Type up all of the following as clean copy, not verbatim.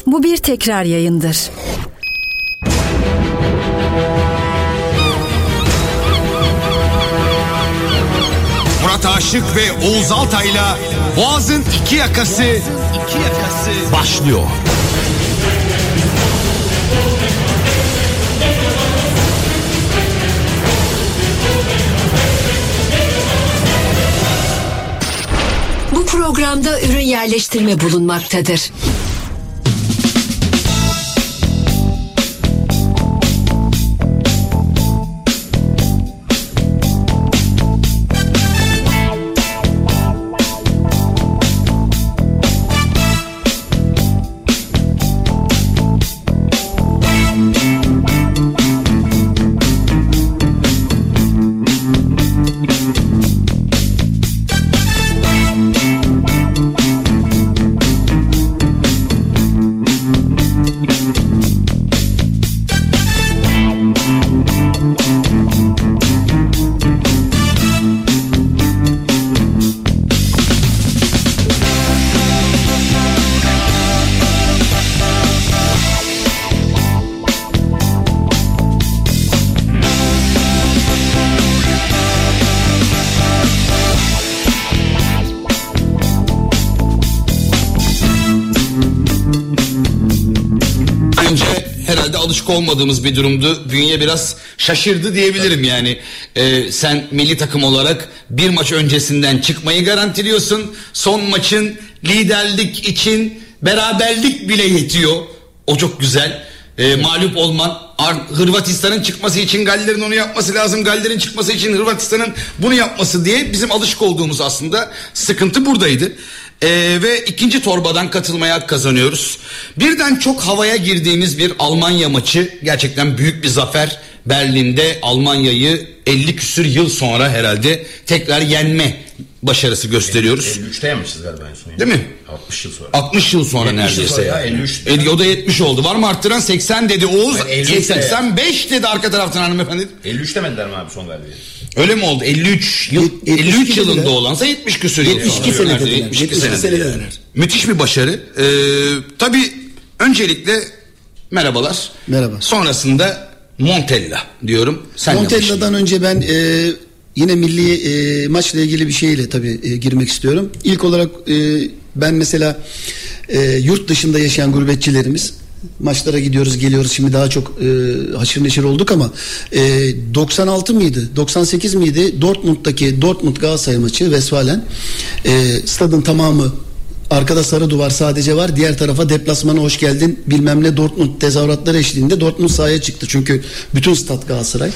Bu bir tekrar yayındır. Murat Aşık ve Oğuz Altay'la Boğaz'ın iki yakası başlıyor. Bu programda ürün yerleştirme bulunmaktadır. Alışık olmadığımız bir durumdu. Bünye biraz şaşırdı diyebilirim yani. Sen milli takım olarak bir maç öncesinden çıkmayı garantiliyorsun. Son maçın liderlik için beraberlik bile yetiyor. O çok güzel. Mağlup olman. Hırvatistan'ın çıkması için Galler'in onu yapması lazım. Galler'in çıkması için Hırvatistan'ın bunu yapması diye bizim alışık olduğumuz aslında sıkıntı buradaydı. Ve ikinci torbadan katılmaya hak kazanıyoruz. Birden çok havaya girdiğimiz bir Almanya maçı, gerçekten büyük bir zafer. Berlin'de Almanya'yı 50 küsür yıl sonra herhalde tekrar yenme başarısı gösteriyoruz. 53'te yenmişiz galiba en son. Değil mi? 60 yıl sonra. 60 yıl sonra neredeyse. Ya, 53. O da 70 oldu. Var mı arttıran? 80 dedi Oğuz. 85 dedi arka taraftan hanımefendi. 53 demediler mi abi son galibiyet? Öyle mi oldu? 53 yılında olansa 70 küsur yıl. 72 sene dediler. 72 sene dediler. Müthiş bir başarı. Tabii öncelikle merhabalar. Merhaba. Sonrasında Montella diyorum. Montella'dan önce ben yine milli maçla ilgili bir şeyle tabii girmek istiyorum. İlk olarak ben mesela yurt dışında yaşayan gurbetçilerimiz, maçlara gidiyoruz geliyoruz, şimdi daha çok haşır neşir olduk ama 96 mıydı 98 miydi Dortmund'daki Dortmund Galatasaray maçı Westfalen, stadın tamamı arkada sarı duvar sadece var, diğer tarafa deplasmana hoş geldin bilmem ne Dortmund tezahüratları eşliğinde Dortmund sahaya çıktı çünkü bütün stat Galatasaray.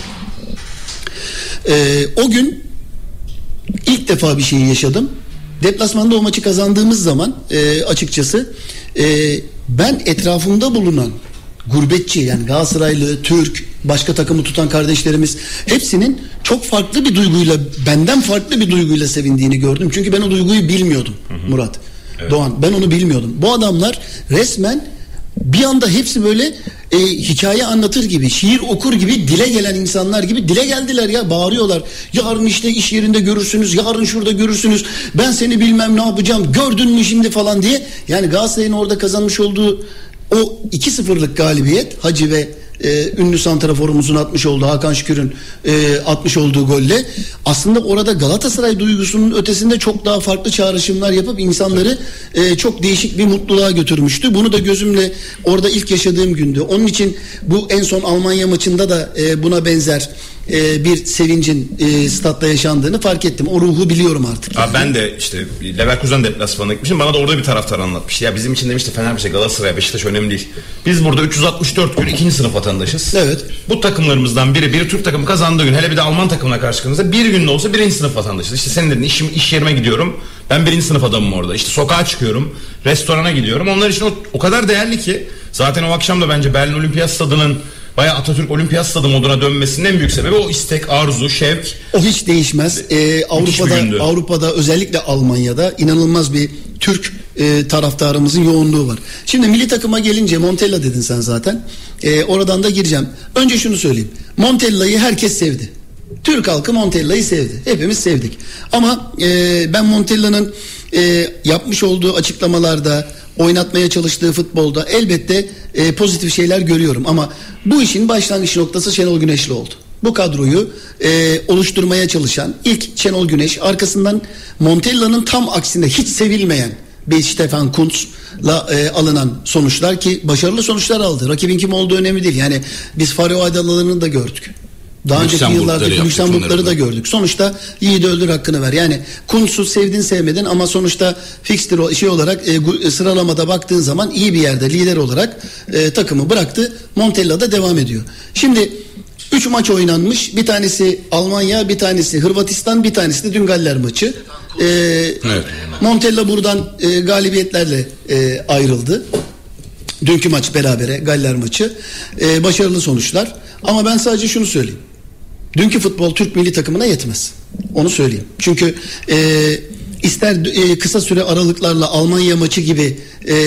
O gün ilk defa bir şeyi yaşadım. Deplasmanda o maçı kazandığımız zaman açıkçası ben etrafımda bulunan gurbetçi, yani Galatasaraylı, Türk, başka takımı tutan kardeşlerimiz hepsinin çok farklı bir duyguyla, benden farklı bir duyguyla sevindiğini gördüm. Çünkü ben o duyguyu bilmiyordum Murat. Evet. Doğan, ben onu bilmiyordum. Bu adamlar resmen bir anda hepsi böyle hikaye anlatır gibi, şiir okur gibi, dile gelen insanlar gibi dile geldiler ya, bağırıyorlar. Yarın işte iş yerinde görürsünüz, yarın şurada görürsünüz, ben seni bilmem ne yapacağım, gördün mü şimdi falan diye. Yani Galatasaray'ın orada kazanmış olduğu o 2-0'lık galibiyet, Hacı ve ünlü santraforumuzun atmış olduğu, Hakan Şükür'ün atmış olduğu golle aslında orada Galatasaray duygusunun ötesinde çok daha farklı çağrışımlar yapıp insanları çok değişik bir mutluluğa götürmüştü. Bunu da gözümle orada ilk yaşadığım gündü. Onun için bu en son Almanya maçında da buna benzer bir sevincin statta yaşandığını fark ettim. O ruhu biliyorum artık. Abi ben de işte Leverkusen deplasmanına gitmişim. Bana da orada bir taraftar anlatmıştı. Ya bizim için demişti Fenerbahçe, Galatasaray, Beşiktaş önemli değil. Biz burada 364 gün ikinci sınıf vatandaşız. Evet. Bu takımlarımızdan biri bir Türk takımı kazandığı gün, hele bir de Alman takımına karşı çıktığımızda bir gün de olsa birinci sınıf vatandaşız. İşte senin dediğin iş yerime gidiyorum. Ben birinci sınıf adamım orada. İşte sokağa çıkıyorum. Restorana gidiyorum. Onlar için o kadar değerli ki. Zaten o akşam da bence Berlin Olimpiyat Stadı'nın bayağı Atatürk Olimpiyat Stadı moduna dönmesinin en büyük sebebi o istek, arzu, şevk. O hiç değişmez. Avrupa'da özellikle Almanya'da inanılmaz bir Türk taraftarımızın yoğunluğu var. Şimdi milli takıma gelince Montella dedin sen zaten. Oradan da gireceğim. Önce şunu söyleyeyim. Montella'yı herkes sevdi. Türk halkı Montella'yı sevdi. Hepimiz sevdik. Ama ben Montella'nın yapmış olduğu açıklamalarda, oynatmaya çalıştığı futbolda elbette pozitif şeyler görüyorum. Ama bu işin başlangıç noktası Şenol Güneşli oldu. Bu kadroyu oluşturmaya çalışan ilk Şenol Güneş, arkasından Montella'nın tam aksine hiç sevilmeyen bir Stefan Kuntz'la alınan sonuçlar, ki başarılı sonuçlar aldı. Rakibin kim olduğu önemli değil. Yani biz Faroe Adaları'nı da gördük. Daha önceki yıllarda Lüksemburgları da gördük. Sonuçta yiğidi öldür hakkını ver. Yani Kuntz'u sevdin sevmedin ama sonuçta fixture şey olarak sıralamada baktığın zaman iyi bir yerde lider olarak takımı bıraktı. Montella da devam ediyor. Şimdi 3 maç oynanmış. Bir tanesi Almanya, bir tanesi Hırvatistan, bir tanesi de dün Galler maçı. Evet. Montella buradan galibiyetlerle ayrıldı. Dünkü maç berabere, Galler maçı. Başarılı sonuçlar. Ama ben sadece şunu söyleyeyim. Dünkü futbol Türk milli takımına yetmez. Onu söyleyeyim. Çünkü ister kısa süre aralıklarla Almanya maçı gibi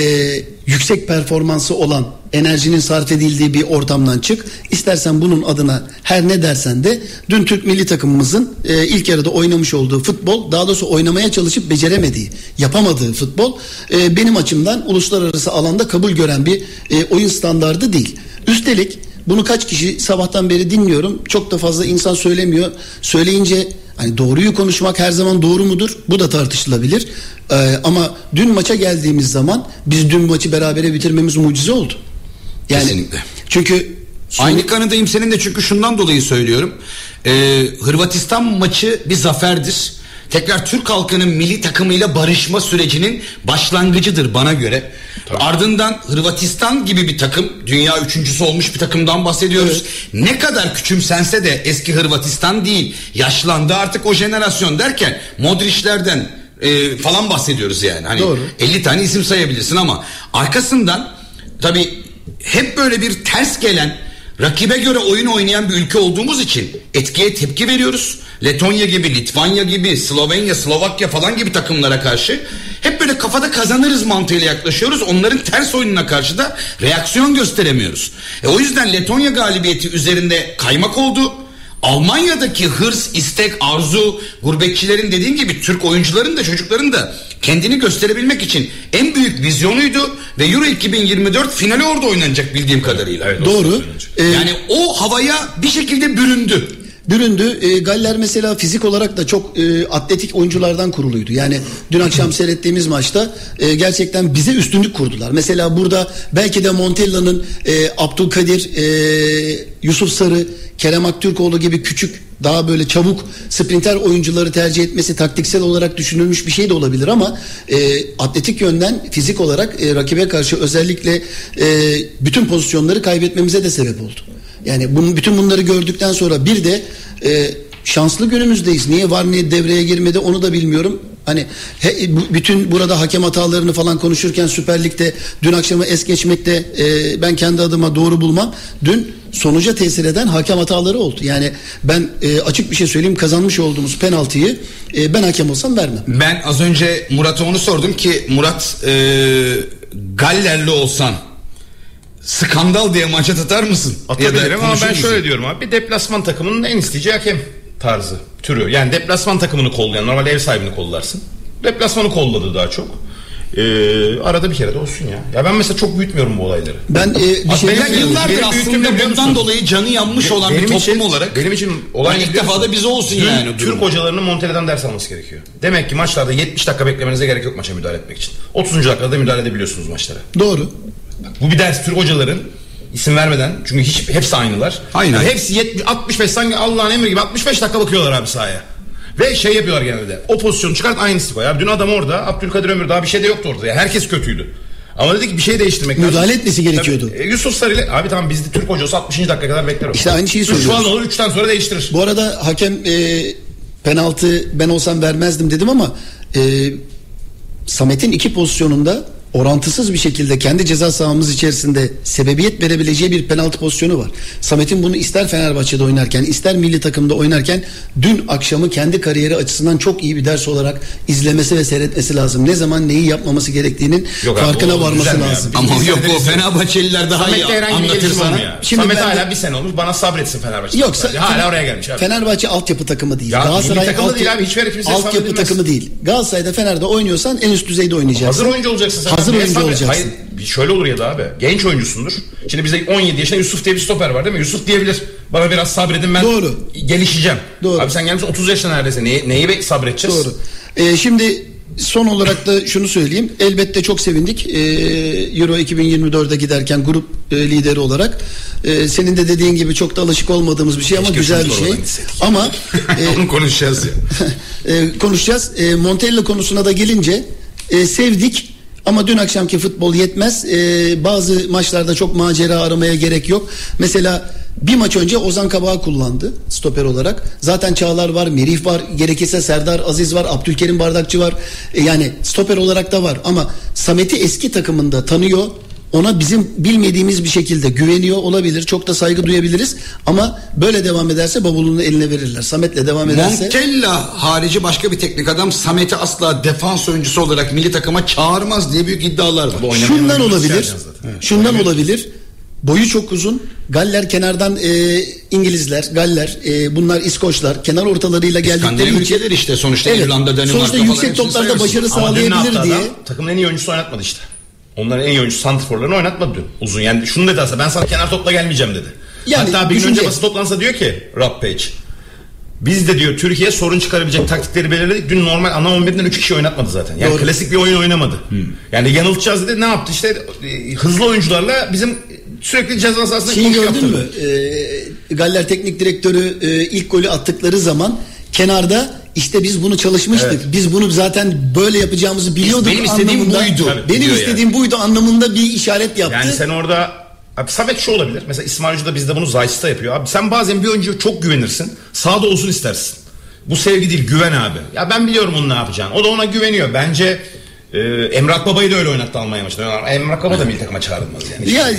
yüksek performansı olan, enerjinin sarf edildiği bir ortamdan çık. İstersen bunun adına her ne dersen de dün Türk milli takımımızın ilk yarıda oynamış olduğu futbol, daha doğrusu oynamaya çalışıp beceremediği, yapamadığı futbol benim açımdan uluslararası alanda kabul gören bir oyun standardı değil. Üstelik bunu kaç kişi sabahtan beri dinliyorum. Çok da fazla insan söylemiyor. Söyleyince hani doğruyu konuşmak her zaman doğru mudur? Bu da tartışılabilir. Ama dün maça geldiğimiz zaman biz dün maçı berabere bitirmemiz mucize oldu. Yani kesinlikle. Çünkü aynı kanıdayım senin de, çünkü şundan dolayı söylüyorum. Hırvatistan maçı bir zaferdir. Tekrar Türk halkının milli takımıyla barışma sürecinin başlangıcıdır bana göre. Tabii. Ardından Hırvatistan gibi bir takım, dünya üçüncüsü olmuş bir takımdan bahsediyoruz. Evet. Ne kadar küçümsense de eski Hırvatistan değil. Yaşlandı artık o jenerasyon derken Modric'lerden falan bahsediyoruz yani. Hani doğru. 50 tane isim sayabilirsin ama arkasından tabii hep böyle bir ters gelen, rakibe göre oyun oynayan bir ülke olduğumuz için etkiye tepki veriyoruz. Letonya gibi, Litvanya gibi, Slovenya, Slovakya falan gibi takımlara karşı hep böyle kafada kazanırız mantığıyla yaklaşıyoruz. Onların ters oyununa karşı da reaksiyon gösteremiyoruz. O yüzden Letonya galibiyeti üzerinde kaymak oldu. Almanya'daki hırs, istek, arzu, gurbetçilerin dediğin gibi Türk oyuncuların da çocukların da kendini gösterebilmek için en büyük vizyonuydu ve Euro 2024 finali orada oynanacak bildiğim kadarıyla. Evet, doğru. Yani o havaya bir şekilde büründü. Galler mesela fizik olarak da çok atletik oyunculardan kuruluydu. Yani dün akşam seyrettiğimiz maçta gerçekten bize üstünlük kurdular. Mesela burada belki de Montella'nın Abdülkadir, Yusuf Sarı, Kerem Aktürkoğlu gibi küçük, daha böyle çabuk sprinter oyuncuları tercih etmesi taktiksel olarak düşünülmüş bir şey de olabilir ama atletik yönden, fizik olarak rakibe karşı özellikle bütün pozisyonları kaybetmemize de sebep oldu. Yani bütün bunları gördükten sonra bir de şanslı günümüzdeyiz. Niye var niye devreye girmedi onu da bilmiyorum. Hani bütün burada hakem hatalarını falan konuşurken Süper Lig'de dün akşamı es geçmekte ben kendi adıma doğru bulmam. Dün sonuca tesir eden hakem hataları oldu. Yani ben açık bir şey söyleyeyim, kazanmış olduğumuz penaltıyı ben hakem olsam vermem. Ben az önce Murat'a onu sordum ki Murat, Gallerli olsan skandal diye maça tutar mısın? Atabilirim ama ben şöyle diyorum abi, bir deplasman takımının en isteyeceği hakem tarzı, türü. Yani deplasman takımını kollayan, normalde ev sahibini kollarsın. Deplasmanı kolladı daha çok. Arada bir kere de olsun ya. Ya ben mesela çok büyütmüyorum bu olayları. Ben yıllardır aslında bundan dolayı canı yanmış olan bir toplum olarak benim için olay ilk defa da bize olsun yani. Türk hocalarının Montella'dan ders alması gerekiyor. Demek ki maçlarda 70 dakika beklemenize gerek yok maça müdahale etmek için. 30. dakikada müdahale edebiliyorsunuz maçlara. Doğru. Bu bir ders Türk hocaların, isim vermeden, çünkü hepsi aynılar. Aynen. Yani hepsi 65, sanki Allah'ın emri gibi 65 dakika bakıyorlar abi sahaya. Ve şey yapıyorlar genelde. O pozisyonu çıkart, aynısı koy. Abi dün adam orada, Abdülkadir Ömür, daha bir şey de yoktu orada. Yani herkes kötüydü. Ama dedik ki bir şey değiştirmek lazım. Müdahale etmesi gerekiyordu. Yusuf Sarı ile abi tamam, bizde Türk hocası 60. dakika kadar bekler o. İşte aynı şeyi söylüyoruz. 3 falan olur, 3'ten sonra değiştirir. Bu arada hakem penaltı ben olsam vermezdim dedim ama Samet'in iki pozisyonunda orantısız bir şekilde kendi ceza sahamız içerisinde sebebiyet verebileceği bir penaltı pozisyonu var. Samet'in bunu ister Fenerbahçe'de oynarken ister milli takımda oynarken dün akşamı kendi kariyeri açısından çok iyi bir ders olarak izlemesi ve seyretmesi lazım. Ne zaman neyi yapmaması gerektiğinin farkına varması lazım. Ama yok, o Fenerbahçeliler daha iyi anlatır sana. Şimdi Samet hala bir sene olmuş, bana sabretsin Fenerbahçe. Yoksa hala oraya gelmiş abi. Fenerbahçe altyapı takımı değil. Ya, Galatasaray takımı değil abi, hiçbir kimse altyapı takımı değil. Galatasaray'da, Fener'de oynuyorsan en üst düzeyde oynayacaksın. Hazır oyuncu olacaksın sen. hazır neye oyuncu sabredeceksin? olacaksın. Hayır, şöyle olur ya da abi. Genç oyuncusundur. Şimdi bize 17 yaşında Yusuf diye bir stoper var değil mi? Yusuf diyebilir. Bana biraz sabredin, ben Doğru. gelişeceğim. Doğru. Abi sen gelmişsin 30 yaşında neredeyse. Neyi sabredeceğiz? Doğru. Şimdi son olarak da şunu söyleyeyim. Elbette çok sevindik. Euro 2024'e giderken grup lideri olarak. Senin de dediğin gibi çok da alışık olmadığımız bir şey ama Keşke güzel bir şey. Ama onu konuşacağız ya. konuşacağız. Montella konusuna da gelince sevdik. Ama dün akşamki futbol yetmez. Bazı maçlarda çok macera aramaya gerek yok. Mesela bir maç önce Ozan Kabak'ı kullandı stoper olarak. Zaten Çağlar var, Merih var, gerekirse Serdar Aziz var, Abdülkerim Bardakçı var. Yani stoper olarak da var. Ama Samet'i eski takımında tanıyor. Ona bizim bilmediğimiz bir şekilde güveniyor olabilir. Çok da saygı duyabiliriz. Ama böyle devam ederse bavulunu eline verirler. Samet'le devam ederse... Montella harici başka bir teknik adam Samet'i asla defans oyuncusu olarak milli takıma çağırmaz diye büyük iddialar var. Şundan olabilir. Şundan olabilir. Boyu çok uzun. Galler kenardan İngilizler, Galler, bunlar İskoçlar kenar ortalarıyla geldikleri İskandinav için. ülkeler işte sonuçta Evet. Irlanda, Danimarka Sonuçta falan yüksek hepsini toplarda sayıyorsun. başarı Ama dün ne sağlayabilir yaptı diye. adam? Takımın en iyi oyuncusu oynatmadı işte. Onların en iyi oyuncusu santrforlarını oynatmadı dün. Uzun yani şunu dedi aslında, ben sana kenar topla gelmeyeceğim dedi. Yani hatta bir gün düşünce. önce basın toplantısı diyor ki Rob Page, biz de diyor Türkiye sorun çıkarabilecek taktikleri belirledik. Dün normal ana 11'den 3 kişi oynatmadı zaten. Yani Doğru. klasik bir oyun oynamadı. Yani yanıltacağız dedi. Ne yaptı? İşte hızlı oyuncularla bizim sürekli ceza sahasında Şeyi koşu gördün mü? yaptırdı. Galler teknik direktörü ilk golü attıkları zaman kenarda işte biz bunu çalışmıştık. Evet. Biz bunu zaten böyle yapacağımızı biliyorduk. Benim istediğim anlamında. buydu. Tabii, Benim diyor istediğim buydu anlamında bir işaret yaptı. Yani sen orada abi Samet şu olabilir. Mesela İsmail Hoca da bizde bunu Zayt'ta yapıyor. Abi sen bazen bir oyuncuya çok güvenirsin. Sağda olsun istersin. Bu sevgi değil, güven abi. Ya ben biliyorum onun ne yapacağını. O da ona güveniyor. Bence Emrah Baba'yı da öyle oynattı Almanya maçında. Emrah Baba da milli takıma çağrılmaz yani. Ya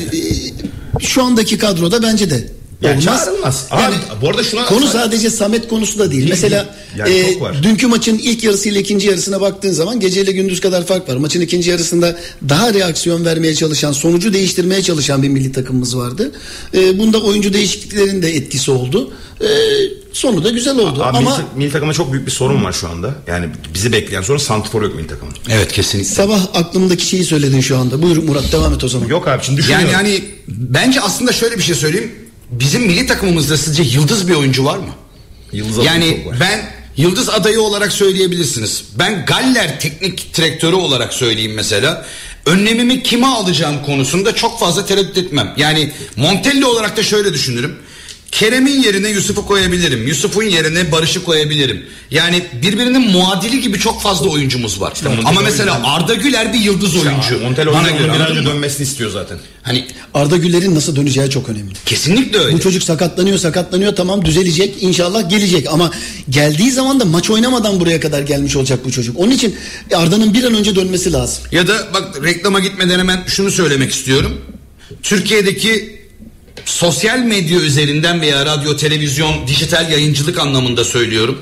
şu andaki kadroda bence de Yani olmaz. çağrılmaz. Abi, Yani bu arada şuna... konu sadece Samet konusu da değil. Mesela Yani çok var. dünkü maçın ilk yarısıyla ikinci yarısına baktığın zaman geceyle gündüz kadar fark var. Maçın ikinci yarısında daha reaksiyon vermeye çalışan, sonucu değiştirmeye çalışan bir milli takımımız vardı. Bunda oyuncu değişikliklerinin de etkisi oldu. Sonu da güzel oldu. Abi ama milli takıma çok büyük bir sorun var şu anda. Yani bizi bekleyen sorun santrfor yok milli takımın. Evet kesinlikle. sabah aklımdaki şeyi söyledin şu anda. Buyur Murat, devam et o zaman. Yok abi şimdi düşünüyorum. Yani bence aslında şöyle bir şey söyleyeyim. Bizim milli takımımızda sizce yıldız bir oyuncu var mı? Yıldız Yani çok var. ben yıldız adayı olarak söyleyebilirsiniz. Ben Galler teknik direktörü olarak söyleyeyim mesela. Önlemimi kime alacağım konusunda çok fazla tereddüt etmem. Yani Montella olarak da şöyle düşünürüm. Kerem'in yerine Yusuf'u koyabilirim. Yusuf'un yerine Barış'ı koyabilirim. Yani birbirinin muadili gibi çok fazla oyuncumuz var. Ama mesela Arda Güler bir yıldız oyuncu. Montella Bana onun göre, bir an anladın önce mı? dönmesini istiyor zaten. Hani Arda Güler'in nasıl döneceği çok önemli. kesinlikle öyle. Bu çocuk sakatlanıyor tamam, düzelecek, inşallah gelecek ama geldiği zaman da maç oynamadan buraya kadar gelmiş olacak bu çocuk. Onun için Arda'nın bir an önce dönmesi lazım. Ya da bak reklama gitmeden hemen şunu söylemek istiyorum. Türkiye'deki sosyal medya üzerinden veya radyo, televizyon, dijital yayıncılık anlamında söylüyorum.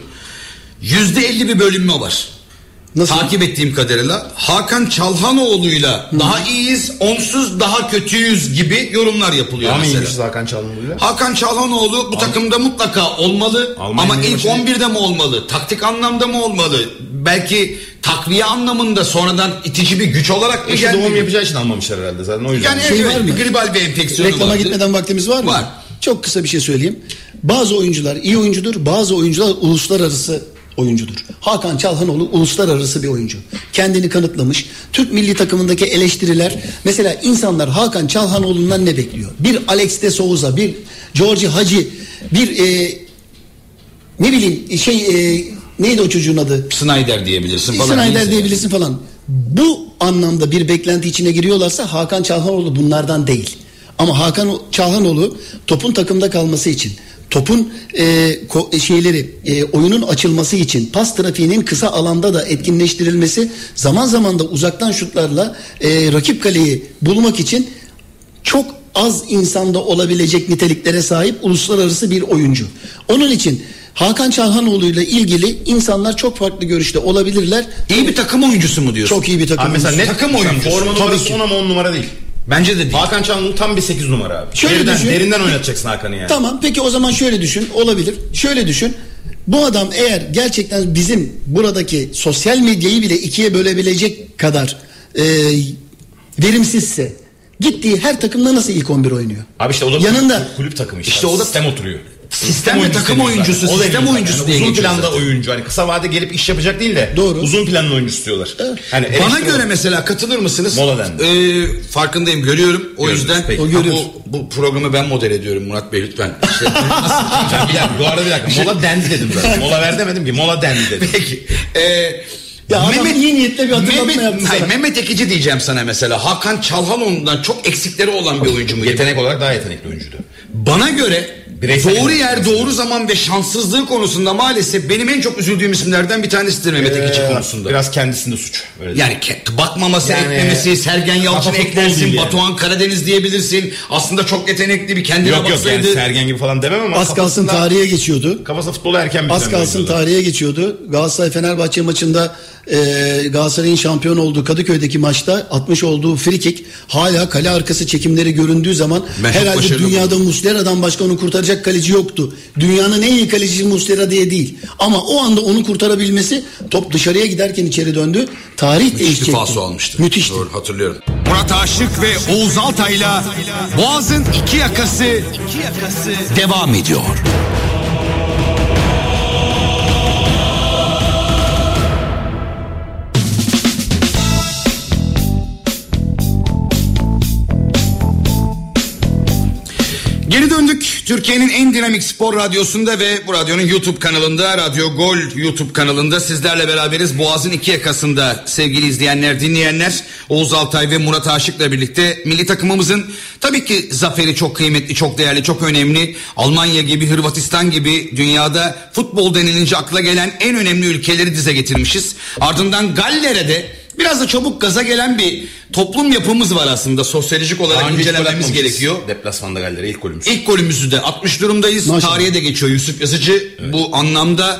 %50 bir bölünme var. Nasıl? Takip ettiğim kadarıyla Hakan Çalhanoğlu'yla daha iyiyiz, onsuz daha kötüyüz gibi yorumlar yapılıyor Ama mesela. iyiymişiz Hakan Çalhanoğlu'yla. Hakan Çalhanoğlu bu takımda mutlaka olmalı. Almanya ama ilk maçını- 11'de mi olmalı? Taktik anlamda mı olmalı? Belki takviye anlamında sonradan itici bir güç olarak mı İşte doğum gelmeli? yapacağı için almamışlar herhalde zaten o yüzden. Yani Şey evet, var mı? bir gribal bir enfeksiyonu Reklama vardı. gitmeden vaktimiz var mı? Var. Çok kısa bir şey söyleyeyim. Bazı oyuncular iyi oyuncudur, bazı oyuncular uluslararası oyuncudur. Hakan Çalhanoğlu uluslararası bir oyuncu. Kendini kanıtlamış. Türk milli takımındaki eleştiriler, mesela insanlar Hakan Çalhanoğlu'ndan ne bekliyor? Bir Alex de Souza, bir George Hagi, bir ne bileyim neydi o çocuğun adı? Snyder diyebilirsin falan. Snyder neyse. diyebilirsin falan. Bu anlamda bir beklenti içine giriyorlarsa Hakan Çalhanoğlu bunlardan değil. Ama Hakan Çalhanoğlu topun takımda kalması için, topun oyunun açılması için, pas trafiğinin kısa alanda da etkinleştirilmesi, zaman zaman da uzaktan şutlarla rakip kaleyi bulmak için çok az insanda olabilecek niteliklere sahip uluslararası bir oyuncu. Onun için Hakan Çalhanoğlu ile ilgili insanlar çok farklı görüşte olabilirler. İyi bir takım oyuncusu mu diyorsun? Çok iyi bir takım Abi mesela oyuncusu. net Takım oyuncusu. Forma Tabii numarası ki. 10 ama 10 numara değil. Bence de değil. Hakan Çalhanoğlu tam bir 8 numara abi. Şöyle düşün. Derinden oynatacaksın Hakan'ı yani. Tamam, peki o zaman şöyle düşün, olabilir. Şöyle düşün. Bu adam eğer gerçekten bizim buradaki sosyal medyayı bile ikiye bölebilecek kadar verimsizse gittiği her takımda nasıl ilk 11 oynuyor? Abi işte o da yanında kulüp takımı işte. İşte o da sistem oturuyor. Sistem ve takım oyuncusu, sistem oyuncusu diye uzun geçiyor planda zaten. oyuncu. Hani kısa vade gelip iş yapacak değil de Doğru. uzun planlı oyuncu istiyorlar. Evet. Hani Bana göre mesela katılır mısınız? Mola dendi. Farkındayım, görüyorum. O Görüyoruz, yüzden peki. O görüyor. bu programı ben model ediyorum Murat Bey lütfen. İşte, bu arada bir dakika. Mola dendi dedim zaten. Mola ver demedim ki. Mola dendi dedim. peki. Ya adam iyi niyetle bir hatırlatma yaptı sana. Mehmet Ekici diyeceğim sana mesela. Hakan Çalhanoğlu'ndan çok eksikleri olan bir oyuncu mu? Yetenek olarak daha yetenekli oyuncuydu. Bana göre Bireysel doğru yetenek yer, doğru zaman ve şanssızlığı konusunda maalesef benim en çok üzüldüğüm isimlerden bir tanesidir Mehmet Ekici konusunda. Biraz kendisinde suç. Öyle Yani bakmaması, Yani, etmemesi, Sergen Yalçın kafa futbol eklersin, değil yani. Batuhan Karadeniz diyebilirsin. Aslında çok yetenekli bir kendine Yok baksaydı. yani Sergen gibi falan demem ama Az kalsın tarihe geçiyordu. kafasında futbolu erken bitiren Az kalsın oyuncular. tarihe geçiyordu. Galatasaray Fenerbahçe maçında Galatasaray'ın şampiyon olduğu Kadıköy'deki maçta atmış olduğu frikik hala kale arkası çekimleri göründüğü zaman Ben çok herhalde başarılı dünyada Muslera'dan başka onu kurtaracak kaleci yoktu. Dünyanın en iyi kalecisi Muslera diye değil. Ama o anda onu kurtarabilmesi, top dışarıya giderken içeri döndü. Tarih Müthiş bir değişecekti. falso almıştı. Müthişti. Doğru, hatırlıyorum. Murat Aşık ve Oğuz Altay'la Boğaz'ın iki yakası devam ediyor. Geri döndük. Türkiye'nin en dinamik spor radyosunda ve bu radyonun YouTube kanalında, Radyo Gol YouTube kanalında sizlerle beraberiz. Boğaz'ın iki yakasında sevgili izleyenler, dinleyenler, Oğuz Altay ve Murat Aşık'la birlikte milli takımımızın tabii ki zaferi çok kıymetli, çok değerli, çok önemli. Almanya gibi, Hırvatistan gibi dünyada futbol denilince akla gelen en önemli ülkeleri dize getirmişiz. Ardından Galler'e de biraz da çabuk gaza gelen bir toplum yapımız var aslında. Sosyolojik olarak incelememiz gerekiyor. Deplasmanda Galler'e ilk golümüz. İlk golümüzü de atmış durumdayız. Maşallah. Tarihe de geçiyor Yusuf Yazıcı. Evet. Bu anlamda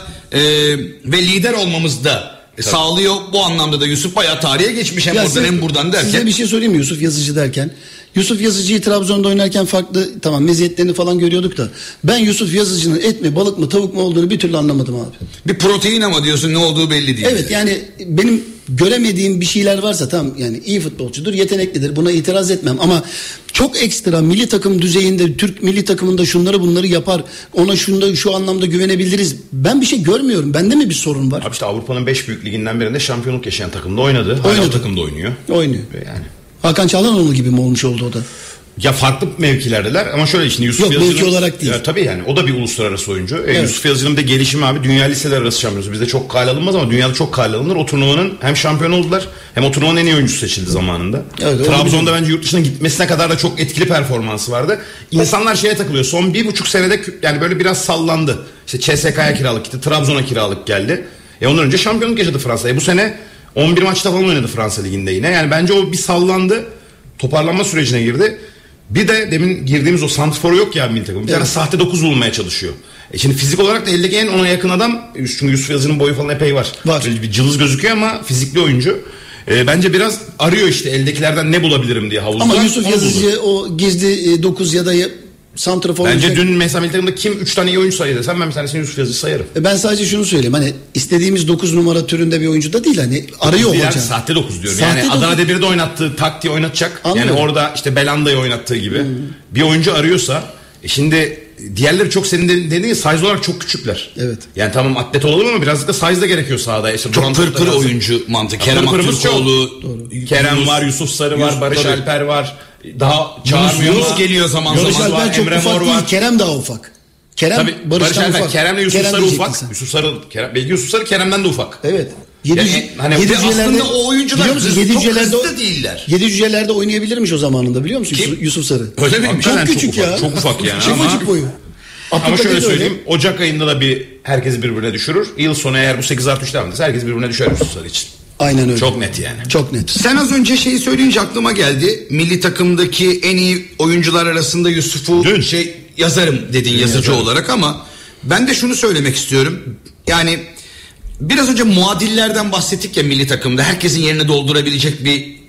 ve lider olmamız da sağlıyor. Bu anlamda da Yusuf bayağı tarihe geçmiş. Hem Ya oradan hem buradan derken. Size bir şey sorayım mı Yusuf Yazıcı derken? Yusuf Yazıcı'yı Trabzon'da oynarken farklı tamam meziyetlerini falan görüyorduk da ben Yusuf Yazıcı'nın et mi balık mı tavuk mu olduğunu bir türlü anlamadım abi. Bir protein ama diyorsun, ne olduğu belli değil. Evet yani benim göremediğim bir şeyler varsa tamam yani iyi futbolcudur, yeteneklidir, buna itiraz etmem ama çok ekstra milli takım düzeyinde Türk milli takımında şunları bunları yapar, ona şu anlamda güvenebiliriz. Ben bir şey görmüyorum. Bende mi bir sorun var? Abi işte Avrupa'nın 5 büyük liginden birinde şampiyonluk yaşayan takımda oynadı. Hala o takımda oynuyor. Oynuyor. Yani. Hakan Çalhanoğlu gibi mi olmuş oldu o da? Ya farklı mevkilerdeler ama şöyle şimdi Yusuf Yok, Yazıcı'nın... mevki olarak değil. Ya, tabii yani o da bir uluslararası oyuncu. Evet. Yusuf Yazıcı'nın da gelişimi abi dünya liseler arası şampiyonu. Bizde çok kale alınmaz ama dünyada çok kale alınır. O turnuvanın hem şampiyon oldular hem o turnuvanın en iyi oyuncusu seçildi zamanında. Evet, Trabzon'da bence yurt dışına gitmesine kadar da çok etkili performansı vardı. İnsanlar şeye takılıyor. Son 1,5 senede yani böyle biraz sallandı. İşte CSK'ya kiralık gitti. Trabzon'a kiralık geldi. Ondan önce şampiyonluk yaşadı Fransa. Bu sene 11 maçta falan oynadı Fransa Ligi'nde yine. Yani bence o bir sallandı. Toparlanma sürecine girdi. Bir de demin girdiğimiz o santrforu yok ya milli takım. Bir tane sahte 9 bulmaya çalışıyor. Şimdi fizik olarak da eldeki en ona yakın adam. Çünkü Yusuf Yazıcı'nın boyu falan epey var. Böyle bir cılız gözüküyor ama fizikli oyuncu. Bence biraz arıyor işte eldekilerden ne bulabilirim diye havuzda. Ama Yusuf Onu Yazıcı buldu. o gizli 9 ya da santrafor Bence olacak. dün mesela milli takımda kim 3 tane iyi oyuncu sayı desem ben bir tanesini Yusuf Yazıcı sayarım. Ben sadece şunu söyleyeyim hani istediğimiz 9 numara türünde bir oyuncu da değil hani arıyor Yani olacak. sahte 9 diyorum. Sahte Yani 9. Adana Demir'de oynattığı taktiği oynatacak. Anladım. Yani orada işte Belanda'yı oynattığı gibi bir oyuncu arıyorsa şimdi diğerleri çok senin dediğin size olarak çok küçükler. Evet. Yani tamam atlet olalım ama birazcık da size de gerekiyor sahada. İşte Çok Duran pırpır topları lazım. oyuncu mantık. Kerem Pırpırımız Aktürkoğlu, Kerem var, Yusuf Sarı var, Barış tabii. Alper var. Daha çağırmıyor Yunus ama- geliyor zaman Yunus zaman. Barış var, Alper çok Emre ufak Mor değil. var. Kerem daha ufak. Kerem Tabii Barış Barış'tan Alper, ufak. Kerem'le Yusuf Kerem Sarı diyecektin ufak. sen. Yusuf Sarı, belki Yusuf Sarı Kerem'den de ufak. Evet. Yani hani bir de aslında o oyuncular biliyor musun? hızlı, çok Yedincelerde- hızlı değiller. 7 cücelerde oynayabilirmiş o zamanında biliyor musun? Kim? Yusuf Sarı. Öyle miymiş? Çok Hakikaten küçük çok ya. ufak, çok ufak yani Şıfıcık ama- boyu. Ama Abdülkadir şöyle de öyle. söyleyeyim. Ocak ayında da herkesi birbirine düşürür. Yıl sonu eğer bu 8+3 devam ederse herkes birbirine düşer Yusuf Sarı için. Aynen öyle. Çok net yani. Çok net. Sen az önce şeyi söyleyince aklıma geldi. Milli takımdaki en iyi oyuncular arasında Yusuf'u Dün. yazarım dedin yazıcı yazarım. olarak ama ben de şunu söylemek istiyorum. Yani biraz önce muadillerden bahsettik ya milli takımda. Herkesin yerini doldurabilecek bir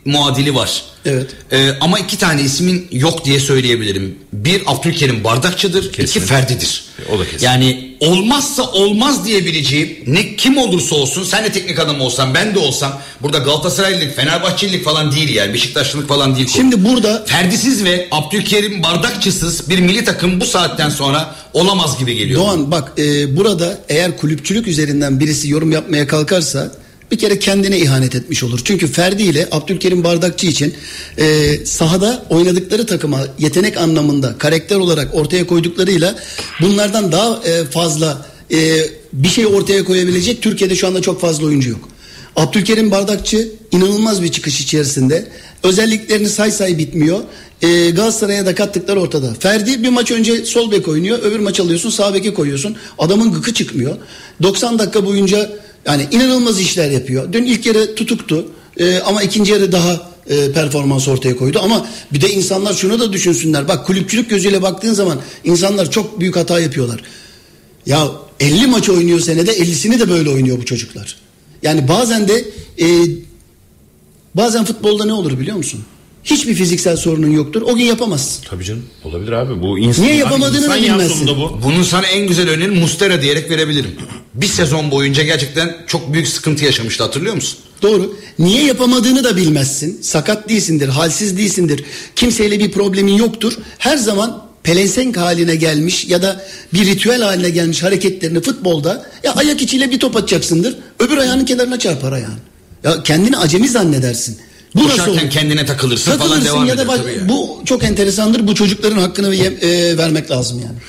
muadili var. Evet. Ama 2 tane ismin yok diye söyleyebilirim. Bir Abdülkerim Bardakçı'dır, Kesinlikle. 2 Ferdi'dir. O da kesin. Yani olmazsa olmaz diyebileceğim, ne kim olursa olsun, sen de teknik adam olsan, ben de olsam, burada Galatasaraylılık, Fenerbahçelilik falan değil yani, Beşiktaşlılık falan değil. Şimdi burada Ferdisiz ve Abdülkerim Bardakçısız bir milli takım bu saatten sonra olamaz gibi geliyor. Doğan bak, burada eğer kulüpçülük üzerinden birisi yorum yapmaya kalkarsa bir kere kendine ihanet etmiş olur. Çünkü Ferdi ile Abdülkerim Bardakçı için sahada oynadıkları takıma yetenek anlamında, karakter olarak ortaya koyduklarıyla bunlardan daha fazla bir şey ortaya koyabilecek Türkiye'de şu anda çok fazla oyuncu yok. Abdülkerim Bardakçı inanılmaz bir çıkış içerisinde. Özelliklerini say bitmiyor. Galatasaray'a da kattıkları ortada. Ferdi bir maç önce sol bek oynuyor. Öbür maç alıyorsun sağ beke koyuyorsun. Adamın gıkı çıkmıyor. 90 dakika boyunca yani inanılmaz işler yapıyor. Dün ilk yarı tutuktu. Ama ikinci yarı daha performans ortaya koydu. Ama bir de insanlar şunu da düşünsünler. Bak, kulüpçülük gözüyle baktığın zaman insanlar çok büyük hata yapıyorlar. Ya 50 maç oynuyor senede, 50'sini de böyle oynuyor bu çocuklar. Yani bazen de bazen futbolda ne olur biliyor musun? Hiçbir fiziksel sorunun yoktur. O gün yapamazsın. Tabii canım. Olabilir abi. Bu insan, niye yapamadığını da bilmezsin. Bu. Bunun sana en güzel örneğini Muslera diyerek verebilirim. Bir sezon boyunca gerçekten çok büyük sıkıntı yaşamıştı, hatırlıyor musun? Doğru. Niye yapamadığını da bilmezsin. Sakat değilsindir, halsiz değilsindir. Kimseyle bir problemin yoktur. Her zaman pelesenk haline gelmiş ya da bir ritüel haline gelmiş hareketlerini futbolda, ya ayak içiyle bir top atacaksındır. Öbür ayağının kenarına çarpar ayağın. Ya kendini acemi zannedersin. Bu nasıl olur? Koşarken kendine takılırsın falan, devam ya da eder bak, tabii yani. bu çok enteresandır. Bu çocukların hakkını vermek lazım yani.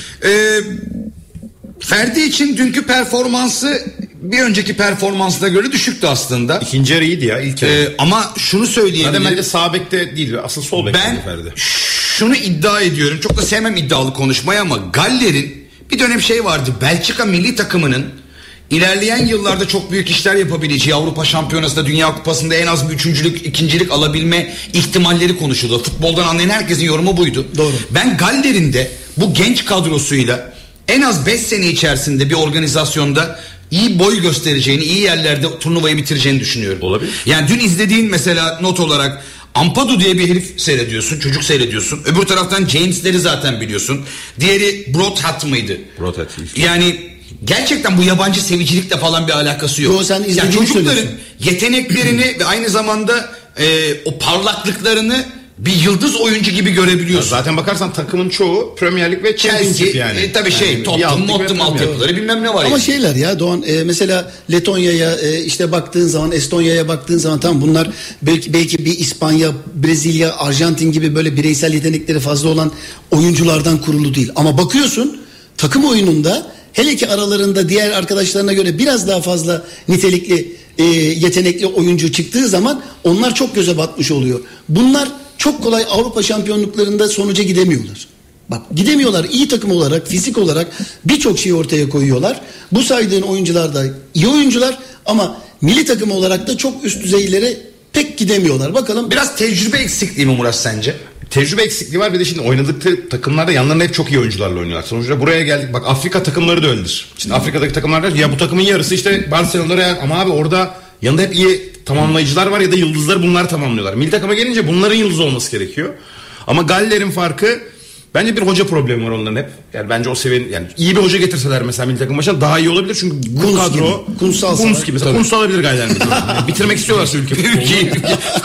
Ferdi için dünkü performansı bir önceki performansına göre düşüktü aslında. İkinci yarı iyiydi ya, ilk yarı. Ama şunu söyleyebilirim. Zaten bence sağ bekte değil, asıl sol bekte Ben Ferdi. şunu iddia ediyorum. Çok da sevmem iddialı konuşmayı ama Galler'in bir dönem şey vardı. Belçika milli takımının ilerleyen yıllarda çok büyük işler yapabileceği, Avrupa Şampiyonası'nda, Dünya Kupası'nda en az bir üçüncülük, ikincilik alabilme ihtimalleri konuşuldu. Futboldan anlayan herkesin yorumu buydu. Doğru. Ben Galler'in de bu genç kadrosuyla en az 5 sene içerisinde bir organizasyonda iyi boy göstereceğini, iyi yerlerde turnuvayı bitireceğini düşünüyorum. Olabilir. Yani dün izlediğin mesela not olarak Ampadu diye bir herif seyrediyorsun, çocuk seyrediyorsun. Öbür taraftan James'leri zaten biliyorsun. Diğeri Broadhat mıydı? Broadhat. Yani gerçekten bu yabancı sevicilikle falan bir alakası yok. Yo, sen yani izlediğini çocukların söylüyorsun. yeteneklerini ve aynı zamanda o parlaklıklarını bir yıldız oyuncu gibi görebiliyorsun. Zaten bakarsan takımın çoğu Premier Lig ve Championship Chelsea, yani. tabii yani Tottenham altyapıları bilmem ne var. Ama yani. şeyler ya Doğan, mesela Letonya'ya işte baktığın zaman, Estonya'ya baktığın zaman, tamam bunlar belki bir İspanya, Brezilya, Arjantin gibi böyle bireysel yetenekleri fazla olan oyunculardan kurulu değil. Ama bakıyorsun takım oyununda, hele ki aralarında diğer arkadaşlarına göre biraz daha fazla nitelikli, yetenekli oyuncu çıktığı zaman onlar çok göze batmış oluyor. Bunlar çok kolay Avrupa şampiyonluklarında sonuca gidemiyorlar. Bak, gidemiyorlar. İyi takım olarak, fizik olarak birçok şey ortaya koyuyorlar. Bu saydığın oyuncular da iyi oyuncular ama milli takım olarak da çok üst düzeylere pek gidemiyorlar. Bakalım. Biraz tecrübe eksikliği mi Murat sence? Tecrübe eksikliği var, bir de şimdi oynadıkları takımlarda yanlarında hep çok iyi oyuncularla oynuyorlar. Sonuçta buraya geldik, bak Afrika takımları da öyledir. Şimdi Afrika'daki takımlarda ya bu takımın yarısı işte Barcelona, Real, ama abi orada yanında hep iyi tamamlayıcılar var ya da yıldızlar, bunlar tamamlıyorlar. Milli takıma gelince bunların yıldız olması gerekiyor. Ama Galler'in farkı, bence bir hoca problemi var onların hep. Yani bence o seviyenin, yani iyi bir hoca getirseler mesela milli takım başına daha iyi olabilir çünkü bu Kuntz kadro gibi. Kuntz gibi. Kuntz alabilir Galler'in. Yani bitirmek istiyorlarsa ülke futbolunu.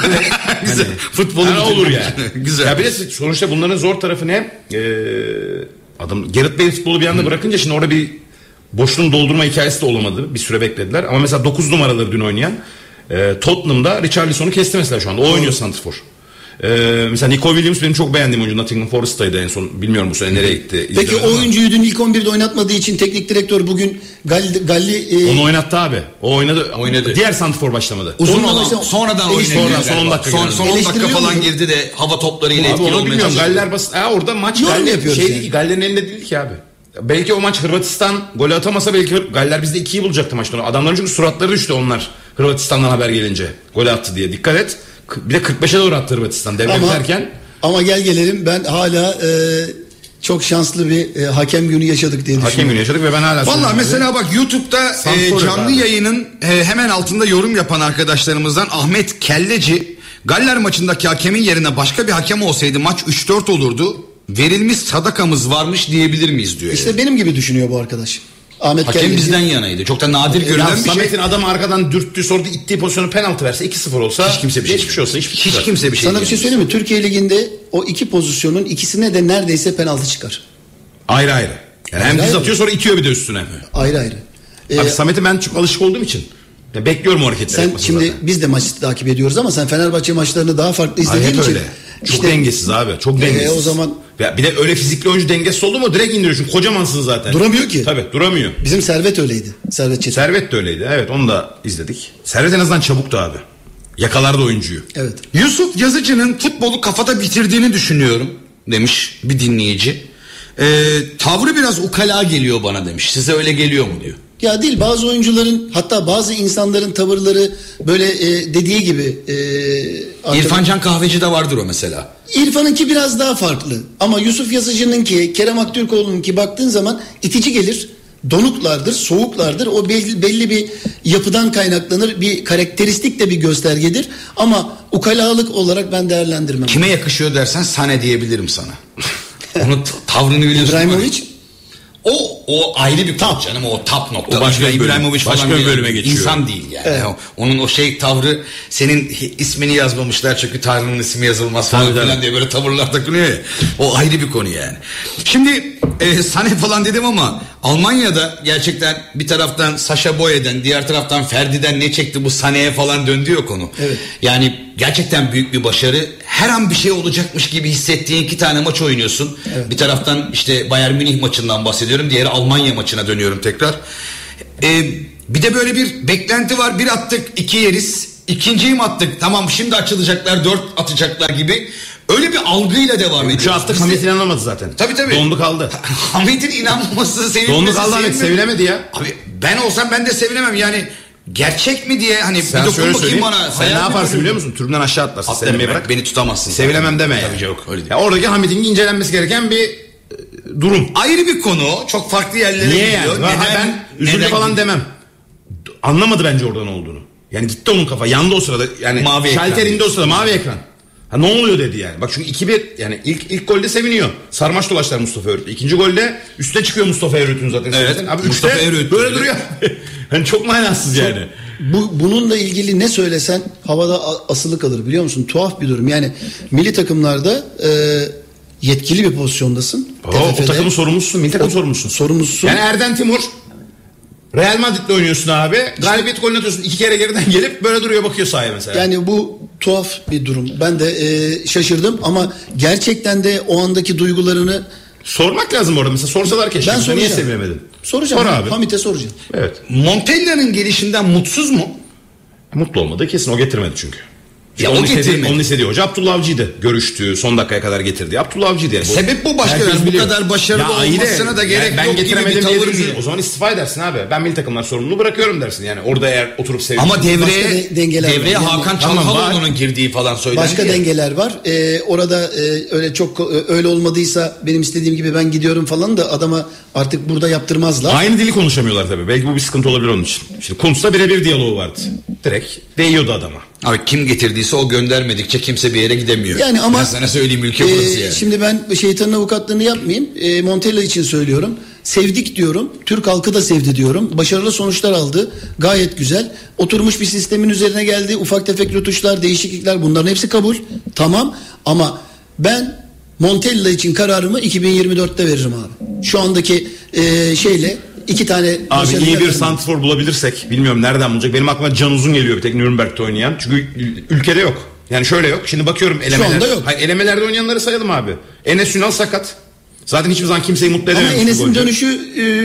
Güzel. Futbolu Yani olur yani. Güzel. Ya bir de sonuçta bunların zor tarafı ne? Adam Gareth Bale futbolu bir anda bırakınca şimdi orada bir boşluğunu doldurma hikayesi de olamadı. Bir süre beklediler. Ama mesela 9 numaraları dün oynayan Tottenham'da Richarlison'u kesti mesela şu anda. O oynuyor santrfor. Mesela Nico Williams benim çok beğendiğim oyuncu. Nottingham Forest'taydı en son. Bilmiyorum bu sene nereye gitti. Peki o oyuncuyu dün ilk 11'de oynatmadığı için teknik direktör bugün Galli onu oynattı abi. O oynadı. Diğer santrfor başlamadı. Uzun Ondan olan başla- sonradan Eleştiriliyor. oynadı. Son 10 dakika Son girdi. 10 dakika Eleştiriliyor falan mu? girdi de hava toplarıyla Abi etkili onu olmaya bilmiyorum. çalıştı. Galler basit. Orada maç Yorum yapıyoruz yani. Galler'in elinde değil ki abi. Belki o maç Hırvatistan golü atamasa belki Galler bizde 2'yi bulacaktı maçta. Adamların çünkü suratları düştü onlar. Hırvatistan'dan haber gelince. Gol attı diye. Dikkat et. Bir de 45'e doğru attı Hırvatistan. Devletlerken. Ama gel gelelim, ben hala çok şanslı bir hakem günü yaşadık diye Hakem düşünüyorum. günü yaşadık ve ben hala... Valla mesela bak YouTube'da Santrfor canlı abi. yayının hemen altında yorum yapan arkadaşlarımızdan Ahmet Kelleci Galler maçındaki hakemin yerine başka bir hakem olsaydı maç 3-4 olurdu. Verilmiş sadakamız varmış diyebilir miyiz diyor. İşte benim gibi düşünüyor bu arkadaş. Ahmet Hakem Kelly bizden yanaydı. Çok da nadir görülen bir şey. Samet'in adamı arkadan dürttüğü, sonra ittiği pozisyonu penaltı verse 2-0 olsa Hiç kimse bir şey geçmiş olsa hiç kimse bir şey Sana bir şey söyleyeyim mi? Türkiye Ligi'nde o iki pozisyonun ikisine de neredeyse penaltı çıkar. Ayrı. Yani hem diz ayrı. atıyor, sonra itiyor bir de üstüne. Ayrı ayrı. Abi Samet'e ben çok alışık olduğum için bekliyorum o hareketleri Sen yapmasını şimdi zaten. biz de maçı takip ediyoruz ama sen Fenerbahçe maçlarını daha farklı izlediğin Hep için. öyle. Çok dengesiz abi. Çok dengesiz. O zaman ya bir de öyle fizikli oyuncu dengesiz oldu mu direkt indiriyor. Çünkü kocamansın zaten. duramıyor ki. Tabii duramıyor. Bizim Servet öyleydi. Servet Çetin. Servet de öyleydi. Evet, onu da izledik. Servet en azından çabuktu abi. Yakalardı oyuncuyu. Evet. Yusuf Yazıcı'nın futbolu kafada bitirdiğini düşünüyorum demiş bir dinleyici. Tavrı biraz ukala geliyor bana demiş. Size öyle geliyor mu diyor. Ya değil, bazı oyuncuların, hatta bazı insanların tavırları böyle dediği gibi. İrfan Can Kahveci de vardır o mesela. İrfan'ınki biraz daha farklı. Ama Yusuf Yazıcı'nınki, Kerem Aktürkoğlu'nunki baktığın zaman itici gelir. Donuklardır, soğuklardır. O belli bir yapıdan kaynaklanır. Bir karakteristik de bir göstergedir. Ama ukalalık olarak ben değerlendirmem. Kime yakışıyor dersen Sane diyebilirim sana. Onun tavrını biliyorsun. İbrahimovic? O ayrı bir konu canım, o top nokta. O başka bir İbrahimovic bölüm. falan Başka bir değil. bölüme geçiyor. İnsan değil yani. Evet. Onun o tavrı, senin ismini yazmamışlar çünkü Tanrı'nın ismi yazılmaz falan filan diye böyle tavırlar takılıyor ya. O ayrı bir konu yani. Şimdi Sane falan dedim ama Almanya'da gerçekten bir taraftan Sacha Boey'den, diğer taraftan Ferdi'den ne çekti bu Sane'ye falan döndü ya konu. Evet. Yani gerçekten büyük bir başarı. Her an bir şey olacakmış gibi hissettiğin 2 tane maç oynuyorsun. Evet. Bir taraftan işte Bayern Münih maçından bahsediyorum. Diğeri Almanya maçına dönüyorum tekrar. Bir de böyle bir beklenti var. 1 attık 2 yeriz. İkinciyi mi attık? Tamam şimdi açılacaklar 4 atacaklar gibi. Öyle bir algıyla devam ediyor. 3'ü attık, Hamit inanamadı zaten. Tabii. Dondu kaldı. Hamit'in inanmaması, sevinmesi. Dondu kaldı Hamit, sevinemedi ya. Abi ben olsam ben de sevinemem yani. Gerçek mi diye hani Sen bir dokun şöyle bakayım söyleyeyim, bana. sen ne yaparsın biliyor musun? Tribünden aşağı atlarsın. Atlarım bırak. Beni tutamazsın. Sevilemem deme Tabii ya. yok, öyle değil. Ya oradaki Hamit'in incelenmesi gereken bir durum. Ayrı bir konu. Çok farklı yerlere Niye gidiyor. yani? Ben üzüldü falan demem. Anlamadı bence oradan olduğunu. Yani gitti onun kafa. Yandı o sırada. Yani Mavi ekran. şalter indi o sırada. Mavi ekran. Ha ne oluyor dedi yani. Bak çünkü 2-1 yani ilk golde seviniyor. Sarmaş dolaşlar Mustafa Eröt. İkinci golde üste çıkıyor Mustafa Eröt'ün zaten. Evet. Abi Mustafa üçte Eröt böyle öyle. duruyor. Hani çok manasız yani. Bununla ilgili ne söylesen havada asılı kalır, biliyor musun? Tuhaf bir durum. Yani milli takımlarda yetkili bir pozisyondasın. O takımın sorumlususun. Milli takım sorumlusun. Sorumlusun. Yani Erden Timur Real Madrid'le oynuyorsun abi. Galibiyet golünü atıyorsun. 2 kere geriden gelip böyle duruyor, bakıyor sahaya mesela. Yani bu tuhaf bir durum. Ben de şaşırdım ama gerçekten de o andaki duygularını sormak lazım orada. Mesela sorsalar keşke. ben soracağım. Niye sevinemedin? Soracağım. Sor abi. Hamit'e soracağım. Evet. Montella'nın gelişinden mutsuz mu? Mutlu olmadı kesin, o getirmedi çünkü. Ya onun o getirmedi. Onun istediği hoca Abdullah Avcı'ydı. Görüştüğü son dakikaya kadar getirdi. Abdullah Avcı'ydı yani. Sebep bu başka. Herkes Bu biliyor. kadar başarılı Ya iyi de, olmasına da gerek ben yok gibi bir getiremedim tavır diye mı? düşünüyorum. O zaman istifa edersin abi. Ben milli takımlar sorumluluğu bırakıyorum dersin yani. Orada eğer oturup seviyorsun. Ama devreye dengeler var. Yani Hakan tamam, Çalhanoğlu'nun girdiği falan söylendi. Başka dengeler var. Orada öyle çok öyle olmadıysa benim istediğim gibi ben gidiyorum falan da adama artık burada yaptırmazlar. Aynı dili konuşamıyorlar tabii. Belki bu bir sıkıntı olabilir onun için. Şimdi Kuntz'la birebir diyaloğu vardı. Direkt değiyordu adama. Abi kim getirdiyse o göndermedikçe kimse bir yere gidemiyor. Yani ama ben sana söyleyeyim, ülke burası yani. Şimdi ben şeytanın avukatlığını yapmayayım. Montella için söylüyorum. Sevdik diyorum. Türk halkı da sevdi diyorum. Başarılı sonuçlar aldı. Gayet güzel. Oturmuş bir sistemin üzerine geldi. Ufak tefek rötuşlar, değişiklikler, bunların hepsi kabul. Tamam ama ben Montella için kararımı 2024'te veririm abi. Şu andaki şeyle 2 tane Abi iyi bir başarılı- santrfor bulabilirsek, bilmiyorum nereden bulacak. Benim aklıma Can Uzun geliyor bir tek, Nürnberg'de oynayan. Çünkü ülkede yok. Yani şöyle yok. Şimdi bakıyorum elemeler. anda yok. Hayır, elemelerde oynayanları sayalım abi. Enes Ünal sakat. Zaten hiçbir zaman kimseyi mutlu Ama edememiş. Enes'in dönüşü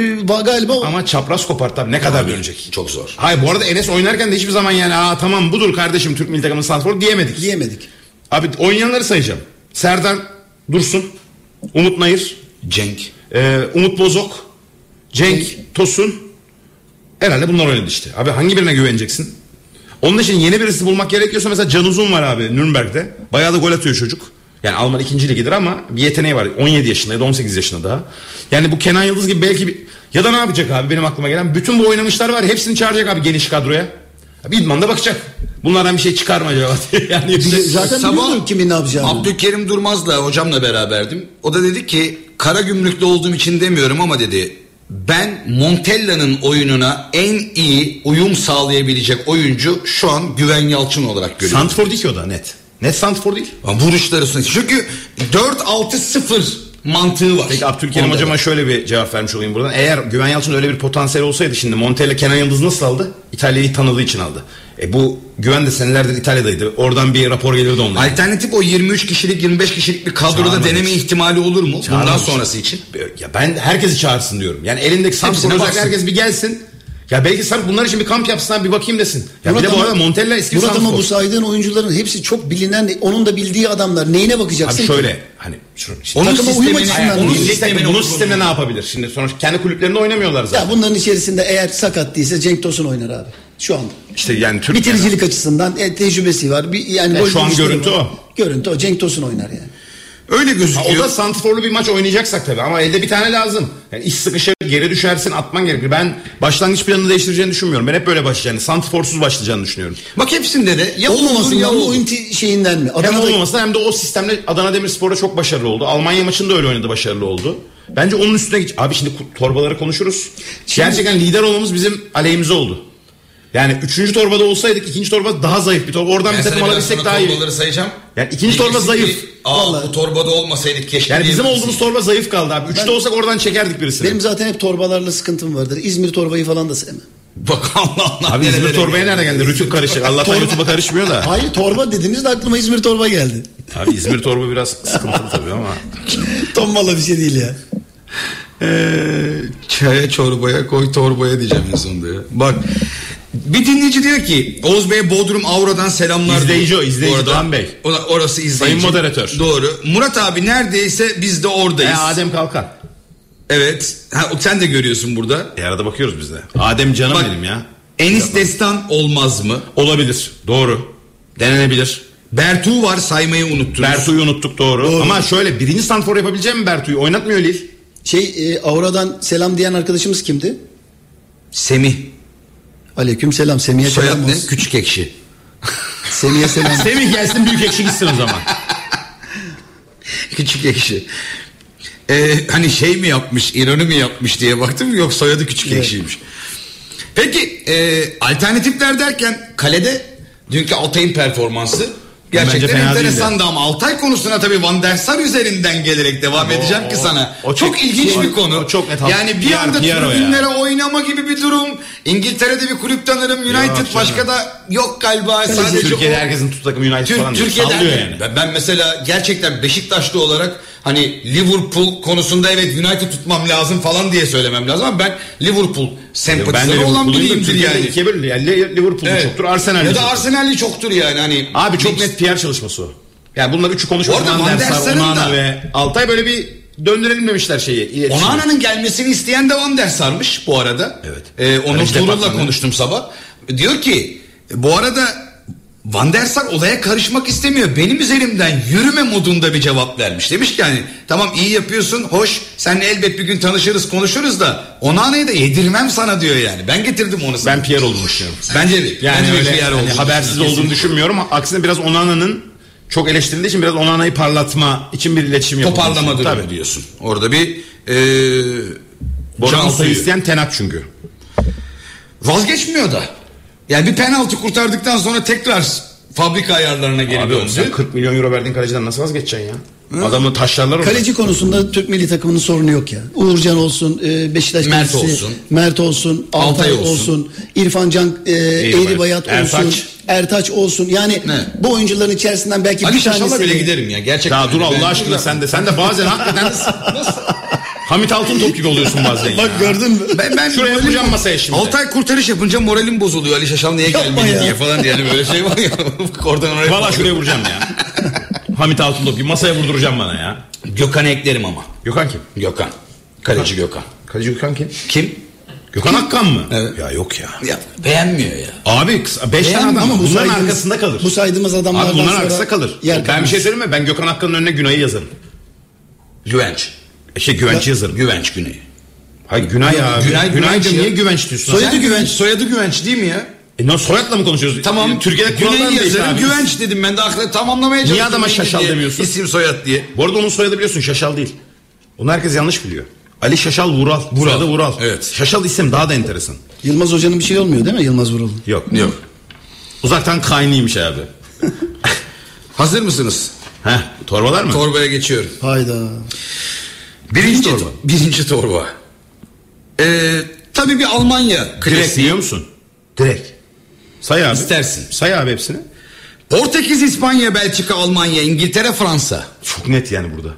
galiba Ama çapraz koparttı abi. Ne kadar dönecek? Çok zor. Hayır, bu arada Enes oynarken de hiçbir zaman yani tamam budur kardeşim Türk milli takımının santrforu diyemedik. diyemedik. Abi oynayanları sayacağım. Serdar Dursun, Umut Nayır, Cenk. Umut Bozok, Cenk Tosun. Herhalde bunlar oynadı işte. Abi hangi birine güveneceksin? Onun için yeni birisi bulmak gerekiyorsa mesela Can Uzun var abi Nürnberg'de. Bayağı da gol atıyor çocuk. Yani Alman 2. ligidir ama bir yeteneği var. 17 yaşında ya da 18 yaşında daha. Yani bu Kenan Yıldız gibi belki ya da ne yapacak abi, benim aklıma gelen bütün bu oynamışlar var ya, hepsini çağıracak abi geniş kadroya. Bir idmanda bakacak. Bunlardan bir şey çıkar mı acaba diye. Yani Zaten biliyordum kimin ne yapacağını. Abdülkerim Durmaz'la hocamla beraberdim. O da dedi ki Karagümrük'te olduğum için demiyorum ama dedi ben Montella'nın oyununa en iyi uyum sağlayabilecek oyuncu şu an Güven Yalçın olarak görüyorum. Santfor değil ki o da net. Net Santfor değil. Vuruşları çünkü 4-6-0 mantığı var. Peki Abdülkerim hocama şöyle bir cevap vermiş olayım buradan. Eğer Güven Yalçın öyle bir potansiyel olsaydı şimdi Montella Kenan Yıldız nasıl aldı? İtalya'yı tanıdığı için aldı. Bu Güven de senelerdir İtalya'daydı. Oradan bir rapor gelirdi ondan. Alternatif o 23 kişilik 25 kişilik bir kadroda deneme ihtimali olur mu? Bundan sonrası için. Ya ben herkesi çağırsın diyorum. Yani elindeki Santfor olacak herkes bir gelsin. Ya belki sen bunlar için bir kamp yapsınlar bir bakayım desin. Ya Murat bir de bu arada Montella eski bir Santfor. Ama bu saydığın oyuncuların hepsi çok bilinen, onun da bildiği adamlar. Neyine bakacaksın? Abi şöyle hani onun sistemine ne yapabilir? Şimdi sonuçta kendi kulüplerinde oynamıyorlar zaten. Ya bunların içerisinde eğer sakat değilse Cenk Tosun oynar abi. Şu anda. İşte yani bitiricilik açısından tecrübesi var. Yani şu an görüntü o. Görüntü o. Cenk Tosun oynar yani. Öyle gözüküyor. O da Santforlu bir maç oynayacaksak tabii ama elde bir tane lazım. Yani iş sıkışır, geri düşersin, atman gerekir. Ben başlangıç planını değiştireceğini düşünmüyorum. Ben hep böyle başlayacağını, Santforsuz başlayacağını düşünüyorum. Bak hepsinde de ya olmamasından mı oyun şeyinden mi? Hem olmamasından hem de o sistemle Adana Demirspor'da çok başarılı oldu. Almanya maçında öyle oynadı, başarılı oldu. Bence onun üstüne abi şimdi torbaları konuşuruz. Gerçekten lider olmamız bizim aleyhimize oldu. Yani 3. torbada olsaydık 2. torba daha zayıf bir torba. Oradan bir takım alabilsek daha iyi. Torbaları sayacağım. Yani 2. torba zayıf. Vallahi bu torbada olmasaydık keşke. Yani bizim olduğumuz torba zayıf kaldı abi. 3'te olsak oradan çekerdik birisini. Benim zaten hep torbalarla sıkıntım vardır. İzmir torbayı falan da sevmem. Bak Allah. Abi İzmir torbaya nereden geldi? Rütük karışık. Allah'tan YouTube'a karışmıyor da. Hayır torba dediniz de aklıma İzmir torba geldi. Abi İzmir torba biraz sıkıntılı tabii ama. Tombalı bir şey değil ya. Çaya çorbaya koy torbaya diyeceğim en sonunda ya. Bak bir dinleyici diyor ki Oğuz Bey Bodrum Aura'dan selamlar. İzleyici o, izleyici Doğan Bey. Orası izleyici. Sayın moderatör. Doğru. Murat abi neredeyse biz de oradayız. Adem Kalkan. Evet. Sen de görüyorsun burada. Arada bakıyoruz biz de. Adem canım benim ya. Enis Destan olmaz mı? Olabilir. Doğru. Denenebilir. Bertu var saymayı unuttunuz. Bertu'yu unuttuk doğru. Ama şöyle 1. Santfor yapabileceğim mi Bertu'yu? Oynatmıyor Lil. Aura'dan selam diyen arkadaşımız kimdi? Semih. Aleyküm selam. Semih'e selam olsun. Soyad ne? Küçük Ekşi. Semih'e selam. Semih gelsin Büyük Ekşi gitsin o zaman. Küçük Ekşi. Hani şey mi yapmış, ironi mi yapmış diye baktım, yok soyadı Küçük Ekşiymiş. Peki alternatifler derken kalede dünkü Altay'ın performansı gerçekten enteresandı ama Altay konusuna tabii Van der Sar üzerinden gelerek devam edeceğim ki sana. Çok ilginç bir konu. Çok net. Yani bir anda tribünlere oynama gibi bir durum. İngiltere'de bir kulüp tanırım. United başka da yok galiba. Sadece Türkiye'de herkesin tut takımı United falan diyor. Türkiye'de yani. Ben mesela gerçekten Beşiktaşlı olarak hani Liverpool konusunda evet United tutmam lazım falan diye söylemem lazım ama ben Liverpool sempatizanı olan biriyimdir yani. İkiye bölündü. Yani Liverpool'u çoktur, Arsenal'li ya da Arsenal'li çoktur yani. Hani abi çok net PR çalışması o. Yani bunlar üçü konuşuyor. Orada Van der Sar'ın da ve Altay böyle bir döndürelim demişler şeyi. Onana'nın gelmesini isteyen de Van der Sar'mış bu arada. Evet. Onur Tuğrul'la konuştum sabah. Diyor ki bu arada Van der Sar olaya karışmak istemiyor. Benim üzerimden yürüme modunda bir cevap vermiş. Demiş ki hani tamam iyi yapıyorsun, hoş, seninle elbet bir gün tanışırız, konuşuruz da Onana'yı da yedirmem sana diyor yani. Ben getirdim onu sana. Ben PR olduğunu düşünüyorum. Bence de. Yani bence öyle PR hani habersiz olduğunu düşünmüyorum. Aksine biraz Onana'nın çok eleştirildiği için biraz Onana'yı parlatma için bir iletişim yapılmış. Toparlama durumu diyorsun. Orada bir Can Altay'ı isteyen Tenak çünkü. Vazgeçmiyor da. Yani bir penaltı kurtardıktan sonra tekrar fabrika ayarlarına geri döndü. Sen 40 milyon euro verdiğin kaleciden nasıl vazgeçeceksin ya? Adamı taşlarlar orada. Kaleci konusunda Türk milli takımının sorunu yok ya. Uğurcan olsun, Beşiktaş Mert kalecisi, olsun. Mert olsun, Altay olsun, İrfan Can Eğribayat olsun, Ertaç olsun. Yani bu oyuncuların içerisinden belki Ali bir tanesi. Şaşal'a bile giderim ya gerçekten. Ya dur Allah aşkına sen de bazen hakikaten Hamit Altıntop gibi oluyorsun bazen. Bak gördün mü? Ben şuraya vuracağım masaya şimdi. Altay kurtarış yapınca moralim bozuluyor. Ali Şaşal niye gelmedi diye falan diye. Yani böyle şey var ya. Oradan oraya. Valla şuraya vuracağım ya. Hamit Altıntop gibi masaya vurduracağım bana ya. Gökhan'ı eklerim ama. Gökhan kim? Gökhan. Kaleci Gökhan. Kaleci Gökhan kim? Kim? Gökhan Akkan mı? Evet. Ya yok ya. Ya beğenmiyor ya. Abi 5 tane adam ama bunların arkasında kalır. Bu saydığımız adamlardan sonra. Abi bunların sonra arkasında kalır. Ben bir şey söyleyeyim mi? Ben Gökhan Akkan'ın önüne Günay'ı yazarım. Güvenç. Güvenç'i yazarım. Güvenç Güney. Hayır Günay abi. Günay'cım niye Güvenç diyorsun? Soyadı Güvenç değil mi ya? Soyadla mı konuşuyoruz? Tamam. Türkiye'de kurallar Güney mı değişti yazarım abi? Güvenç dedim ben de akla tamamlamaya çalıştım. Niye adama Neydi Şaşal diye. demiyorsun? İsim soyad diye. Bu arada onun soyadı biliyorsun Şaşal değil. Onu herkes yanlış biliyor. Ali Şaşal Vural. Soyadı Vural. Evet. Şaşal isim daha da enteresan. Yılmaz Hoca'nın bir şey olmuyor değil mi Yılmaz Vural'ın? Yok. Uzaktan kaynıymış abi. Hazır mısınız? Torbalar mı? Torbaya geçiyorum. Hayda. Birinci torba. Tabii bir Almanya Direkt klasiği. biliyor musun? Direkt. Say abi. İstersin. Say abi hepsini. Portekiz, İspanya, Belçika, Almanya, İngiltere, Fransa. Çok net yani burada.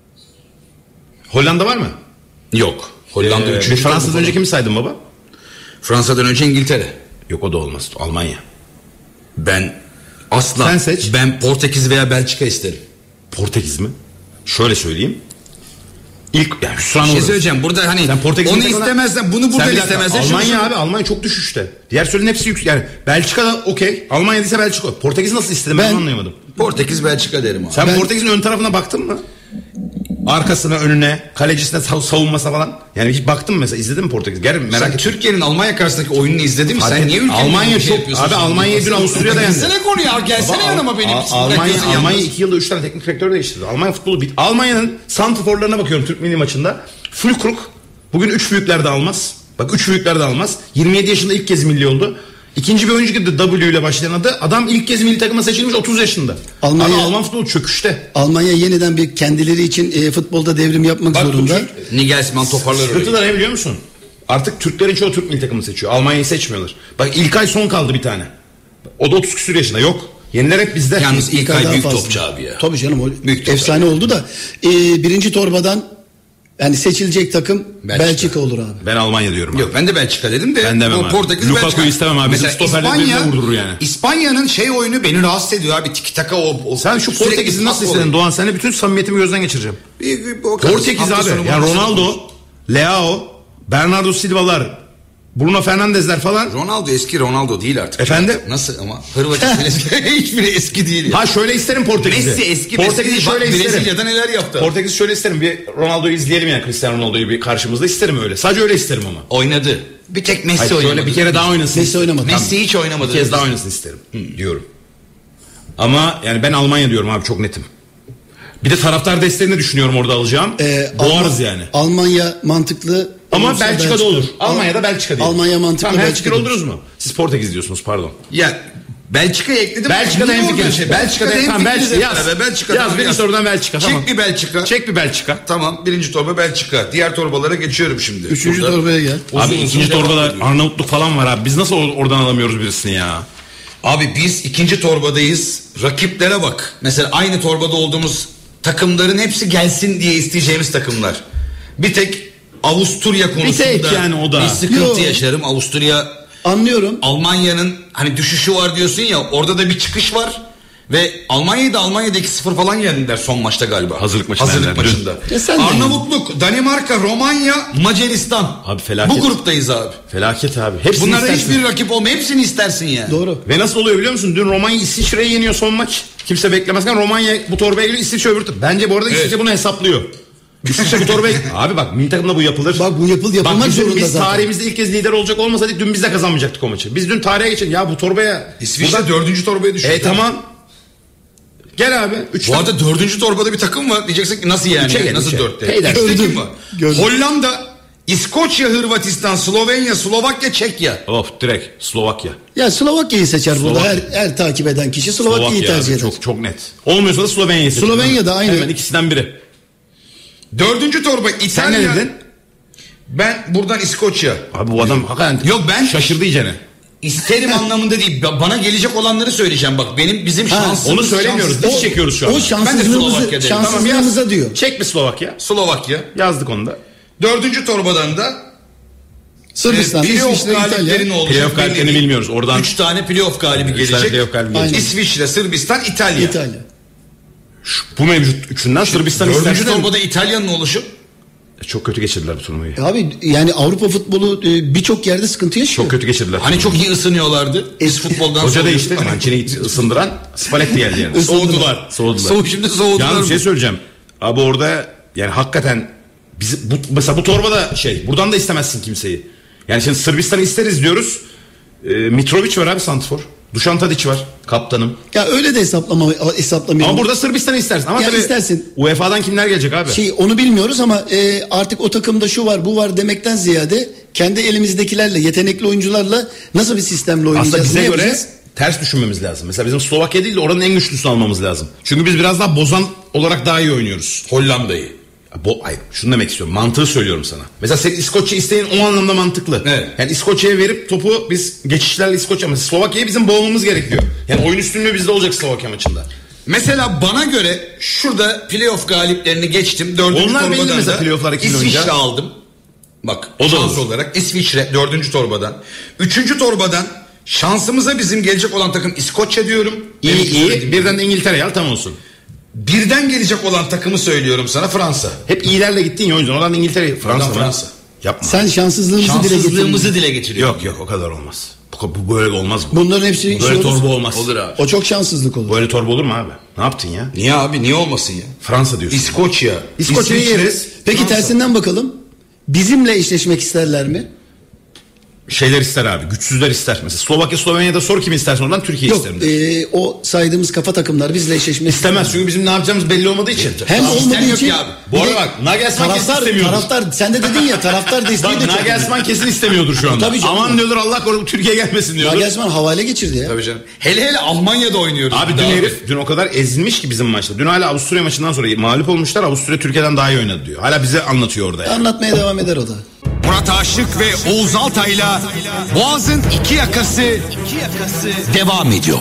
Hollanda var mı? Yok. Hollanda üçüncü Fransa'dan torba önce falan. kimi saydın baba? Fransa'dan önce İngiltere. Yok o da olmaz. Almanya. Ben asla. Sen seç. Ben Portekiz veya Belçika isterim. Portekiz mi? Şöyle söyleyeyim. İlk yani hüsran Bir şey olur. söyleyeceğim. Burada hani Sen Portekiz'in onu takımına- istemezsen bunu Sen burada bir dakika, istemezsen. Almanya abi Almanya çok düşüşte. Diğer söylediğin hepsi yüksek. Yani Belçika'da okey. Almanya değilse Belçika. Portekiz'i nasıl istedim ben Ben- anlayamadım. Portekiz, Belçika derim abi. Sen Ben- Portekiz'in ön tarafına baktın mı? Arkasına, önüne, kalecisine savunmasına falan. Yani hiç baktın mı mesela? İzledin mi Portekiz? Gel merak Sen ettim. Türkiye'nin Almanya karşısındaki oyununu izledin mi? Fark Sen ettim. niye ülkenin Almanya şey çok- yapıyorsun abi şimdi? Almanya'yı dün Avusturya'da yendi. Gelsene konuya. Gelsene yanıma benim için. Almanya 2 yılda 3 tane teknik direktör değiştirdi. Almanya futbolu bit. Almanya'nın santrforlarına bakıyorum Türk milli maçında. Füllkrug bugün 3 büyükler de almaz. Bak 3 büyükler de almaz. 27 yaşında ilk kez milli oldu. İkinci bir oyuncu girdi W ile başlayan adı. Adam ilk kez milli takıma seçilmiş 30 yaşında. Almanya- Abi Alman futbolu çöküşte. Almanya yeniden bir kendileri için futbolda devrim yapmak Bak, zorunda. Nigelsmann toparlar Sıkıntı orayı. da ne biliyor musun? Artık Türklerin çoğu Türk milli takımını seçiyor. Almanya'yı seçmiyorlar. Bak İlkay son kaldı bir tane. O da 30 küsur yaşında yok. Yeniler hep bizde. Yalnız İlkay İlkay daha büyük fazla. topçu abi ya. Tabii canım o Büyük topçu. efsane oldu da birinci torbadan yani seçilecek takım Belçika olur abi. Ben Almanya diyorum abi. Yok ben de Belçika dedim de. Ben demem o abi. Portekiz, Lukaku'yu Belçika. istemem abi. Bizim Mesela stoperleri birbirine vurdurur yani. İspanya'nın şey oyunu beni rahatsız ediyor abi. Tiki taka o. Sen şu sürekli Portekiz'i nasıl pas istedin olayı. Doğan? Seninle bütün samimiyetimi gözden geçireceğim. Portekiz Hafta sonu abi. Yani maçı Ronaldo, Leao, Bernardo Silva'lar, Bruno Fernandes'ler falan. Ronaldo eski Ronaldo değil artık. Efendim? Nasıl ama? Hırvatistan eski. Hiçbiri eski değil. Ya. Ha şöyle isterim Portekiz'i. Messi eski. Portekiz'i Messi şöyle bak, isterim. Brezilya'da neler yaptı. Portekiz'i şöyle isterim. Bir Ronaldo'yu izleyelim yani Cristiano Ronaldo'yu bir karşımızda isterim öyle. Sadece öyle isterim ama. Oynadı. Bir tek Messi Hayır, oynamadı. şöyle bir kere daha oynasın. Messi oynamadı. Messi hiç oynamadı. Bir kez daha oynasın isterim diyorum. Ama yani ben Almanya diyorum abi çok netim. Bir de taraftar desteğini düşünüyorum orada alacağım. Boğarız yani. Almanya mantıklı. Ama olursa Belçika'da olur. Almanya'da Belçika değil. Almanya mantıklı. Tamam Belçika'da hemfikir oldunuz mu? Siz Portekiz diyorsunuz pardon. Ya Belçika'ya ekledim. Belçika'da Niye hemfikir. oradan? Belçika'da tamam Belçika yaz. Belçika'da Yaz birinci sorudan Belçika tamam. Çek bir Belçika. Çek bir Belçika. Tamam birinci torba Belçika. Diğer torbalara geçiyorum şimdi. Üçüncü Burada torbaya gel. uzun Abi uzun ikinci devam torbada ediyorum. Arnavutluk falan var abi. Biz nasıl oradan alamıyoruz birisini ya? Abi biz ikinci torbadayız. Rakiplere bak. Mesela aynı torbada olduğumuz takımların hepsi gelsin diye isteyeceğimiz takımlar. Bir tek Avusturya konusunda tek yani o da. bir sıkıntı Yok. yaşarım. Avusturya Anlıyorum. Almanya'nın hani düşüşü var diyorsun ya, orada da bir çıkış var. Ve Almanya'da 2-0 falan yendiler son maçta galiba. Hazırlık maçında Hazırlık yendiler. maçında. Ya sen de Arnavutluk, Danimarka, Romanya, Macaristan. Abi felaket. Bu gruptayız abi. Felaket abi. Hepsini Bunlarda istersin. hiçbir rakip olma, hepsini istersin yani. Doğru. Ve nasıl oluyor biliyor musun? Dün Romanya İsviçre'ye yeniyor son maç. Kimse beklemezken Romanya bu torbaya geliyor, İsviçre öbür taraf. Bence bu arada İsviçre Evet. bunu hesaplıyor. İsviçre bu torbaya... Abi bak milli takımda bu yapılır. Bak bu yapılmak Bak zorunda biz zaten. tarihimizde ilk kez lider olacak olmasaydık dün biz de kazanmayacaktık o maçı. Biz dün tarihe geçelim. Ya bu torbaya... İsviçre 4. torbaya düştü. Tamam. Gel abi. Bu arada 4. torbada bir takım var. Diyeceksin ki nasıl yani? Üçe gel, Nasıl üçe. 4'te? Gördüm, 3'te kim var? gördüm. Hollanda, İskoçya, Hırvatistan, Slovenya, Slovakya, Çekya. Of direkt Slovakya. Ya Slovakya'yı seçer burada. Slovakya. Her takip eden kişi Slovakya'yı Slovakya tercih abi, eder. çok net. Olmuyorsa da Slovenya'yı seçelim. Slovenya da aynı. Hemen ikisinden biri. 4. torba Sen İtalya. ne dedin? Ben buradan İskoçya. Abi bu adam hakikaten Yok, ben şaşırdı iyicene. İsterim anlamında değil. Bana gelecek olanları söyleyeceğim bak. Bizim şansımız. Onu söylemiyoruz. şanssız- Diş çekiyoruz şu an. O Slovakya derim. şanssızlığımıza diyor. Çek bir Slovakya. Slovakya. Yazdık onu da. 4. torbadan da Sırbistan, playoff İsviçre, galipleri ne İtalya. olacak? Playoff galiplerini bilmiyoruz. Oradan 3 tane playoff galibi Üç tane gelecek. playoff galibi gelecek. İsviçre, Sırbistan, İtalya. İtalya. bu mevcut üçünden Sırbistan 4. isterse torbada İtalya'nın oluşu. çok kötü geçirdiler bu turnuvayı. Abi yani Avrupa futbolu birçok yerde sıkıntı yaşıyor. Çok kötü geçirdiler. Hani çok iyi ısınıyorlardı. Biz futboldan Hoca soğuduk. değişti. Mancini ısındıran Spalletti geldi yani. Soğudular. Soğudular. Şimdi soğudular. Yalnız bir şey söyleyeceğim. Abi orada yani hakikaten mesela bu torbada buradan da istemezsin kimseyi. Yani şimdi Sırbistan'ı isteriz diyoruz. Mitrovic var abi santrfor. Dušan Tadić var kaptanım. Ya öyle de hesaplamayalım. Ama burada Sırbistan'ı istersin. Ama ya tabii istersin. UEFA'dan kimler gelecek abi? Onu bilmiyoruz ama artık o takımda şu var bu var demekten ziyade kendi elimizdekilerle, yetenekli oyuncularla nasıl bir sistemle oynayacağız? Aslında bize ne göre yapacağız? ters düşünmemiz lazım. Mesela bizim Slovakya değil de oranın en güçlüsünü almamız lazım. Çünkü biz biraz daha bozan olarak daha iyi oynuyoruz. Hollanda'yı. Şunu demek istiyorum. Mantığı söylüyorum sana. Mesela senin İskoçya isteğin o anlamda mantıklı. Evet. Yani İskoçya'ya verip topu biz geçişlerle İskoçya. Mesela Slovakya'yı bizim boğmamız gerekiyor. Yani oyun üstünlüğü bizde olacak Slovakya maçında. Mesela bana göre şurada playoff galiplerini geçtim. Dördüncü Onlar belli torbadan mesela da playoff'lara kim İsviçre oynayacak? aldım. Bak O da şans olur. olarak İsviçre dördüncü torbadan. Üçüncü torbadan şansımıza bizim gelecek olan takım İskoçya diyorum. İyi. Birden de İngiltere'ye al tam olsun. Birden gelecek olan takımı söylüyorum sana Fransa. Hep iyilerle gittin ya o yüzden. Oradan İngiltere'ye. Oradan Fransa. Fransa. Yapma. Sen Şanssızlığımızı dile getiriyorum. Yok o kadar olmaz. Bu böyle olmaz bu. Bunların hepsi Böyle şey olur. torba olmaz. Olur abi. O çok şanssızlık olur. Böyle torba olur mu abi? Ne yaptın ya? Niye abi niye olmasın ya? Fransa diyorsun. İskoçya. İskoçya'yı İsviçre, yeriz. Peki Fransa. tersinden bakalım. Bizimle eşleşmek isterler mi? Şeyler ister abi. Güçsüzler ister. Mesela Slovakya, Slovenya'da sor kimi istersen oradan Türkiye Yok. isterim. der. O saydığımız kafa takımlar bizle eşleşmek İstemez çünkü bizim ne yapacağımız belli olmadığı için. Hem Tamam, olmadığı sistem yok için ya abi. Bu arada bak Nagelsmann kesin istemiyordur. taraftar sen de dedin ya taraftar desteği Bak de çok. Nagelsmann kesin istemiyordur şu anda. Tabii canım. Aman diyordur Allah korusun Türkiye gelmesin diyordur. Nagelsmann havale geçirdi ya. Tabii canım. Hele Almanya'da oynuyoruz. Abi bir dün daha. herif dün o kadar ezilmiş ki bizim maçta. Dün hala Avusturya maçından sonra mağlup olmuşlar. Avusturya Türkiye'den daha iyi oynadı diyor. Hala bize anlatıyor orada yani. Anlatmaya devam eder o da. Murat Aşık ve Oğuz Altay'la Boğaz'ın iki yakası devam ediyor.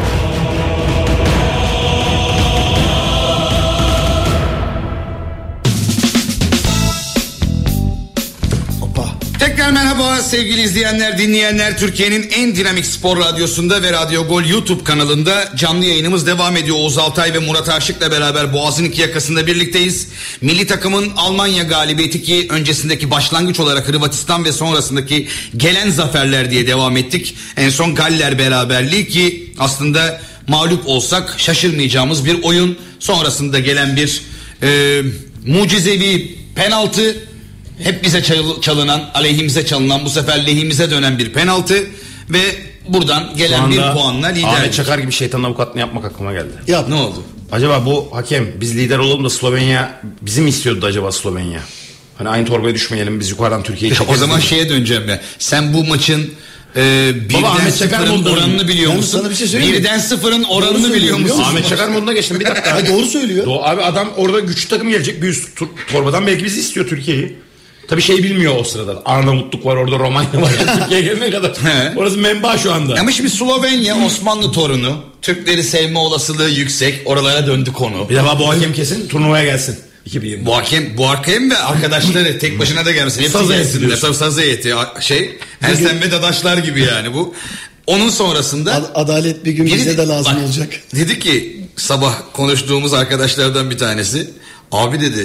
Tekrar merhaba sevgili izleyenler, dinleyenler. Türkiye'nin en dinamik spor radyosunda ve Radyo Gol YouTube kanalında canlı yayınımız devam ediyor. Oğuz Altay ve Murat Aşık'la beraber Boğaz'ın iki yakasında birlikteyiz. Milli takımın Almanya galibiyeti ki öncesindeki başlangıç olarak Hırvatistan ve sonrasındaki gelen zaferler diye devam ettik. En son Galler beraberliği ki aslında mağlup olsak şaşırmayacağımız bir oyun. Sonrasında gelen bir mucizevi penaltı. Hep bize çalınan, aleyhimize çalınan, bu sefer lehimize dönen bir penaltı ve buradan gelen bir puanla lider. Ahmet Çakar gibi şeytan avukatlığını yapmak aklıma geldi. Yap. Ne oldu? Acaba bu hakem biz lider olalım da Slovenya bizi mi istiyordu acaba Slovenya? Hani aynı torbaya düşmeyelim biz yukarıdan Türkiye'yi çekeriz. O zaman şeye döneceğim ben. Sen bu maçın birden Ahmet Çakar sıfırın modunda oranını biliyor Ben musun? sana bir şey söyleyeyim mi? Birden sıfırın oranını söylüyor, biliyor biliyor musun? Ahmet Çakar moduna geçtim bir dakika. Ay, doğru söylüyor. Abi adam orada güçlü takım gelecek bir üst torbadan belki bizi istiyor Türkiye'yi. Tabii şey bilmiyor o sırada. Arnavutluk var orada, Romanya var. Türkiye'ye gelene kadar. He. Orası menba şu anda. Ama şimdi Slovenya Osmanlı torunu. Türkleri sevme olasılığı yüksek. Oralara döndü konu. Bir defa bu hakem kesin turnuvaya gelsin. 2020. Bu hakem ve arkadaşları tek başına da gelmesin. Hepsi Saz heyeti gelsinler. diyorsun. Tabii saz heyeti. Ersen ve Dadaşlar gibi yani bu. Onun sonrasında Adalet bir gün biri bize de lazım bak, olacak. Dedi ki sabah konuştuğumuz arkadaşlardan bir tanesi. Abi dedi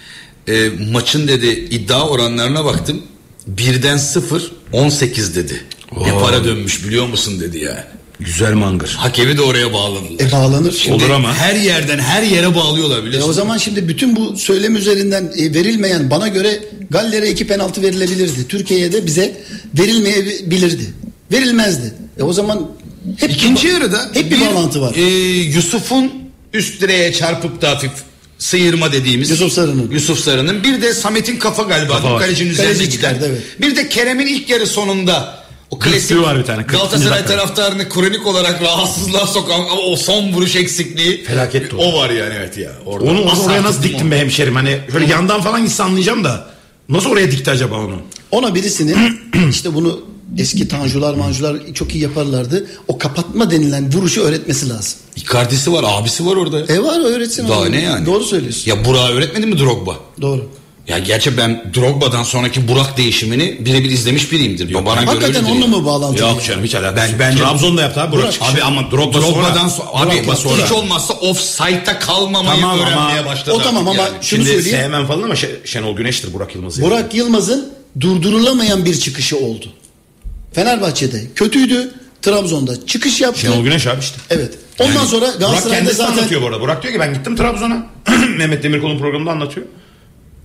maçın dedi iddia oranlarına baktım. 1'den 0 18 dedi. Ne para dönmüş biliyor musun dedi yani. Güzel mangır. Hakemi de oraya bağladılar. Bağlanır. Şimdi Olur ama. her yerden her yere bağlıyorlar biliyorsun. O zaman şimdi bütün bu söylem üzerinden verilmeyen bana göre Galler'e 2 penaltı verilebilirdi. Türkiye'ye de bize verilmeyebilirdi. Verilmezdi. O zaman hep İkinci yarıda hep bir bağlantı var. Yusuf'un üst direğe çarpıp da hafif sıyırma dediğimiz Yusuf Sarı'nın bir de Samet'in kafa galiba Kafa kalecinin üzerine Kaleci giden. çıkardı, evet. Bir de Kerem'in ilk yarı sonunda o klasik Dürtüğü var bir tane, 40. Galatasaray dakika. taraftarını kronik olarak rahatsızlığa sokan ama o son vuruş eksikliği Felaketti o. o var yani evet ya. Orada. Onu Asla oraya nasıl tuttum diktin onu. be hemşerim? Hani şöyle yandan falan gitse anlayacağım da. Nasıl oraya dikti acaba onu? Ona birisinin işte bunu eski tanjular manjular çok iyi yaparlardı. O kapatma denilen vuruşu öğretmesi lazım. Icardi'si var, abisi var orada. Var öğretsin. Daha onu. ne yani? Doğru söylüyorsun. Ya Burak'ı öğretmedi mi Drogba? Doğru. Ya gerçi ben Drogba'dan sonraki Burak değişimini birebir izlemiş biriyimdir. Bana göre Hakikaten öyledir onunla yani. mı bağlantılı? Yok canım hiç alakası. Bence Trabzon'da yaptı abi Burak. Abi ama Drogba'dan sonra abi Drogba sonra. hiç olmazsa offside'da kalmamayı Tamam ama- öğrenmeye başladı. O tamam artık ama yani. şunu Şimdi söyleyeyim. sevmem falan ama Şenol Güneş'tir Burak Yılmaz. yani. Burak Yılmaz'ın durdurulamayan bir çıkışı oldu. Fenerbahçe'de kötüydü. Trabzon'da çıkış yaptı. Şenol Güneş abi işte. Evet. Ondan Yani sonra Burak Galatasaray'da kendisi zaten anlatıyor bu arada. Burak diyor ki ben gittim Trabzon'a. Mehmet Demirkol'un programında anlatıyor.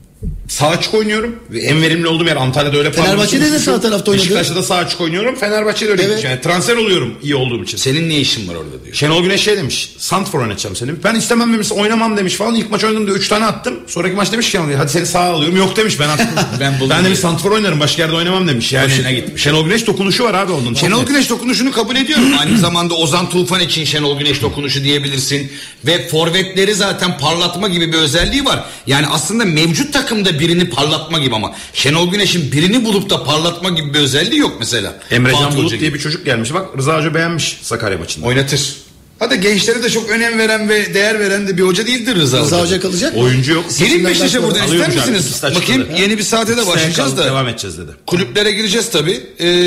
sağ açık oynuyorum. En verimli olduğum yer Antalya'da öyle. Fenerbahçe'de de sağ tarafta oynadı. Beşiktaş'ta da sağ açık oynuyorum. Fenerbahçe'de öyle. Evet. Yani transfer oluyorum iyi olduğum için. Senin ne işin var orada diyor. Şenol Güneş şey demiş. Santfor oynatacağım seni. Ben istemem demiş. Oynamam demiş falan. İlk maç oynadım da 3 tane attım. Sonraki maç demiş ki hadi seni sağa alıyorum. Yok demiş ben attım. ben demiş Santfor oynarım. Başka yerde oynamam demiş. Yani Hoşuna gitmiş. Şenol Güneş dokunuşu var abi onun. Şenol Güneş dokunuşunu kabul ediyorum. Aynı zamanda Ozan Tufan için Şenol Güneş dokunuşu diyebilirsin. Ve forvetleri zaten parlatma gibi bir özelliği var. Yani aslında mevcut takımda birini parlatma gibi ama Şenol Güneş'in birini bulup da parlatma gibi bir özelliği yok mesela. Emrecan Bulut diye bir çocuk gelmiş. Bak Rıza Hoca beğenmiş Sakarya maçında. Oynatır. Hatta gençlere de çok önem veren ve değer veren de bir hoca değildir Rıza Hoca kalacak. Oyuncu yok. Gelin Beşiktaş'a buradan ister Alıyormuş abi, misiniz? iki Bakayım açıkladı. yeni bir saate de başlayacağız da. Devam edeceğiz dedi. Kulüplere gireceğiz tabii.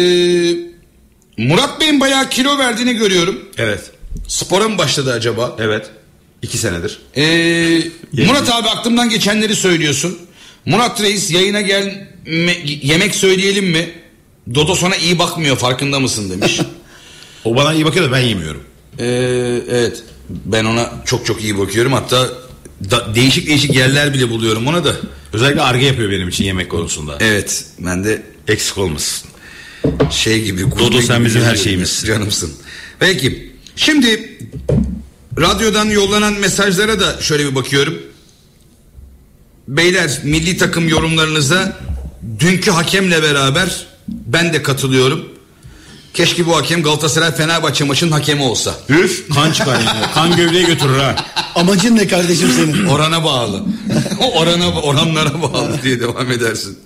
Murat Bey'in bayağı kilo verdiğini görüyorum. Evet. Spora mı başladı acaba? Evet. 2 senedir. Murat abi aklımdan geçenleri söylüyorsun. Murat Reis yayına yemek söyleyelim mi? Dodo sana iyi bakmıyor farkında mısın demiş. O bana iyi bakıyor da ben yemiyorum. Evet ben ona çok iyi bakıyorum. Hatta değişik yerler bile buluyorum ona da. Özellikle arge yapıyor benim için yemek konusunda. Evet ben de Eksik olmasın. şey gibi. Dodo sen gibi bizim her görüyorum. şeyimiz. Canımsın. Peki şimdi radyodan yollanan mesajlara da şöyle bir bakıyorum. Beyler milli takım yorumlarınıza dünkü hakemle beraber ben de katılıyorum. Keşke bu hakem Galatasaray Fenerbahçe maçının hakemi olsa. Üf kan çıkar yani. Kan gövdeyi götürür ha. Amacın ne kardeşim senin? Orana bağlı. Oranlara bağlı diye devam edersin.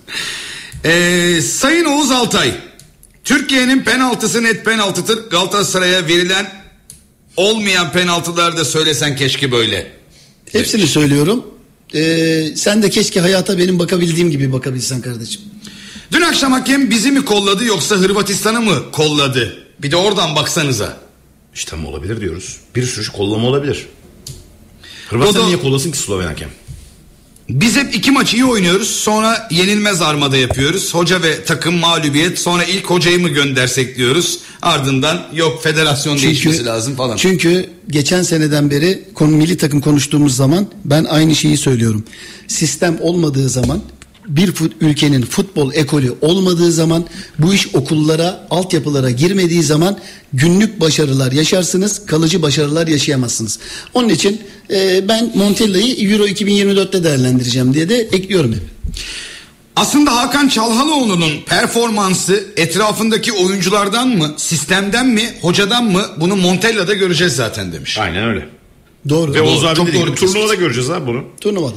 Sayın Oğuz Altay, Türkiye'nin penaltısı net penaltıdır. Galatasaray'a verilen olmayan penaltılar da söylesen keşke böyle. Hepsini söylüyorum. Sen de keşke hayata benim bakabildiğim gibi bakabilsen kardeşim. Dün akşam hakem bizi mi kolladı yoksa Hırvatistan'ı mı kolladı? Bir de oradan baksanıza. İşte mi olabilir diyoruz. Bir sürü kollama olabilir. Hırvatistan niye kollasın ki Sloven hakem? Biz hep 2 maç iyi oynuyoruz. Sonra yenilmez armada yapıyoruz. Hoca ve takım mağlubiyet. Sonra ilk hocayı mı göndersek diyoruz. Ardından yok federasyon değişmesi lazım falan. Çünkü geçen seneden beri milli takım konuştuğumuz zaman ben aynı şeyi söylüyorum. Sistem olmadığı zaman, bir ülkenin futbol ekolü olmadığı zaman, bu iş okullara, altyapılara girmediği zaman günlük başarılar yaşarsınız, kalıcı başarılar yaşayamazsınız. Onun için ben Montella'yı Euro 2024'te değerlendireceğim diye de ekliyorum hep. Aslında Hakan Çalhanoğlu'nun performansı etrafındaki oyunculardan mı, sistemden mi, hocadan mı, bunu Montella'da göreceğiz zaten demiş. Aynen öyle. Doğru. Ve Oğuz Doğru, abi çok dediği doğru gibi bir turnuvada göreceğiz abi bunu. Turnuvada.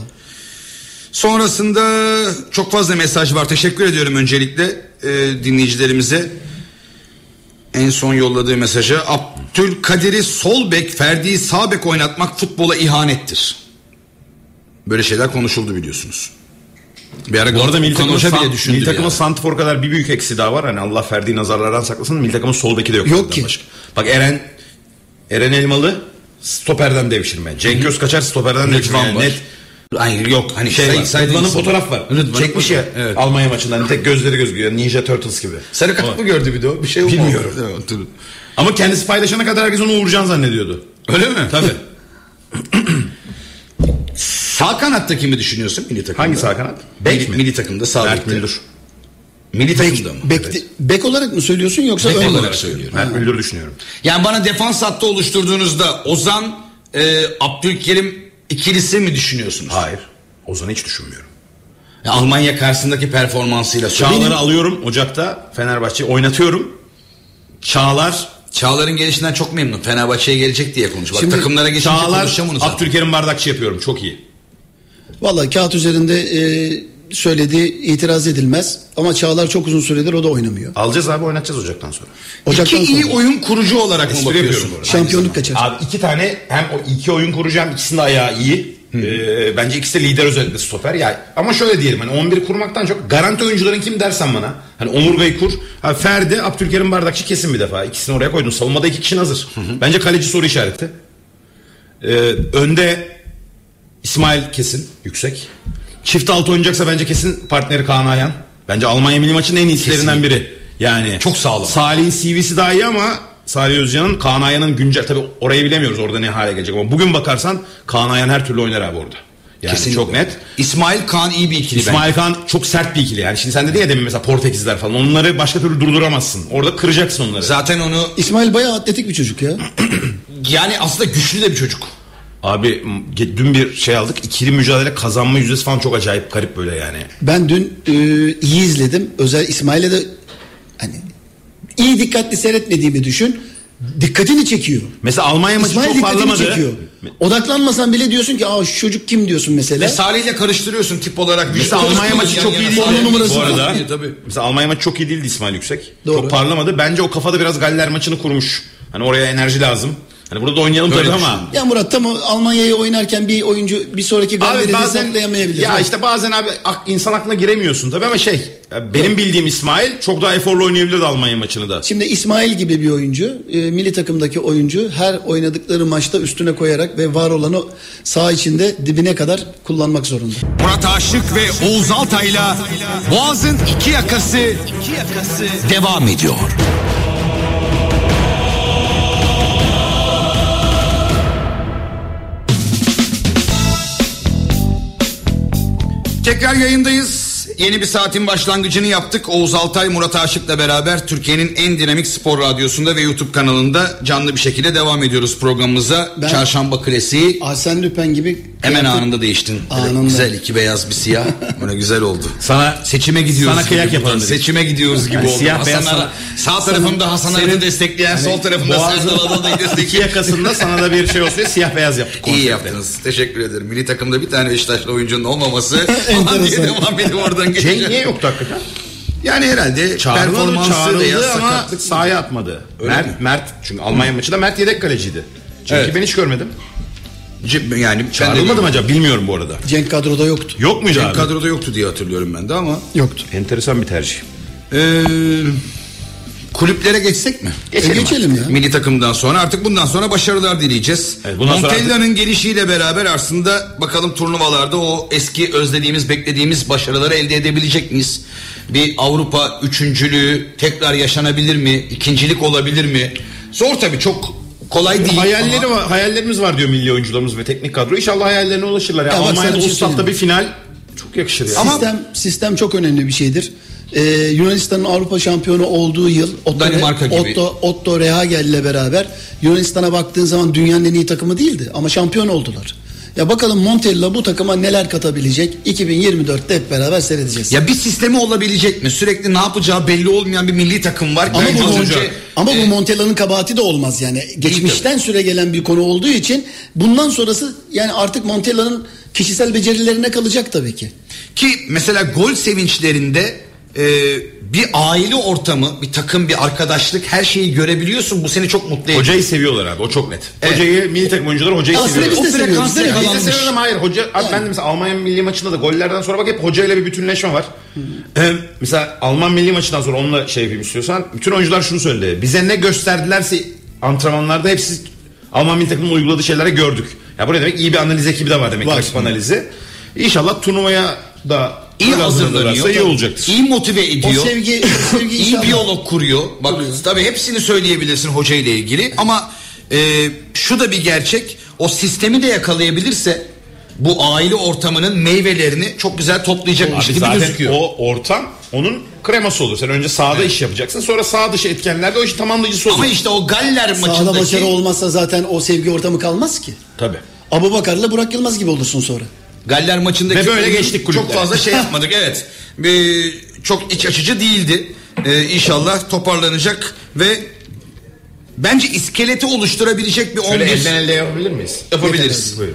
Sonrasında çok fazla mesaj var. Teşekkür ediyorum öncelikle dinleyicilerimize. En son yolladığı mesaja Abdülkadir'i sol bek, Ferdi'yi sağ bek oynatmak futbola ihanettir. Böyle şeyler konuşuldu biliyorsunuz. Bir ara Bu arada milli bile takımın Santfor kadar bir büyük eksi daha var. Hani Allah Ferdi'yi nazarlardan saklasın. Milli takımın sol beki de yok. Yok ki. Başka. Bak Eren Elmalı stoperden devşirme. Cenk Özkaçar stoperden devşirme. Net. Hayır yok hani Rıdvan'ın fotoğraf var. Çekmiş ya evet. Almanya maçından. Tek gözleri gözüküyor. Ninja Turtles gibi. Sarı kart mı gördü bir de o? Bir şey olmadı. Bilmiyorum. Evet, Ama kendisi paylaşana kadar herkes onu Uğurcan zannediyordu. öyle mi? Tabii. Sağ kanatta kimi düşünüyorsun milli takımda? Hangi sağ kanat? Bek mi? Milli takımda sağ Mert bekte. Müldür. Milli takımda mı? Bek olarak mı söylüyorsun yoksa Bek ön olarak olarak? söylüyorum. Mert Müldür düşünüyorum. Yani bana defans hattı oluşturduğunuzda Ozan, Abdülkerim ikilisi mi düşünüyorsunuz? Hayır. Ozan'ı hiç düşünmüyorum. Ya Almanya karşısındaki performansıyla Çağlar'ı alıyorum Ocak'ta Fenerbahçe'yi oynatıyorum. Çağlar'ın gelişinden çok memnun. Fenerbahçe'ye gelecek diye konuşuyor. Bak Şimdi takımlara geçince konuşacağım onu zaten. Abdülkerim Bardakçı yapıyorum. Çok iyi. Vallahi kağıt üzerinde söylediği itiraz edilmez. Ama Çağlar çok uzun süredir o da oynamıyor. Alacağız abi oynatacağız Ocak'tan sonra. Ocaktan İki iyi sonra. oyun kurucu olarak mı Espri bakıyorsun? yapıyorum bu arada. Şampiyonluk kaçar. Abi 2 tane hem o 2 oyun kuracağım, ikisinin de ayağı iyi. Bence ikisi de lider özellikle stoper. Ya ama şöyle diyelim hani 11 kurmaktan çok garanti oyuncuların kim dersen bana. Hani omurgayı kur. Ha, Ferdi, Abdülkerim Bardakçı kesin bir defa. İkisini oraya koydun. Savunmada 2 kişinin hazır. Bence kaleci soru işareti. Önde İsmail kesin yüksek. Çift altı oynayacaksa bence kesin partneri Kaan Ayhan. Bence Almanya milli maçının en iyilerinden biri. Yani çok sağlam. Salih'in CV'si daha iyi ama Salih Özcan'ın, Kaan Ayhan'ın güncel, tabii orayı bilemiyoruz orada ne hale gelecek ama bugün bakarsan Kaan Ayhan her türlü oynar abi orada. Yani Kesinlikle. çok net. İsmail Kaan iyi bir ikili. İsmail Kaan çok sert bir ikili yani. Şimdi sen dedin ya demin mesela Portekizler falan. Onları başka türlü durduramazsın. Orada kıracaksın onları. Zaten onu İsmail bayağı atletik bir çocuk ya. yani aslında güçlü de bir çocuk. Abi dün bir şey aldık. İkili mücadele kazanma yüzdesi falan çok acayip garip böyle yani. Ben dün iyi izledim. Özel İsmail'e de hani iyi dikkatli seyretmediğimi düşün. Dikkatini çekiyor. Mesela Almanya maçı İsmail çok dikkatini parlamadı. çekiyor. Odaklanmasan bile diyorsun ki şu çocuk kim diyorsun mesela. Ve Salih'le karıştırıyorsun tip olarak. Mesela Almanya maçı çok iyi değil. Forma numarası Bu arada var. Tabii. mesela Almanya maçı çok iyi değildi İsmail Yüksek. Doğru. Çok parlamadı. Bence o kafada biraz Galler maçını kurmuş. Hani oraya enerji lazım. Hani burada da oynayalım Öyle tabii ama. düşünüyorum. Ya Murat tam Almanya'yı oynarken bir oyuncu bir sonraki galibiyeti hesaplayamayabilir. Ya işte bazen abi insan aklına giremiyorsun tabii ama benim bildiğim İsmail çok daha eforlu oynayabilirdi Almanya maçını da. Şimdi İsmail gibi bir oyuncu, milli takımdaki oyuncu her oynadıkları maçta üstüne koyarak ve var olanı saha içinde dibine kadar kullanmak zorunda. Murat Aşık ve Oğuz Altay'la Boğaz'ın iki yakası devam ediyor. Tekrar yayındayız. Yeni bir saatin başlangıcını yaptık. Oğuz Altay, Murat Aşık'la beraber Türkiye'nin en dinamik spor radyosunda ve YouTube kanalında canlı bir şekilde devam ediyoruz programımıza. Çarşamba klasiği. Arsène Lupin gibi Hemen anında değiştin. Anında. Güzel, iki beyaz bir siyah. Böyle güzel oldu. Sana Seçime gidiyoruz. sana kıyak gibi yapalım oldu. dedik. Seçime gidiyoruz gibi Yani oldu. siyah beyaz Sağ tarafımda Hasan Arat'ı destekleyen, sol tarafımda Serdar Adalı'yı iki destekleyen. yakasında sana da bir şey olsun diye siyah beyaz yaptık. İyi konseptle. yaptınız. Teşekkür ederim. Milli takımda bir tane Beşiktaşlı oyuncunun olmaması falan diye devam edip oradan Cenk geçeceğim. niye yoktu hakikaten? Yani herhalde performansı veya ama sakatlık. sahaya atmadı. Öyle mi? Mert çünkü Almanya maçında Mert yedek kaleciydi. Çünkü Evet. ben hiç görmedim. Yani Çağrılmadı mı acaba bilmiyorum bu arada. Cenk kadroda yoktu. Yok muydu Cenk abi? kadroda yoktu diye hatırlıyorum ben de ama. Yoktu. Enteresan bir tercih. Kulüplere geçsek mi? Geçelim ya. Milli takımdan sonra artık bundan sonra başarılar dileyeceğiz. Evet, bundan sonra Montella'nın gelişiyle beraber aslında bakalım turnuvalarda o eski özlediğimiz, beklediğimiz başarıları elde edebilecek miyiz? Bir Avrupa üçüncülüğü tekrar yaşanabilir mi? İkincilik olabilir mi? Zor tabii, çok kolay değil. Hayallerimiz var diyor milli oyuncularımız ve teknik kadro. İnşallah hayallerine ulaşırlar. Ya Ya bak Almanya'da sana bir şey Ustad'da söyleyeyim. bir final çok yakışır ya. Ama- Sistem çok önemli bir şeydir. Yunanistan'ın Avrupa şampiyonu olduğu yıl Danimarka gibi. Otto Rehhagel ile beraber Yunanistan'a baktığın zaman dünyanın en iyi takımı değildi ama şampiyon oldular. Ya bakalım Montella bu takıma neler katabilecek? 2024'te hep beraber seyredeceğiz. Ya bir sistemi olabilecek mi? Sürekli ne yapacağı belli olmayan bir milli takım var. Ama Bence bu, az önce- bu Montella'nın kabahati de olmaz yani. Geçmişten süre gelen bir konu olduğu için bundan sonrası yani artık Montella'nın kişisel becerilerine kalacak tabii ki. Ki mesela gol sevinçlerinde bir aile ortamı, bir takım, bir arkadaşlık, her şeyi görebiliyorsun. Bu seni çok mutlu ediyor. Hocayı seviyorlar abi, o çok net. Evet. Hocayı, milli takım oyuncuları hocayı Aslında seviyorlar. biz de O seviyoruz frekansı değil mi? Biz de yakalanmış. seviyoruz ama hayır hoca abi ben de mesela Almanya milli maçında da gollerden sonra bak hep hocayla bir bütünleşme var. Mesela Alman milli maçından sonra onunla şey yapayım istiyorsan bütün oyuncular şunu söyledi. Bize ne gösterdilerse antrenmanlarda hepsi Alman milli takımının uyguladığı şeyleri gördük. Ya bu ne demek? İyi bir analiz ekibi de var demek. Var. Rakip analizi. İnşallah turnuvaya da İyi hazırlanıyor. iyi olacaktır. İyi motive ediyor. O sevgi İyi inşallah. biyolog kuruyor. Bak tabii hepsini söyleyebilirsin hoca ile ilgili ama şu da bir gerçek. O sistemi de yakalayabilirse bu aile ortamının meyvelerini çok güzel toplayacakmış Abi gibi zaten gözüküyor. o ortam onun kreması olur. Sen önce sahada iş yapacaksın. Sonra sağ dışı etkenlerde o işin tamamlayıcısı olur. Ama işte o Galler Sahada maçındaki başarı olmazsa zaten o sevgi ortamı kalmaz ki. Tabii. Abubakar'la Burak Yılmaz gibi olursun sonra. Galler maçındaki Ve böyle oyun geçtik kulüplere. çok fazla şey yapmadık. Evet. Çok iç açıcı değildi. İnşallah toparlanacak ve bence iskeleti oluşturabilecek bir Şöyle 11 elden elde yapabilir miyiz? yapabiliriz. Buyurun.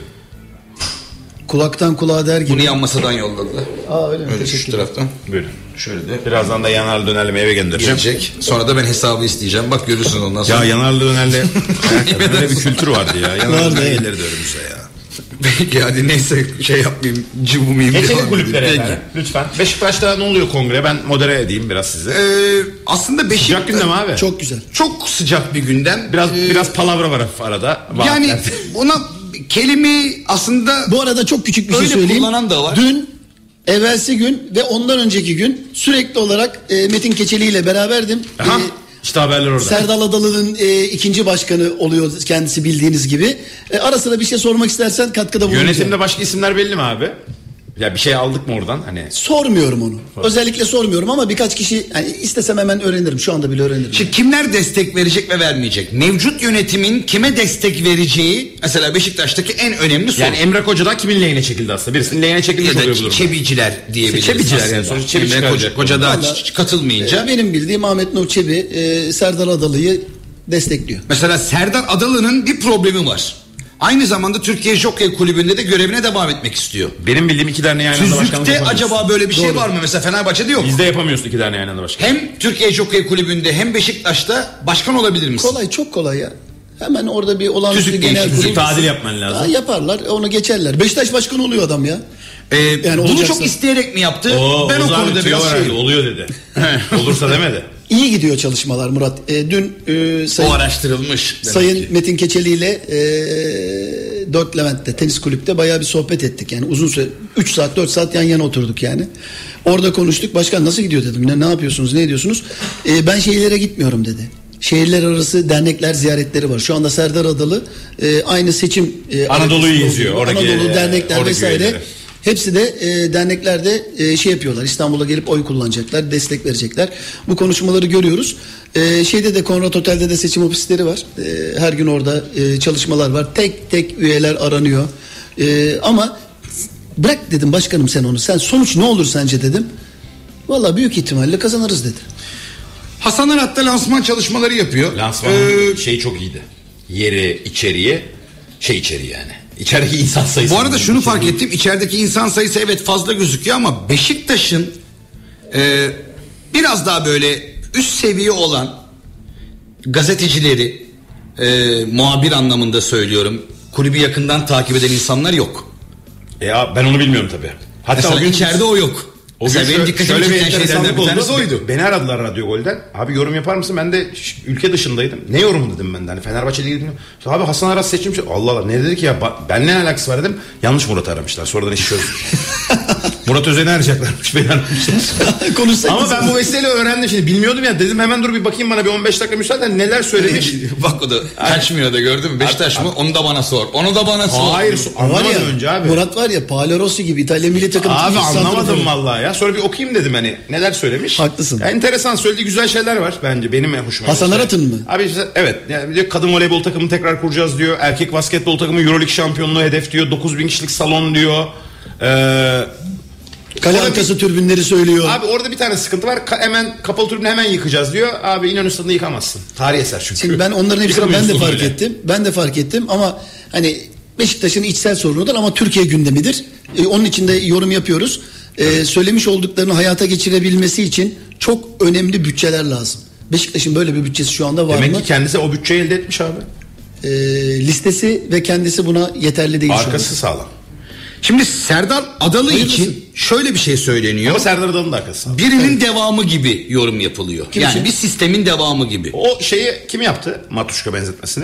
Kulaktan kulağa der gibi. Bunu yan masadan yolladılar. Aa öyle mi? Öyle şu Teşekkürler. taraftan. Buyurun. Şöyle de Birazdan da yanarlı dönerle eve göndereceğim. gelecek. Sonra da ben hesabı isteyeceğim. Bak görürsün ondan sonra. Ya yanarlı dönerle böyle bir kültür vardı ya. Yanarlı Vardı, döner evet. gelirdi önümüze ya. Peki hadi neyse şey yapmayayım. Cıvımayayım. Geçelim devam kulüplere edeyim. efendim. Lütfen. Beşiktaş'ta ne oluyor kongre? Ben modere edeyim biraz size. Aslında Beşiktaş Sıcak gündem abi. Çok güzel. çok sıcak bir gündem. Biraz palavra var arada. Yani Vaatler. buna kelime aslında Bu arada çok küçük bir şey öyle söyleyeyim. kullanan da var. Dün, evvelsi gün ve ondan önceki gün sürekli olarak Metin Keçeli ile beraberdim. Aha. İşte haberler orada. Serdal Adalı'nın ikinci başkanı oluyor kendisi bildiğiniz gibi. Ara sıra bir şey sormak istersen katkıda bulunacağım. Yönetimde başka isimler belli mi abi? Ya bir şey aldık mı oradan? Hani Sormuyorum onu. Özellikle sormuyorum ama birkaç kişi yani istesem hemen öğrenirim. Şu anda bile öğrenirim. Şimdi kimler destek verecek ve vermeyecek? Mevcut yönetimin kime destek vereceği mesela Beşiktaş'taki en önemli soru. yani Emre Koca kimin lehine çekildi aslında? Birisinin lehine çekilmiş ya oluyor bu da durumda. Çebiciler diyebiliriz. Çebiciler aslında. yani sonuçta Çebi Emre çıkaracak. Koca daha Vallahi, katılmayınca. Benim bildiğim Ahmet Nur Çebi Serdar Adalı'yı destekliyor. Mesela Serdar Adalı'nın bir problemi var. Aynı zamanda Türkiye Jockey Kulübü'nde de görevine devam etmek istiyor. Benim bildiğim 2 derneği aynı anda başkanlık Tüzükte yapamıyorsun. acaba böyle bir şey var mı? Mesela Fenerbahçe'de yok. Bizde yapamıyorsun 2 derneği aynı anda başkanlık. Hem Türkiye Jockey Kulübü'nde hem Beşiktaş'ta başkan olabilir misin? Kolay, çok kolay ya. Hemen orada bir olağanüstü Tüzük genel değişikliği, kurul. tadil yapman lazım. Ha, yaparlar, onu geçerler. Beşiktaş başkanı oluyor adam ya. Yani bunu olacaksa. çok isteyerek mi yaptı? Ben o Oğuz abi konuda tüyo biraz verdi, oluyor dedi. Olursa demedi. İyi gidiyor çalışmalar Murat. Dün O araştırılmış. Sayın Metin Keçeli ile 4 Levent'te tenis kulüpte bayağı bir sohbet ettik. Yani uzun süre 3 saat 4 saat yan yana oturduk yani. Orada konuştuk. Başkan nasıl gidiyor dedim. Ne yapıyorsunuz, ne ediyorsunuz? Ben şehirlere gitmiyorum dedi. Şehirler arası dernekler ziyaretleri var. Şu anda Serdar Adalı aynı seçim Anadolu'yu geziyor. Oradaki, Anadolu dernekler oradaki vesaire. üyeleri. Hepsi de derneklerde şey yapıyorlar. İstanbul'a gelip oy kullanacaklar, destek verecekler. Bu konuşmaları görüyoruz. Şeyde de Konrad Otel'de de seçim ofisleri var. Her gün orada çalışmalar var. Tek tek üyeler aranıyor. Ama bırak dedim başkanım sen onu. Sen sonuç ne olur sence dedim. Vallahi büyük ihtimalle kazanırız dedi. Hasan Arat da lansman çalışmaları yapıyor. Lansmanın şeyi çok iyiydi. Yeri, içeriği, içeriği yani. İçerideki insan sayısı. Bu arada şunu fark ettim. İçerideki insan sayısı evet fazla gözüküyor ama Beşiktaş'ın biraz daha böyle üst seviye olan gazetecileri, muhabir anlamında söylüyorum, kulübü yakından takip eden insanlar yok. Ya ben onu bilmiyorum tabii. Hatta Mesela o gün içeride o yok. Mesela benim dikkatimi çeken şeylerden bir tanesi oydu. Beni aradılar Radyo Gol'den. Abi yorum yapar mısın? Ben de ülke dışındaydım. Ne yorumu dedim ben de. Hani Fenerbahçe'yle ilgili. Abi Hasan Arat seçilmiş. Allah Allah. Ne dedi ki ya? Ben ne alakası var dedim. Yanlış Murat'ı aramışlar. Sonradan iş çözdüm. Murat Özen'i arayacaklarmış. Beni aramışlar. Ama ben bu vesileyle öğrendim. Şimdi bilmiyordum ya. Dedim hemen dur bir bakayım bana bir 15 dakika müsaade. Neler söylemiş. Bak o da kaçmıyor da gördün mü? Beşiktaş mı? Onu da bana sor. Onu da bana sor. Hayır. Anlamadım önce abi. Murat var ya Paolo Rossi gibi İtalya milli takım. Abi anlamadım vallahi ya. Sonra bir okuyayım dedim hani neler söylemiş. Haklısın. Ya, enteresan söylediği güzel şeyler var bence benim hoşuma. Hasan Arat'ın mı? Abi işte, evet. Yani diyor, kadın voleybol takımını tekrar kuracağız diyor. Erkek basketbol takımı EuroLeague şampiyonluğu hedef diyor. 9.000 kişilik salon diyor. Kale arkası türbünleri söylüyor. Abi orada bir tane sıkıntı var. Hemen kapalı tribünü hemen yıkacağız diyor. Abi İnönü Stadı'nı yıkamazsın. Tarihi eser çünkü. Şimdi ben onların hepsini ben de fark öyle. ettim. Ben de fark ettim ama hani Beşiktaş'ın içsel sorunudur ama Türkiye gündemidir. Onun için de yorum yapıyoruz. Söylemiş olduklarını hayata geçirebilmesi için çok önemli bütçeler lazım. Beşiktaş'ın böyle bir bütçesi şu anda var Demek mı? ki kendisi o bütçeyi elde etmiş abi. Listesi ve kendisi buna yeterli değil. Arkası sağlam. Şimdi Serdar Adalı Hayırlısı. için şöyle bir şey söyleniyor. Ama Serdar Adalı'nın da arkası sağlam. Birinin devamı gibi yorum yapılıyor. Kim yani için? bir sistemin devamı gibi. O şeyi kim yaptı? Matruşka benzetmesini.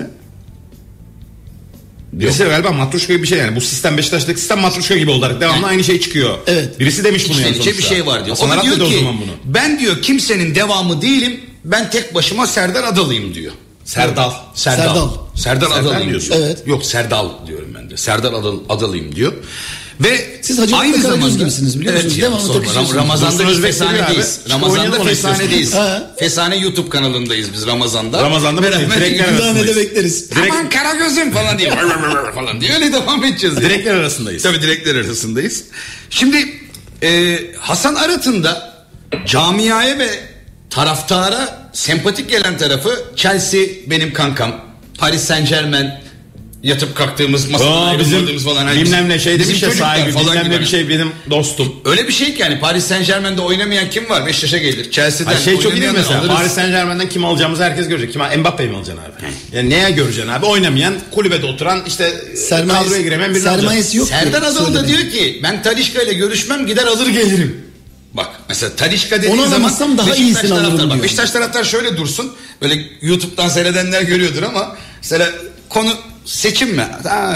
Birisi galiba Matruşka gibi bir şey yani. Bu sistem Beşiktaş'taki sistem Matruşka gibi oldu. Devamlı aynı şey çıkıyor. Evet. Birisi demiş bunu yani İçten içe bir sonuçta. şey var diyor. Hasan O da Arat diyor dedi ki o zaman bunu. ben diyor kimsenin devamı değilim. Ben tek başıma Serdar Adalıyım diyor. Serdal. Serdar Serdar Adalıyım diyorsun. diyor. Evet. Yok Serdal diyorum ben de. Serdar Adalıyım diyor. Ve Siz Hacı aynı Karagöz zamanda gibisiniz biliyor musunuz? Evet ya, Devamlı sorma. takışıyorsunuz. Ramazan'da Dursun biz Özbek seviyor Fesane'deyiz. abi. Ramazan'da Oynayalım onu Fesane'deyiz. Ha. Fesane YouTube kanalındayız biz Ramazan'da. Ramazan'da Beraber direkler YouTube- Bir tane de bekleriz. Aman Karagöz'üm falan diye falan diye öyle devam edeceğiz. diye. Direkler arasındayız. Tabii direkler arasındayız. Şimdi Hasan Arat'ın da camiaya ve taraftara sempatik gelen tarafı Chelsea benim kankam. Paris Saint-Germain yatıp kalktığımız masadan ayrılmadığımız falan. Hani bilmem ne şey bizim demiş ya çocuklar sahibi falan bilmem gibi ne bir hani. şey benim dostum. Öyle bir şey ki yani Paris Saint-Germain'de oynamayan kim var? Beşiktaş'a gelir. Chelsea'den Ay şey çok iyi değil oynamayanları mesela. alırız. Paris Saint-Germain'den kim alacağımızı herkes görecek. Mbappe'yi mi alacaksın abi? Yani neye göreceksin abi? Oynamayan, kulübede oturan işte kadroya giremeyen birini alacaksın. Sermayesi yok. Serdar ki, Adalı da söyledi. diyor ki ben Talisca ile görüşmem gider alır gelirim. Bak mesela Talisca dediğin Onu zaman alamazsam daha Beşiktaş iyisini alırım taraftarı- bak, diyor. Beşiktaş taraftar şöyle dursun. Böyle YouTube'dan seyredenler görüyordur ama mesela konu seçim mi?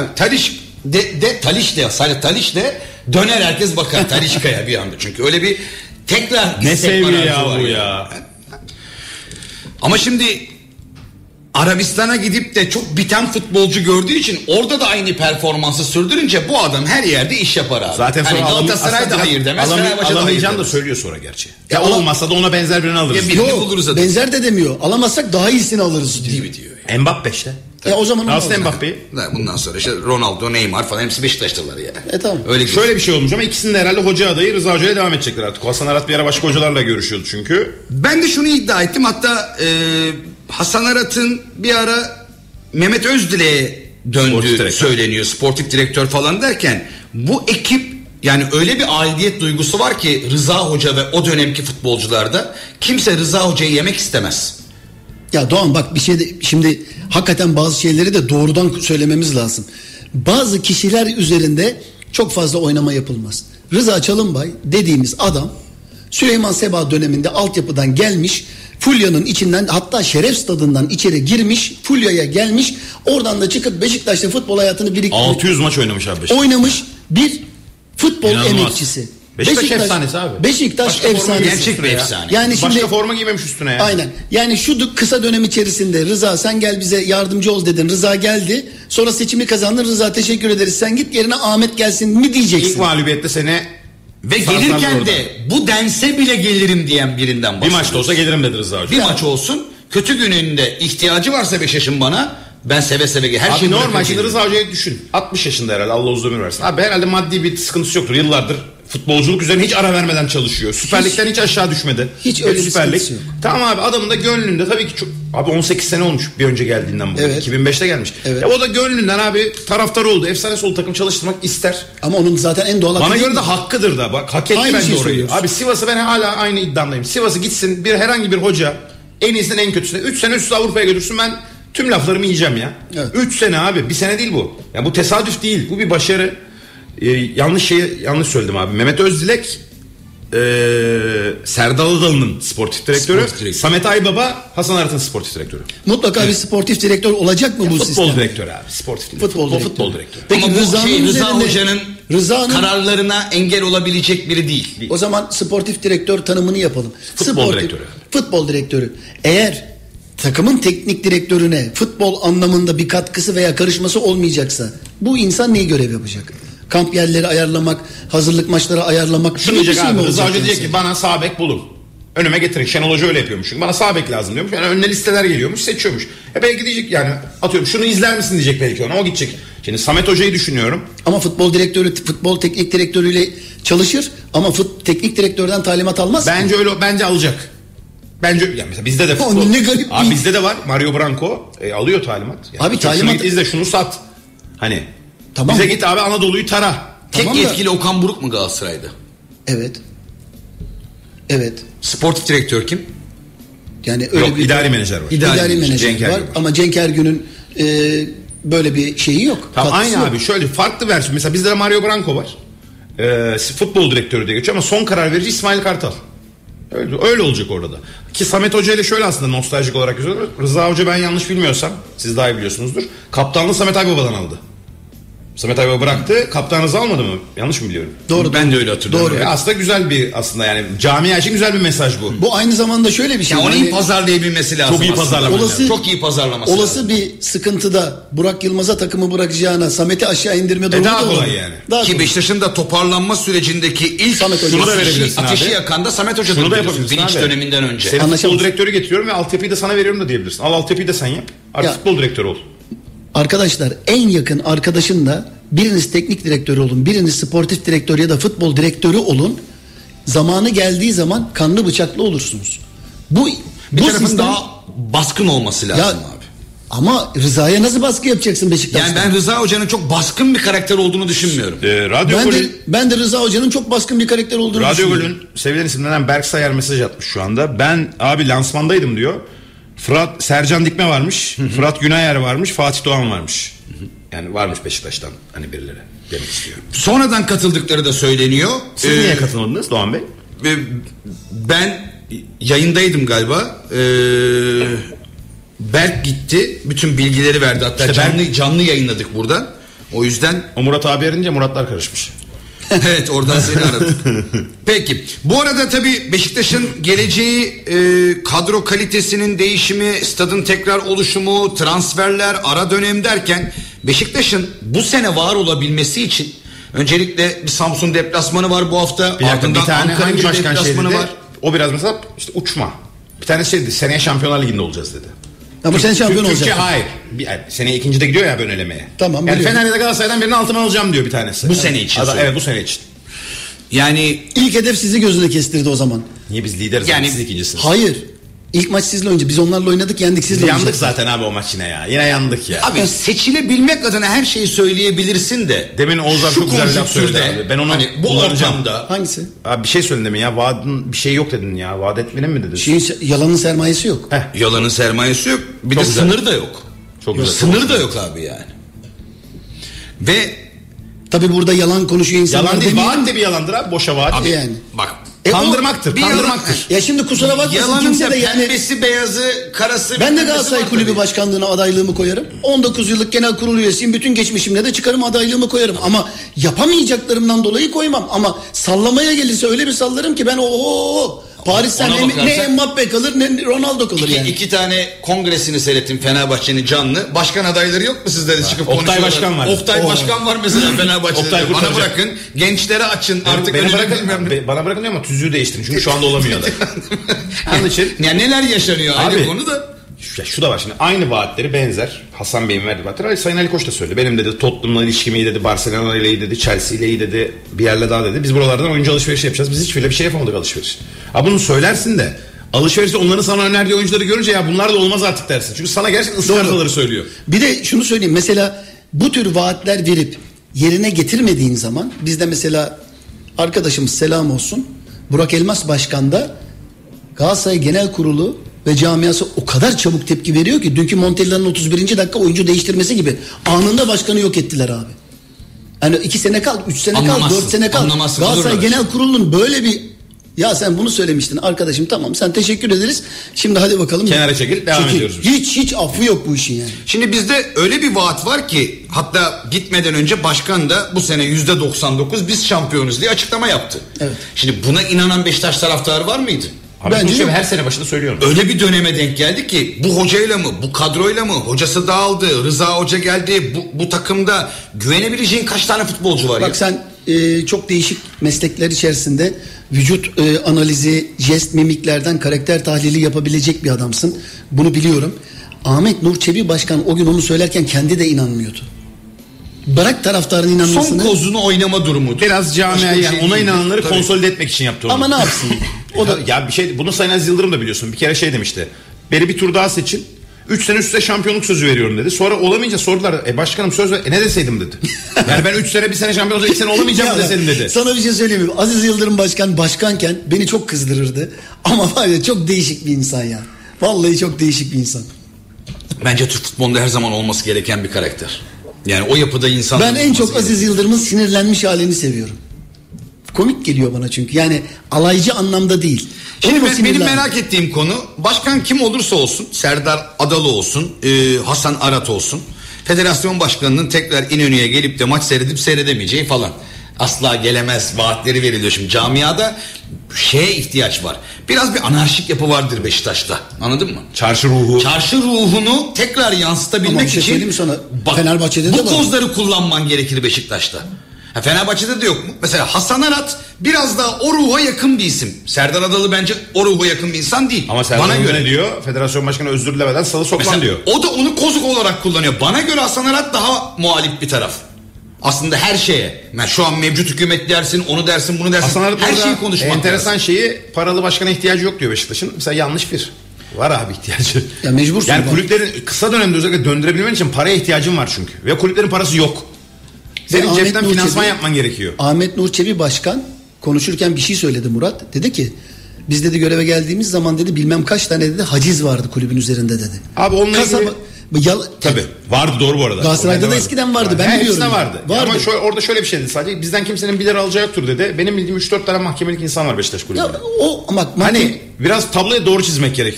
Sadece Talisca döner herkes bakar Talisca'ya bir anda. Çünkü öyle bir tekrar Ne istek seviyor var, ya arzu var bu ya. Ama şimdi Arabistan'a gidip de çok biten futbolcu gördüğü için orada da aynı performansı sürdürünce bu adam her yerde iş yapar abi. Zaten sonra hani Galatasaray'da hayır demez, Fenerbahçe'de hayır alamayacağını da demez. söylüyor sonra gerçi. Ya olmazsa da ona benzer birini alırız. Ya birini buluruz zaten. Benzer de demiyor. Alamazsak daha iyisini alırız diyor. Gibi diyor. Yani. Mbappe işte. O zaman Aslında Mbappe'yi. Bundan sonra işte Ronaldo, Neymar falan hepsi Beşiktaş'talar ya. Tamam. Öyle Şöyle bir şey olmuş ama ikisinin de herhalde hoca adayı Rıza Hoca'yla devam edecekler artık. Hasan Arat bir ara başka hocalarla görüşüyordu çünkü. Ben de şunu iddia ettim, hatta Hasan Arat'ın bir ara Mehmet Özdilek'e döndüğü söyleniyor, sportif direktör falan derken bu ekip, yani öyle bir aidiyet duygusu var ki Rıza Hoca ve o dönemki futbolcularda, kimse Rıza Hoca'yı yemek istemez. Ya Doğan bak bir şey de, şimdi hakikaten bazı şeyleri de doğrudan söylememiz lazım. Bazı kişiler üzerinde çok fazla oynama yapılmaz. Rıza Çalınbay dediğimiz adam Süleyman Seba döneminde altyapıdan gelmiş, Fulya'nın içinden, hatta Şeref Stadı'ndan içeri girmiş, Fulya'ya gelmiş, oradan da çıkıp Beşiktaş'ta futbol hayatını biriktirmiş. 600 maç oynamış abi Beşiktaş. Oynamış bir futbol İnanılmaz. emekçisi. Beşiktaş efsanesi abi. Beşiktaş Başka efsanesi. Gerçek bir efsane. Yani Başka şimdi, forma giymemiş üstüne ya. aynen. Yani şu kısa dönem içerisinde Rıza sen gel bize yardımcı ol dedin. Rıza geldi. Sonra seçimi kazandın. Rıza teşekkür ederiz. Sen git yerine Ahmet gelsin mi diyeceksin. İlk mağlubiyette seni Ve gelirken de bu dense bile gelirim diyen birinden bir bahsediyoruz. maçta olsa gelirim dedi Rıza Hoca. Bir maç olsun, kötü gününde ihtiyacı varsa Beşiktaş'ın bana, ben seve seve her Abi şeyi normal şimdi bırakır Rıza Hoca'yı düşün. 60 yaşında herhalde, Allah uzun ömür versin. Abi herhalde maddi bir sıkıntısı yoktur. Yıllardır futbolculuk üzerine hiç ara vermeden çalışıyor. Süper Lig'den hiç aşağı düşmedi. Hiç öyle bir Süper Lig. sıkıntısı yok. Tamam abi, adamın da gönlünde tabii ki çok... Abi 18 sene olmuş bir önce geldiğinden bugün. Evet. 2005'te gelmiş. Evet. O da gönlünden abi taraftar oldu. Efsane sol takım çalıştırmak ister. Ama onun zaten en doğal hakkı Bana değil göre de mi? hakkıdır da. Bak hak etti Aynı bence şeyi orayı. söylüyorsun. Abi Sivas'ı ben hala aynı iddiamdayım. Sivas'ı gitsin herhangi bir hoca en iyisinden en kötüsüne 3 sene üst Avrupa'ya götürsün, ben tüm laflarımı yiyeceğim ya. Evet. 3 sene abi, bir sene değil bu. Ya bu tesadüf değil. Bu bir başarı. Yanlış söyledim abi. Mehmet Özdilek Serdal Adalı'nın sportif direktörü. Samet Aybaba Hasan Arat'ın sportif direktörü. Mutlaka bir sportif direktör olacak mı bu Futbol sistem? direktörü abi. Sportif değil. Futbol direktörü. Peki Ama bu Rıza'nın Rıza üzerinde- Hoca'nın Rıza'nın- kararlarına engel olabilecek biri değil. O zaman sportif direktör tanımını yapalım. Futbol direktörü. Futbol direktörü. Eğer takımın teknik direktörüne futbol anlamında bir katkısı veya karışması olmayacaksa bu insan neyi görev yapacak? Kamp yerleri ayarlamak, hazırlık maçları ayarlamak. Şunu gibi bir diyecek şey mi abi. Rıza olacak Hoca diyecek yani? ki bana sağ bek bulun. Önüme getirin. Şenol Hoca öyle yapıyormuş. Çünkü bana sağ bek lazım diyormuş. Yani önüne listeler geliyormuş, seçiyormuş. Belki diyecek yani, atıyorum şunu izler misin diyecek belki ona, o gidecek. Şimdi Samet Hoca'yı düşünüyorum. Ama futbol direktörü futbol teknik direktörüyle çalışır ama teknik direktörden talimat almaz. Bence alacak. Bence yani mesela bizde de futbol. O ne garip Abi bir- bizde de var. Mario Branco alıyor talimat. Yani Abi şunu talimat- git izle, şunu sat. Hani Tamam. bize git abi Anadolu'yu tara. Tek Tamam da- yetkili Okan Buruk mu Galatasaray'da? Evet. Evet. Sportif direktör kim? Yani öyle Yok, bir idari menajer var. İdari menajer Cenk var Ergün ama Cenk Ergün'ün böyle bir şeyi yok. Tamam, katkısı aynı yok. abi, şöyle farklı versiyon. Mesela bizde de Mario Branco var. Futbol direktörü diye geçiyor ama son karar verici İsmail Kartal. Öyle olacak orada da. Ki Samet Hoca ile şöyle aslında nostaljik olarak yazıyorlar. Rıza Hoca, ben yanlış bilmiyorsam, siz daha iyi biliyorsunuzdur, kaptanlığı Samet Aybaba'dan aldı. Samet Aybaba bıraktı, kaptan Rıza almadı mı? Yanlış mı biliyorum? Doğru. Ben de öyle hatırlıyorum. Doğru. Aslında güzel bir, aslında yani camia için güzel bir mesaj bu. Bu aynı zamanda şöyle bir şey. Ya onu yani iyi pazarlayabilmesi lazım. Çok iyi aslında. pazarlaması lazım. Çok iyi pazarlaması lazım. olası bir sıkıntıda Burak Yılmaz'a takımı bırakacağına Samet'i aşağı indirme durumu daha da kolay olur. yani. Daha Ki kolay. Beşiktaş'ın da toparlanma sürecindeki ilk Samet Hoca. Şunu da verebilirsin ateşi abi. yakan da Samet Hoca'dır. Şunu da biliyorsun, yapabilirsin Bilinç abi. döneminden önce. Seni Anlaşıldı. futbol direktörü getiriyorum ve altyapıyı da sana veriyorum da diyebilirsin. Al altyapıyı da sen yap. Artık Ya. futbol direktörü ol. Arkadaşlar en yakın arkadaşın da biriniz teknik direktör olun, biriniz sportif direktör ya da futbol direktörü olun. Zamanı geldiği zaman kanlı bıçaklı olursunuz. Bu Bir tarafın sistem- daha baskın olması lazım ya, abi. ama Rıza'ya nasıl baskı yapacaksın Beşiktaş'ta? Yani ben Rıza Hoca'nın çok baskın bir karakter olduğunu düşünmüyorum. Ben de Rıza Hoca'nın çok baskın bir karakter olduğunu Radyo düşünüyorum. Gol'ün sevilen isimlerinden Berk Sayar mesaj atmış şu anda. Ben abi lansmandaydım diyor. Sercan Dikme varmış. Fırat Günayer varmış. Fatih Doğan varmış. Yani varmış Beşiktaş'tan hani birileri demek istiyor. Sonradan katıldıkları da söyleniyor. Siz niye katılmadınız Doğan Bey? Ben yayındaydım galiba. Berk gitti. Bütün bilgileri verdi. Hatta İşte canlı yayınladık buradan. O yüzden O Murat abi erince Muratlar karışmış. Evet, oradan seni aradık. Peki bu arada tabii Beşiktaş'ın geleceği, kadro kalitesinin değişimi, stadın tekrar oluşumu, transferler, ara dönem derken Beşiktaş'ın bu sene var olabilmesi için öncelikle bir Samsun deplasmanı var bu hafta. Bir tane Ankara hangi başkan deplasmanı dedi? var. O biraz mesela işte uçma. Bir tane şey dedi, seneye Şampiyonlar Ligi'nde olacağız dedi. Ya bu sene şampiyon Türkiye olacak. hayır. Seneye ikinci de gidiyor ya böyle elemeye. Tamam, Yani biliyorum. Fener'de Galatasaray'dan birini altıma alacağım diyor bir tanesi. Bu sene için Evet, bu sene için. Yani İlk hedef sizi gözüne kestirdi o zaman. Niye biz lideriz? Yani- Siz ikincisiniz. Hayır. İlk maç sizle oynayacak. Biz onlarla oynadık, yendik, Biz sizle yandık oynayacak. zaten abi o maç yine ya. Yine yandık ya. abi seçilebilmek adına her şeyi söyleyebilirsin de. Demin Oğuzhan şu çok güzel bir laf söyledi konjonktürde, abi. Ben onu hani bu kullanacağım. ortamda Hangisi? Abi bir şey söyledin demin ya. Vaadin bir şey yok dedin ya. Vaat etmenin mi dedin? Yalanın sermayesi yok. yalanın sermayesi yok. Bir Çok de güzel. sınır da yok. Çok güzel. Sınır da yok abi yani. Ve Tabii burada yalan konuşuyor insanlar. Yalan değil. demeyelim. Vaat de bir yalandır abi. Boşa vaat. abi yani. bak Kandırmaktır. bir Kandırmaktır. Ya şimdi kusura bakmasın yalanın kimse da de yani. pembesi, beyazı, karası. Ben de pembesi Galatasaray var Kulübü tabii. Başkanlığı'na adaylığımı koyarım. 19 yıllık genel kurul üyesiyim. Bütün geçmişimle de çıkarım adaylığımı koyarım. Ama yapamayacaklarımdan dolayı koymam. Ama sallamaya gelirse öyle bir sallarım ki ben Paris'ten Ona ne bakarsan- Mbappe kalır ne Ronaldo kalır yani. İki tane kongresini seyrettim Fenerbahçe'nin canlı. Başkan adayları yok mu sizde de çıkıp Oktay konuşuyorlar? Başkan var. Oktay Başkan var mesela Fenerbahçe'de. Oktay Bana kurtaracak. bırakın. Gençlere açın. Artık Beni önce bırakın, bilmem ne. bana bırakın diyor ama tüzüğü değiştirin. Çünkü şu anda olamıyor da. Onun için Ya neler yaşanıyor ayrı Abi, konu da. şu da var şimdi aynı vaatleri benzer. Hasan Bey'in verdiği vaatler. Sayın Ali Koç da söyledi. Benim dedi Tottenham'la ilişkim iyi dedi. Barcelona ile iyi dedi. Chelsea ile iyi dedi. Bir yerle daha dedi. Biz buralardan oyuncu alışverişi yapacağız. Biz hiçbir şey yapamadık alışveriş. Abi bunu söylersin de alışverişte onların sana önerdiği oyuncuları görünce ya bunlar da olmaz artık dersin. Çünkü sana gerçekten ıskartaları söylüyor. Bir de şunu söyleyeyim. Mesela bu tür vaatler verip yerine getirmediğin zaman bizde mesela arkadaşımız selam olsun Burak Elmas Başkan da Galatasaray Genel Kurulu ve camiası o kadar çabuk tepki veriyor ki dünkü Montella'nın 31. dakika oyuncu değiştirmesi gibi anında başkanı yok ettiler abi. Yani 2 sene kal, 3 sene kal, Anlamazsın, 4 sene kal. anlamazsın, Galatasaray olurlar. Genel Kurulu'nun böyle bir ya sen bunu söylemiştin arkadaşım tamam sen teşekkür ederiz. Şimdi hadi bakalım. Kenara çekil, devam ediyoruz biz. Hiç affı yok bu işin yani. Şimdi bizde öyle bir vaat var ki hatta gitmeden önce başkan da bu sene %99 biz şampiyonuz diye açıklama yaptı. Evet. Şimdi buna inanan Beşiktaş taraftarı var mıydı? Abi Bence bunu yok. her sene başında söylüyorum. Öyle bir döneme denk geldi ki bu hocayla mı, bu kadroyla mı, hocası dağıldı, Rıza Hoca geldi, bu takımda güvenebileceğin kaç tane futbolcu var ya? Bak sen çok değişik meslekler içerisinde vücut analizi, jest, mimiklerden karakter tahlili yapabilecek bir adamsın. Bunu biliyorum. Ahmet Nur Çebi Başkan o gün onu söylerken kendi de inanmıyordu. Bırak taraftarın Son inanmasını. kozunu oynama durumu. Biraz camia yani ona inananları Tabii. konsolide etmek için yaptı onu. Ama ne yapsın? O da ya bir şey bunu Sayın Aziz Yıldırım da biliyorsun. Bir kere şey demişti. Beni bir tur daha seçin. 3 sene üst üste şampiyonluk sözü veriyorum dedi. Sonra olamayınca sordular. Başkanım söz ver. Ne deseydim dedi. Yani ben 3 sene bir sene şampiyon olsam 2 sene olamayacağım mı Ya, deseydim dedi. Sana bir şey söyleyeyim mi? Aziz Yıldırım başkanken beni çok kızdırırdı. Ama var ya çok değişik bir insan ya. Vallahi çok değişik bir insan. Bence Türk futbolunda her zaman olması gereken bir karakter. Yani o yapıda insan. Ben en çok Aziz Yıldırım'ın sinirlenmiş halini seviyorum. Komik geliyor bana çünkü. Yani alaycı anlamda değil. Şimdi Onun o benim sinirlenme. merak ettiğim konu başkan kim olursa olsun, Serdar Adalı olsun, Hasan Arat olsun, federasyon başkanının tekrar İnönü'ye gelip de maç seyredip seyredemeyeceği falan. Asla gelemez vaatleri veriliyor şimdi camiada. Şeye ihtiyaç var. Biraz bir anarşik yapı vardır Beşiktaş'ta. Anladın mı? Çarşı ruhu. Çarşı ruhunu tekrar yansıtabilmek Ama bir şey için söyleyeyim mi sana? Fenerbahçe'de de bu var. kozları kullanman gerekir Beşiktaş'ta. Fenerbahçe'de de yok mu? Mesela Hasan Arat biraz daha o ruha yakın bir isim. Serdar Adalı bence o ruha yakın bir insan değil. Ama Serdar bana Adalı göre ne diyor? Federasyon başkanı özür dilemeden salı sokman mesela diyor. o da onu kozuk olarak kullanıyor. Bana göre Hasan Arat daha muhalif bir taraf. Aslında her şeye. Yani şu an mevcut hükümet dersin, onu dersin, bunu dersin. Hasan Arat her orada şeyi konuşmak enteresan lazım. şeyi paralı başkana ihtiyacı yok diyor Beşiktaş'ın. Mesela yanlış bir. Var abi ihtiyacı. Ya mecbursun Yani bak. kulüplerin kısa dönemde özellikle döndürebilmen için paraya ihtiyacın var çünkü. Ve kulüplerin parası yok. Senin Ahmet cepten Nur finansman Çebi- yapman gerekiyor. Ahmet Nur Çebi Başkan konuşurken bir şey söyledi Murat. Dedi ki biz dedi göreve geldiğimiz zaman dedi bilmem kaç tane dedi haciz vardı kulübün üzerinde dedi. Abi onunla ilgili... Tabii vardı doğru bu arada. Galatasaray'da Orada da vardı. eskiden vardı, ben Hepsinde biliyorum. vardı. Vardı. Ama orada şöyle bir şeydi sadece bizden kimsenin 1 lira alacağı yoktur dedi. Benim bildiğim 3-4 tane mahkemelik insan var Beşiktaş kulübünde. Ya, o bak Hani biraz tabloya doğru çizmek gerekiyor.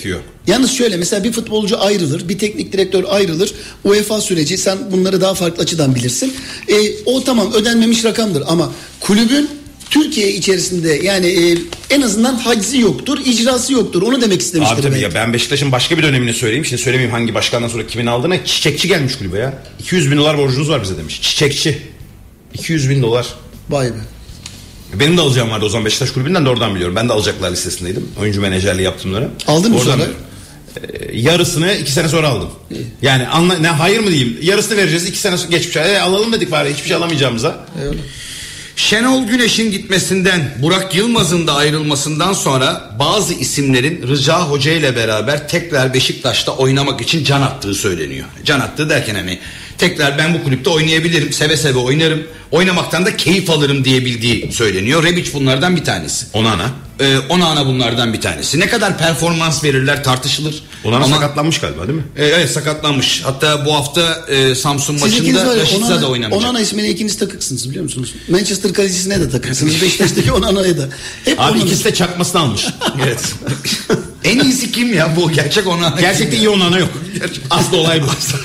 Yalnız şöyle, mesela bir futbolcu ayrılır, bir teknik direktör ayrılır. UEFA süreci, sen bunları daha farklı açıdan bilirsin. O tamam, ödenmemiş rakamdır ama kulübün Türkiye içerisinde yani en azından haczi yoktur, icrası yoktur. Onu demek istemiştir. Abi tabii ya, ben Beşiktaş'ın başka bir dönemini söyleyeyim. Şimdi söylemeyeyim hangi başkandan sonra kimin aldığına. Çiçekçi gelmiş kulübe ya. 200 bin dolar borcunuz var bize demiş. Çiçekçi. 200 bin dolar. Vay be. Benim de alacağım vardı o zaman Beşiktaş kulübünden, de oradan biliyorum. Ben de alacaklar listesindeydim. Oyuncu menajerliği yaptımları. Aldın mı oradan sonra? Yarısını 2 sene sonra aldım. İyi. Yani ne hayır mı diyeyim? Yarısını vereceğiz, 2 sene geçmiş. Alalım dedik bari, hiçbir şey alamayacağımıza. Öyle. Şenol Güneş'in gitmesinden, Burak Yılmaz'ın da ayrılmasından sonra bazı isimlerin Rıza Hoca ile beraber tekrar Beşiktaş'ta oynamak için can attığı söyleniyor. Can attığı derken hani tekrar ben bu kulüpte oynayabilirim, seve seve oynarım, oynamaktan da keyif alırım diyebildiği söyleniyor. Rebic bunlardan bir tanesi. Onana bunlardan bir tanesi. Ne kadar performans verirler tartışılır. Onana sakatlanmış galiba değil mi? Evet, sakatlanmış. Hatta bu hafta Samsun Siz maçında Raşitsa da oynamayacak. Onana ismine ikiniz takıksınız biliyor musunuz? Manchester kalecisine de takıksınız. Beşiktaş'taki Onana'ya da. Hep abi Onana. ikisi de çakmasını almış. Evet. En iyisi kim ya bu? Gerçek Onana. Gerçekte iyi Onana yok. Aslı olay bu.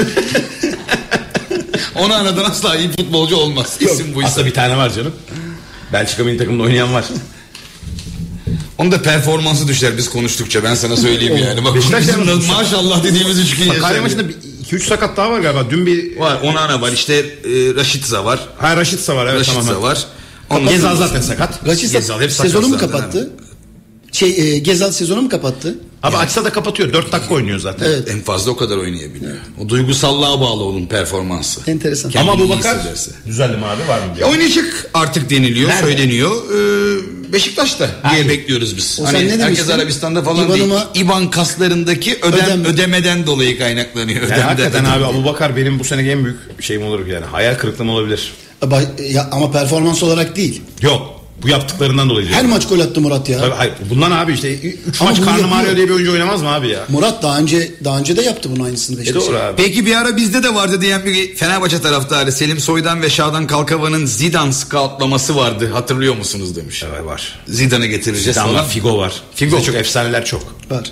Onana'dan asla iyi futbolcu olmaz. Yok, İsim buysa. aslında bir tane var canım. Belçika milli takımında oynayan var. Onun da performansı düşer biz konuştukça, ben sana söyleyeyim yani. Bak Beşiktaş'ta maşallah dediğimiz 3 gün Sakarya maçında 2-3 sakat daha var galiba. Dün bir var. Onana var işte, Raşitsa var. Ha, Raşitsa var, evet, Raşitsa tamam. var. Gezal zaten sakat. Raşitsa Gezal hep sakat sezonu mu zaten, kapattı? Gezal sezonu mu kapattı? Abi açsa da kapatıyor. 4 dakika oynuyor zaten. Evet. En fazla o kadar oynayabiliyor. O duygusallığa bağlı onun performansı. Enteresan. Kendini Ama bu iyi bakar hissederse. düzeldi mi abi, var mı? Ya oynayacak artık deniliyor, Nerede? söyleniyor. Beşiktaş'ta diye bekliyoruz biz. O sen ne herkes demiştin? Arabistan'da falan değil. İBAN kaslarındaki ödemeden dolayı kaynaklanıyor. Yani hakikaten abi, Abubakar benim bu seneki en büyük şeyim olur yani. Hayal kırıklığım olabilir. Ya, ama performans olarak değil. Yok. Bu yaptıklarından dolayı. Her maç gol attı Murat ya. Tabii, hayır. Bundan abi işte 3 Ama maç bunu karnım yapıyor. ağrıyor diye bir oyuncu oynamaz mı abi ya? Murat daha önce de yaptı bunun aynısını Beşiktaş'a. Doğru abi. Peki bir ara bizde de vardı diyen bir Fenerbahçe taraftarı Selim Soydan ve Şadan Kalkava'nın Zidane scoutlaması vardı. Hatırlıyor musunuz demiş. Evet, var. Zidane'ı getireceğiz Zidane'la falan. Figo var. Figo. Çok efsaneler çok. Var.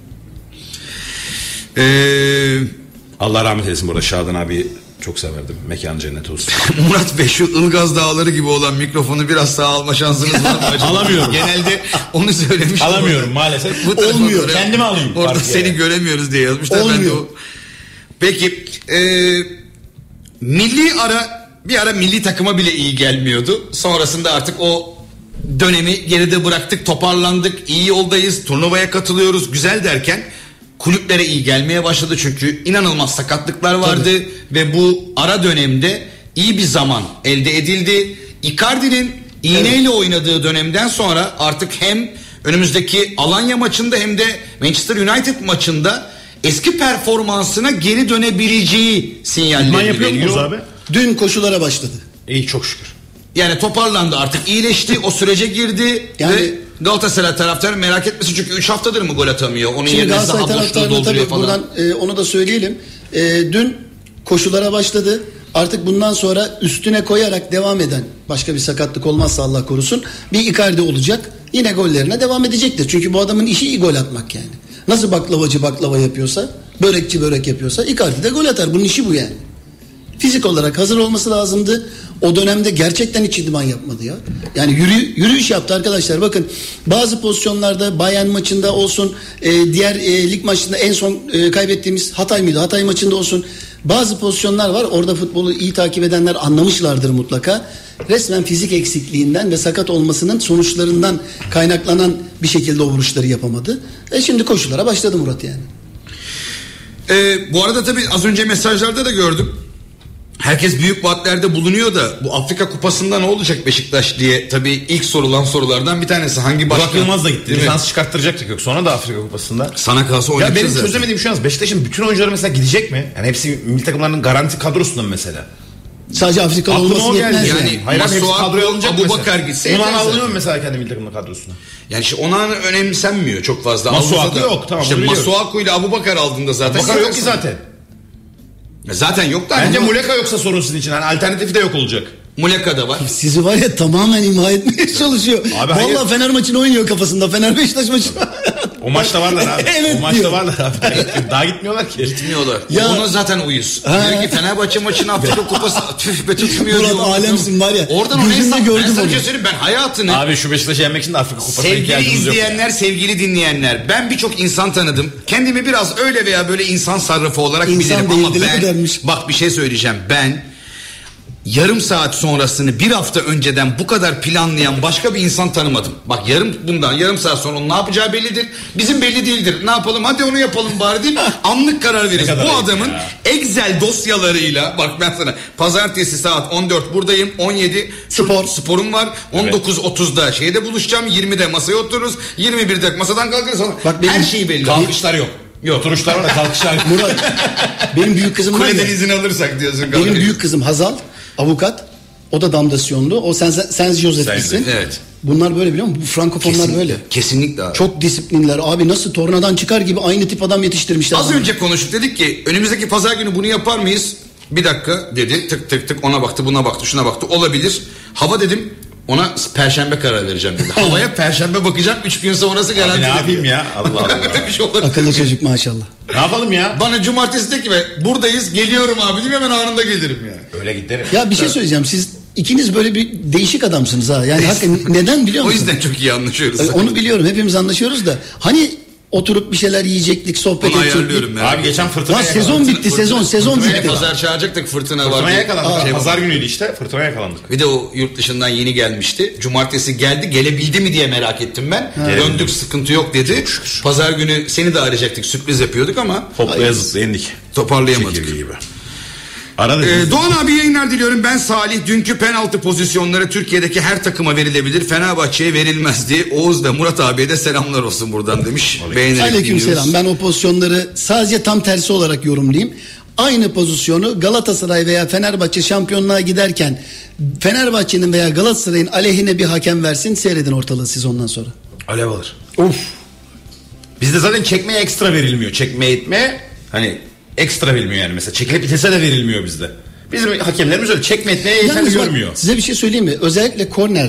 Allah rahmet eylesin bu arada, Şadan abi çok severdim. Mekan cennet olsun. Murat Bey, şu Ilgaz Dağları gibi olan mikrofonu biraz daha alma şansınız var mı acaba? Alamıyorum. Genelde onu söylemiştim. Alamıyorum maalesef. Bu tarafa Olmuyor. doğru. Kendimi alayım. Orada Partiye. seni göremiyoruz diye yazmışlar. Olmuyor. Ben de Peki bir ara milli takıma bile iyi gelmiyordu. Sonrasında artık o dönemi geride bıraktık, toparlandık, iyi yoldayız, turnuvaya katılıyoruz, güzel derken kulüplere iyi gelmeye başladı. Çünkü inanılmaz sakatlıklar vardı ve bu ara dönemde iyi bir zaman elde edildi. Icardi'nin iğneyle oynadığı dönemden sonra artık hem önümüzdeki Alanya maçında hem de Manchester United maçında eski performansına geri dönebileceği İdman sinyalleri yapıyor musunuz veriyor. abi? Dün koşulara başladı. İyi, çok şükür. Yani toparlandı artık, iyileşti, o sürece girdi Yani- ve Galatasaray taraftarı merak etmesin çünkü 3 haftadır mı gol atamıyor? Onun Şimdi yerine Galatasaray daha boşluğu taraftarına dolduruyor tabii falan. buradan onu da söyleyelim. Dün koşulara başladı. Artık bundan sonra üstüne koyarak devam eden, başka bir sakatlık olmazsa Allah korusun, bir Icardi olacak. Yine gollerine devam edecektir. Çünkü bu adamın işi iyi gol atmak yani. Nasıl baklavacı baklava yapıyorsa, börekçi börek yapıyorsa Icardi de gol atar. Bunun işi bu yani. Fizik olarak hazır olması lazımdı. O dönemde gerçekten hiç idman yapmadı ya. Yani yürüyüş yaptı arkadaşlar. Bakın bazı pozisyonlarda Bayern maçında olsun, diğer lig maçında en son kaybettiğimiz Hatay mıydı? Hatay maçında olsun. Bazı pozisyonlar var. Orada futbolu iyi takip edenler anlamışlardır mutlaka. Resmen fizik eksikliğinden ve sakat olmasının sonuçlarından kaynaklanan bir şekilde o vuruşları yapamadı. Şimdi koşulara başladı Murat yani. Bu arada tabii az önce mesajlarda da gördüm. Herkes büyük vaatlerde bulunuyor da bu Afrika Kupası'nda ne olacak Beşiktaş diye tabii ilk sorulan sorulardan bir tanesi. Hangi başkan? Burak Yılmaz da gitti. Değil mi? Lisans çıkarttıracaktık yok. Sonra da Afrika Kupası'nda. Sana kalsa Ya oynatacağız benim zaten. çözemediğim şu an Beşiktaş'ın bütün oyuncuları mesela gidecek mi? Yani hepsi milli takımlarının garanti kadrosundan mesela. Sadece Afrikalı Aklıma olması o geldi. yetmez Yani yani. Hayır, hepsi Masuaku, kadroya alınacak Abubakar mesela. gitse Onana yeter alınıyor zaten. mu mesela kendi milli takımının kadrosuna? Yani işte ona önemsenmiyor çok fazla. Masuaku Alınsa da- yok, tamam, İşte onu biliyorum. Masuaku ile Abubakar aldığında zaten. Bakar yok ki zaten. Zaten yok da. Bence ama Muleka yoksa sorun sizin için. Yani alternatifi de yok olacak. Muleka da var. Sizi var ya tamamen imha etmeye çalışıyor. Abi hayır. Vallahi Fener maçını oynuyor kafasında. Fener Beşiktaş maçını. O maçta varlar abi. Evet o maçta diyor. varlar abi. Daha gitmiyorlar ki. Gitmiyorlar. Ya- Ona zaten uyuz. Diyor ki Fenerbahçe maçını Afrika Kupası tüf be tutmuyor Murat, diyor. alemsin var ya. Oradan o Gözümle hesap. gördüm Ben sana onu. bir şey söyleyeyim, ben hayatını Abi şu Beşiktaş'ı yenmek için de Afrika Kupası'na sevgili ihtiyacımız yok. izleyenler, sevgili dinleyenler, ben birçok insan tanıdım. Kendimi biraz öyle veya böyle insan sarrafı olarak İnsan bilirim ama değildir, ben dermiş. bak bir şey söyleyeceğim. Ben yarım saat sonrasını bir hafta önceden bu kadar planlayan başka bir insan tanımadım. Bak yarım saat sonra onun ne yapacağı bellidir. Bizim belli değildir. Ne yapalım? Hadi onu yapalım bari deyip anlık karar veririz. kadar Bu ayıp adamın ya. Excel dosyalarıyla bak ben sana pazartesi saat 14 buradayım. 17 sporum var. 19.30'da şeyde buluşacağım. 20'de masaya otururuz. 21'de masadan kalkarız. Bak benim- Her şey belli. Kalkışlar yok. Oturuşlar var da kalkışlar yok. Murat, benim büyük kızım var ya. Kuleden izin alırsak diyorsun. Benim kalkarız. büyük kızım Hazal, avukat. O da damdasyonlu. O sen Josep'lisin. Evet. Bunlar böyle biliyor musun? Bu Frankofonlar böyle. Kesinlikle abi. Çok disiplinler. Abi nasıl tornadan çıkar gibi aynı tip adam yetiştirmişler. Az bana. önce konuştuk, dedik ki önümüzdeki pazar günü bunu yapar mıyız? Bir dakika dedi, tık tık tık, ona baktı, buna baktı, şuna baktı, olabilir. Hava dedim, ona perşembe karar vereceğim dedi. Havaya perşembe bakacağım, 3 gün sonrası Abi garanti ne dedi. yapayım ya? Allah Allah. Bir şey olabilir. Akıllı çocuk maşallah. Ne yapalım ya? Bana cumartesi de ki buradayız, geliyorum abi diyeyim, hemen anında gelirim yani. Öyle giderim. Ya bir şey söyleyeceğim. Siz ikiniz böyle bir değişik adamsınız ha. Yani hakikaten neden biliyor O musun? yüzden çok iyi anlaşıyoruz. Onu biliyorum. Hepimiz anlaşıyoruz da. Hani oturup bir şeyler yiyecektik, sohbet Onu edecektik. ayarlıyorum yani. Abi geçen fırtına Lan sezon bitti, sezon Fırtınaya bitti. pazar çağıracaktık, fırtına var. Fırtınaya yakalandık. Şey Pazar var. günüydü işte. Fırtınaya yakalandık. Bir de o yurt dışından yeni gelmişti. Cumartesi geldi, gelebildi mi diye merak ettim ben. Döndük, sıkıntı yok dedi. Pazar günü seni de arayacaktık, sürpriz yapıyorduk ama Toplaya zıplaya indik. toparlayamadık. Çekirge gibi. Arada Doğan abi yayınlar diliyorum. Ben Salih. Dünkü penaltı pozisyonları Türkiye'deki her takıma verilebilir. Fenerbahçe'ye verilmezdi. Oğuz da Murat abiye de selamlar olsun buradan demiş. Beğenerek Aleykümselam. dinliyoruz. Ben o pozisyonları sadece tam tersi olarak yorumlayayım. Aynı pozisyonu Galatasaray veya Fenerbahçe şampiyonluğa giderken Fenerbahçe'nin veya Galatasaray'ın aleyhine bir hakem versin, seyredin ortalığı siz ondan sonra. alev alır. Of. Bizde zaten çekmeye ekstra verilmiyor. Çekmeye itmeye hani ekstra verilmiyor yani mesela. Çekilip itese de verilmiyor bizde. Bizim hakemlerimiz öyle çekme etmeye yeterli Yalnız bak, görmüyor. size bir şey söyleyeyim mi? Özellikle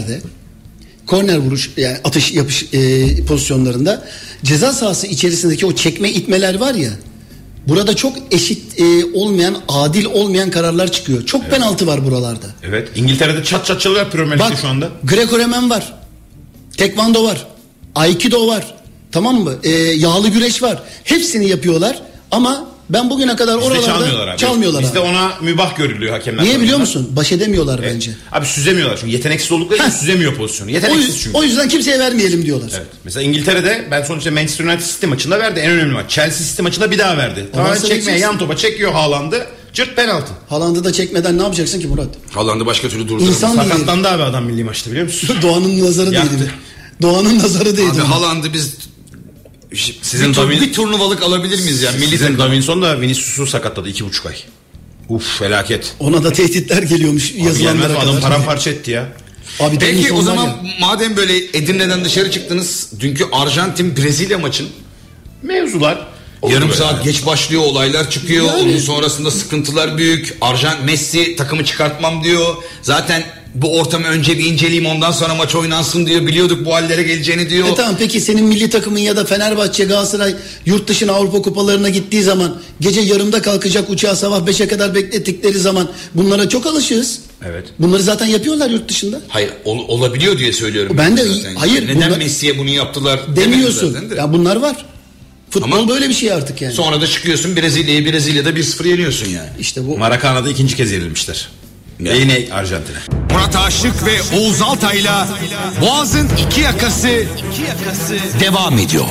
korner vuruş yani atış yapış pozisyonlarında ceza sahası içerisindeki o çekme itmeler var ya, burada çok eşit olmayan, adil olmayan kararlar çıkıyor. Çok penaltı var buralarda. Evet. İngiltere'de çat çat çalıyor Premier Lig'de Bak, şu anda. Greco-Romen var. Tekvando var. Aikido var. Tamam mı? Yağlı güreş var. Hepsini yapıyorlar ama ben bugüne kadar Bizde oralarda çalmıyorlar Bizde abi. ona mübah görülüyor hakemler. Niye biliyor tarafından. musun? Baş edemiyorlar bence. Abi süzemiyorlar çünkü yeteneksiz oldukları için Heh. süzemiyor pozisyonu. O, Yeteneksiz çünkü. o yüzden kimseye vermeyelim diyorlar. Evet. Mesela İngiltere'de ben sonuçta Manchester United City maçında verdi. En önemli maç. Chelsea City maçında bir daha verdi. Tamamen nasıl çekmeye, vereceksin? yan topa çekiyor Haaland'ı. Cırt penaltı. Haaland'ı da çekmeden ne yapacaksın ki Murat? Haaland'ı başka türlü durduramaz. İnsan değil. Sakatlandı abi adam milli maçta biliyor musun? Doğan'ın nazarı Yaktı. değdi. Doğan'ın nazarı değdi. Abi ona. Haaland'ı biz Sizin bir turnuvalık alabilir miyiz yani? Milli Sizin takım. Davinson da Vinicius'u sakatladı 2,5 ay. Uf felaket. Ona da tehditler geliyormuş Abi gelmez yazılanlara mi? kadar. Adam paramparça etti ya. Abi Peki Davinson o var zaman ya. madem böyle Edirne'den dışarı çıktınız, dünkü Arjantin-Brezilya maçın Mevzular. yarım Oldu saat böyle. geç başlıyor, olaylar çıkıyor. Yani. Onun sonrasında sıkıntılar büyük. Messi takımı çıkartmam diyor. Zaten bu ortamı önce bir inceleyeyim, ondan sonra maç oynansın diyor. Biliyorduk bu hallere geleceğini diyor. Tamam, peki senin milli takımın ya da Fenerbahçe, Galatasaray yurt dışına Avrupa kupalarına gittiği zaman gece yarımda kalkacak uçağı sabah 5'e kadar beklettikleri zaman bunlara çok alışığız. Evet. Bunları zaten yapıyorlar yurt dışında. Hayır olabiliyor diye söylüyorum. Ben de zaten. hayır, Neden bunlar- Messi'ye bunu yaptılar Demiyorsun. zaten de. Ya bunlar var. Futbol Ama- böyle bir şey artık yani. Sonra da çıkıyorsun Brezilya'da 1-0 yeniyorsun yani. İşte bu. Maracana'da ikinci kez yenilmişler. Ya. Ve yine Arjantin'e. Murat Aşık ve Oğuz Altay'la Boğaz'ın iki yakası devam ediyor.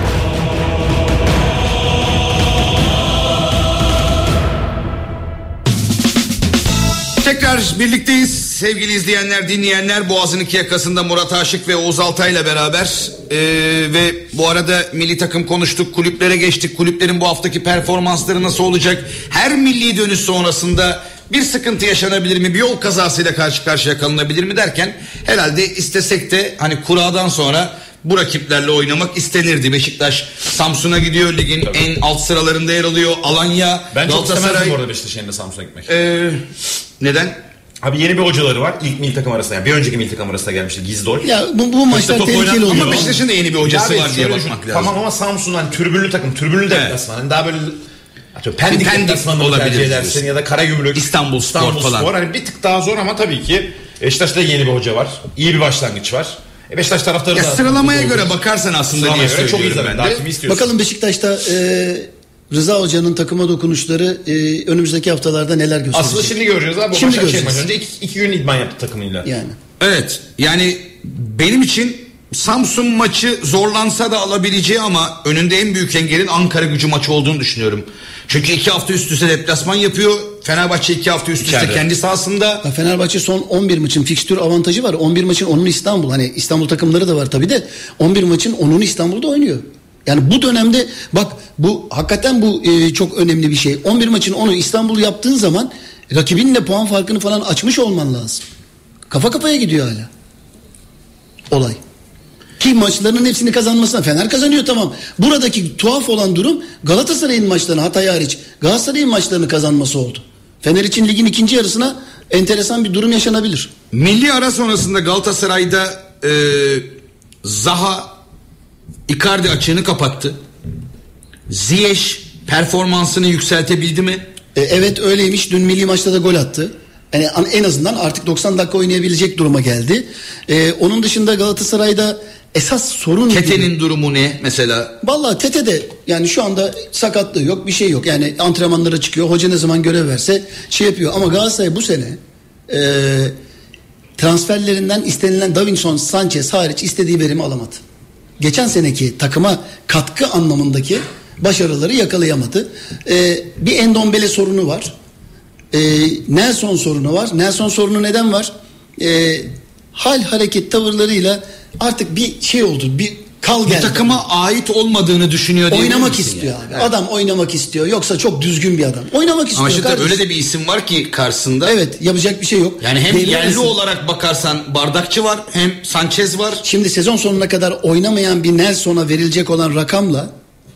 Tekrar birlikteyiz sevgili izleyenler, dinleyenler. Boğaz'ın iki yakasında Murat Aşık ve Oğuz Altay'la beraber. Ve bu arada milli takım konuştuk, kulüplere geçtik. Kulüplerin bu haftaki performansları nasıl olacak? Her milli dönüş sonrasında bir sıkıntı yaşanabilir mi? Bir yol kazasıyla karşı karşıya kalınabilir mi derken herhalde istesek de hani kuradan sonra bu rakiplerle oynamak istenirdi. Beşiktaş Samsun'a gidiyor, ligin en alt sıralarında yer alıyor. Alanya, Ben çok istemezdim Galatasaray. bu arada Beşiktaş'ın yanında Samsun'a gitmek. Neden? Abi yeni bir hocaları var. İlk milli takım arasında, yani bir önceki milli takım arasında gelmişti Gizdol. Ya bu maçlar tehlikeli oluyor. Ama Beşiktaş'ın da yeni bir hocası var diye bakmak lazım. Tamam ama Samsun'dan türbünlü takım, türbünlü deplasman. Yani daha böyle Pendik deplasmanı olabilir edersin ya da Karagümrük, İstanbul Spor falan. Hani bir tık daha zor ama tabii ki Beşiktaş'ta yeni bir hoca var. İyi bir başlangıç var. Beşiktaş taraftarı da sıralamaya göre bakarsan aslında diye söylüyorum ben de. Bakalım Beşiktaş'ta Rıza Hoca'nın takıma dokunuşları önümüzdeki haftalarda neler gösterecek? Aslında şimdi göreceğiz abi. Şimdi göreceğiz. Önce iki gün idman yaptı takımıyla. Yani. Evet, yani benim için Samsun maçı zorlansa da alabileceği ama önünde en büyük engelin Ankara Gücü maçı olduğunu düşünüyorum. Çünkü 2 hafta üst üste deplasman yapıyor. Fenerbahçe 2 hafta üst üste kendi sahasında. Ya Fenerbahçe son 11 maçın fikstür avantajı var. 11 maçın 10'unu İstanbul. Hani İstanbul takımları da var tabii de 11 maçın 10'unu İstanbul'da oynuyor. Yani bu dönemde bak bu hakikaten bu çok önemli bir şey. 11 maçın 10'u İstanbul yaptığın zaman rakibinle puan farkını falan açmış olman lazım. Kafa kafaya gidiyor hala. Olay. Ki maçlarının hepsini kazanmasına Fener kazanıyor tamam. Buradaki tuhaf olan durum Galatasaray'ın maçlarını Hatay hariç Galatasaray'ın maçlarını kazanması oldu. Fener için ligin ikinci yarısına enteresan bir durum yaşanabilir. Milli ara sonrasında Galatasaray'da Zaha Icardi açığını kapattı. Ziyech performansını yükseltebildi mi? Evet öyleymiş. Dün milli maçta da gol attı. Yani en azından artık 90 dakika oynayabilecek duruma geldi. Onun dışında Galatasaray'da esas sorun... Tete'nin durumu ne mesela? Vallahi Tete de yani şu anda sakatlığı yok, bir şey yok. Yani antrenmanlara çıkıyor. Hoca ne zaman görev verse şey yapıyor. Ama Galatasaray bu sene transferlerinden istenilen Davinson Sanchez hariç istediği verimi alamadı. Geçen seneki takıma katkı anlamındaki başarıları yakalayamadı. Bir Endombele sorunu var. Nelson sorunu var. Nelson sorunu neden var? Hal hareket tavırlarıyla artık bir şey oldu. Bir kal geldi. Bu takıma ait olmadığını düşünüyor diye. Oynamak istiyor abi. Evet. Adam oynamak istiyor. Yoksa çok düzgün bir adam. Oynamak istiyor. Ama işte öyle de bir isim var ki karşısında. Evet, yapacak bir şey yok. Yani hem yerli olarak bakarsan Bardakçı var, hem Sanchez var. Şimdi sezon sonuna kadar oynamayan bir Nelson'a verilecek olan rakamla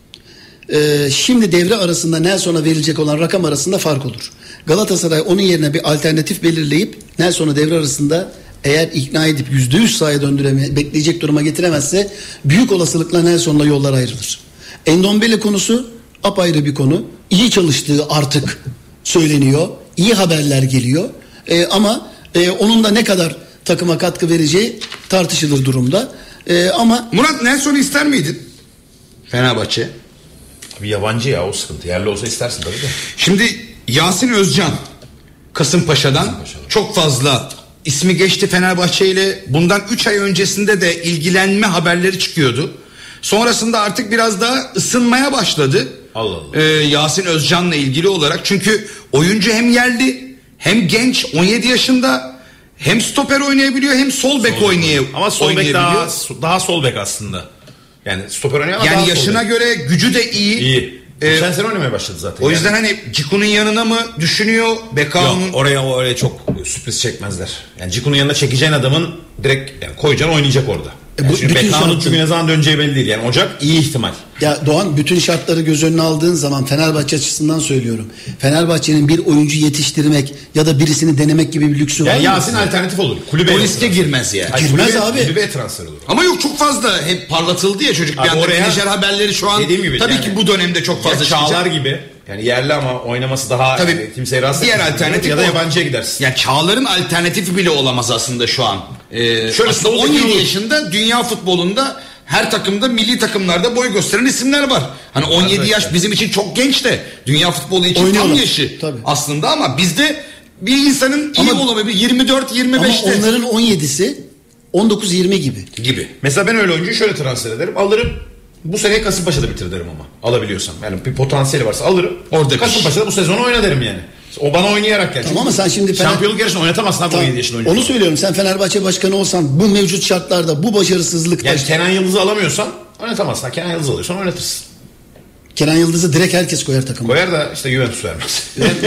şimdi devre arasında Nelson'a verilecek olan rakam arasında fark olur. Galatasaray onun yerine bir alternatif belirleyip Nelson'u devre arasında eğer ikna edip %100 sahaya bekleyecek duruma getiremezse büyük olasılıkla Nelson'la yollar ayrılır. Endombele konusu apayrı bir konu. İyi çalıştığı artık söyleniyor. İyi haberler geliyor. Ama onun da ne kadar takıma katkı vereceği tartışılır durumda. Ama Murat, Nelson'u ister miydin? Fenerbahçe. Bir yabancı ya, o sıkıntı. Yerli olsa istersin tabii de. Şimdi Yasin Özcan Kasımpaşa'dan çok fazla ismi geçti Fenerbahçe ile. Bundan 3 ay öncesinde de ilgilenme haberleri çıkıyordu. Sonrasında artık biraz daha ısınmaya başladı. Allah Allah. Yasin Özcan'la ilgili olarak. Çünkü oyuncu hem yerli hem genç, 17 yaşında, hem stoper oynayabiliyor hem sol bek oynayabiliyor. Ama sol bek daha sol bek aslında. Yani stoper oynuyor ama yani yaşına göre gücü de iyi. İyi. Geçen sene oynamaya başladı zaten. O yüzden hani Ciku'nun yanına mı düşünüyor? Bekao'nun... Yok, oraya çok sürpriz çekmezler. Yani Ciku'nun yanına çekeceğin adamın direkt yani koyacaksın, oynayacak orada. Yani çünkü Bekao'nun çünkü ne zaman döneceği belli değil. Yani Ocak iyi ihtimal. Ya Doğan, bütün şartları göz önüne aldığın zaman Fenerbahçe açısından söylüyorum. Fenerbahçe'nin bir oyuncu yetiştirmek ya da birisini denemek gibi bir lüksü var mı? Yasin alternatif olur. Kulübe riske girmez yani. Girmez abi. Kulübe transfer olur. Ama yok, çok fazla hep parlatıldı ya çocuk. Abi bir anda oraya, menajer haberleri şu an gibi, tabii yani, ki bu dönemde çok fazla çıkacak. Çağlar gibi. Yani yerli ama oynaması daha tabii, kimseye rahatsız diğer alternatif ya da yabancıya gidersin. Yani Çağlar'ın alternatifi bile olamaz aslında şu an. Şöyle 17 yaşında dünya futbolunda her takımda, milli takımlarda boy gösteren isimler var. Hani 17 yaş bizim için çok genç de dünya futbolu için oynuyorlar, tam yaşı tabii aslında, ama bizde bir insanın iyi olabilir 24-25'te. Ama onların 17'si 19-20 gibi. Mesela ben öyle oyuncuyu şöyle transfer ederim. Alırım. Bu sene Kasımpaşa'da bitir derim ama. Alabiliyorsam. Yani bir potansiyeli varsa alırım. Orada Kasımpaşa'da bu sezonu oyna derim yani. O bana oynayarak gelecek. Tamam ama sen şimdi şampiyonluk yarışını oynatamazsın abi, 17 yaşında oyuncu. Onu söylüyorum. Sen Fenerbahçe başkanı olsan bu mevcut şartlarda, bu başarısızlıkta. Yani Kenan Yıldız'ı alamıyorsan oynatamazsın. Kenan Yıldız alıyorsan oynatırsın. Kenan Yıldız'ı direkt herkes koyar takıma. Koyar da işte Juventus vermez.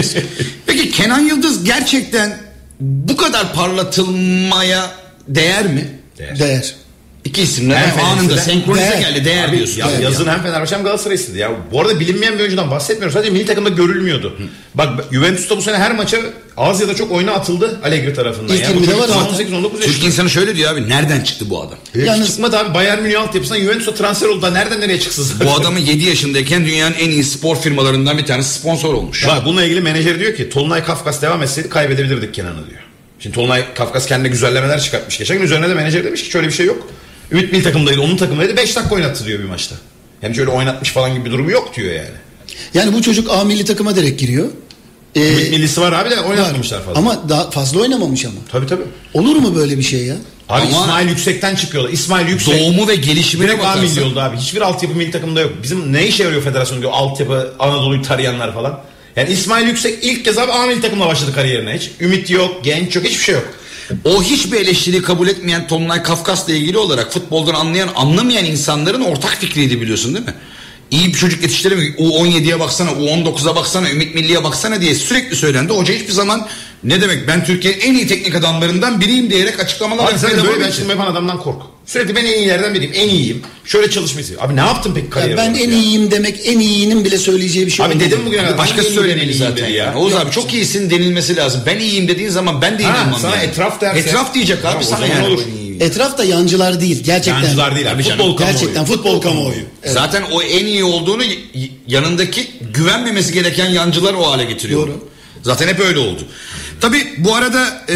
Peki Kenan Yıldız gerçekten bu kadar parlatılmaya değer mi? Değer. İki isimler Hem anında Fener'de- senkronize geldi. Değer Abi, diyorsun. ya yazın hem Fenerbahçe hem Galatasaray istedi ya. Bu arada bilinmeyen bir oyuncudan bahsetmiyoruz. Sadece milli takımda görülmüyordu. Bak Juventus'ta bu sene her maça az ya da çok oyuna atıldı Allegri tarafından. İlk Yani bu 20'de çocuk var zaten. 18-19 Türk yaşında. insanı şöyle diyor abi, nereden çıktı bu adam? Yalnız- Çıkmadı abi, Bayern Münih altyapısından Juventus'a transfer oldu da nereden nereye çıksın zaten? Bu adamın 7 yaşındayken dünyanın en iyi spor firmalarından bir tanesi sponsor olmuş. Bak bununla ilgili menajer diyor ki Tolunay Kafkas devam etseydi kaybedebilirdik Kenan'ı diyor. Şimdi Tolunay Kafkas kendine güzellemeler çıkartmış geçen gün. Üzerine de menajer demiş ki şöyle bir şey yok. Ümit milli takımdaydı, onun takımdaydı, 5 dakika oynattı diyor bir maçta. Yani şöyle oynatmış falan gibi bir durumu yok diyor yani. Yani bu çocuk A milli takıma direkt giriyor. Ümit millisi var abi de oynatmamışlar fazla. Ama daha fazla oynamamış ama. Tabii. Olur mu böyle bir şey ya? Abi Ama- İsmail Yüksek'ten çıkıyorlar. İsmail Yüksek. Doğumu ve gelişimine Direkt A milli bakarsan. oldu abi. Hiçbir altyapı milli takımda yok. Bizim ne işe yarıyor federasyon diyor. Altyapı Anadolu'yu tarayanlar falan. Yani İsmail Yüksek ilk kez abi A milli takımla başladı kariyerine. Hiç ümit yok, genç yok, hiçbir şey yok. O hiçbir eleştiriyi kabul etmeyen Tolunay Kafkas'la ilgili olarak futboldan anlamayan insanların ortak fikriydi, biliyorsun değil mi? İyi bir çocuk yetiştiremiyor. U17'ye baksana, U19'a baksana, Ümit Milli'ye baksana diye sürekli söylendi. Hoca hiçbir zaman ne demek ben Türkiye'nin en iyi teknik adamlarından biriyim diyerek açıklamalar Abi yapmaya sen devam böyle bir ediyor. açıklama yapan adamdan kork. Sürekli ben en iyilerden biriyim, en iyiyim. Şöyle çalışmayı seviyorum. Abi ne yaptın peki Ya kariyerine? ben en iyiyim demek en iyinin bile söyleyeceği bir şey Abi olmadı. dedim bugüne kadar. Başkası hangi en söylemeli iyiyim zaten dedi ya. Oğuz abi çok iyisin denilmesi lazım. Ben iyiyim dediğin zaman ben de Ha, inanmam sana yani. etraf derse. Etraf diyecek Tamam, abi o sana zaman yani. olur. Etrafta yancılar değil gerçekten. Yancılar değil abi canım. Futbol kamuoyu. Gerçekten futbol kamuoyu. Evet. Zaten o en iyi olduğunu yanındaki güvenmemesi gereken yancılar o hale getiriyor. Doğru. Zaten hep öyle oldu. Tabii bu arada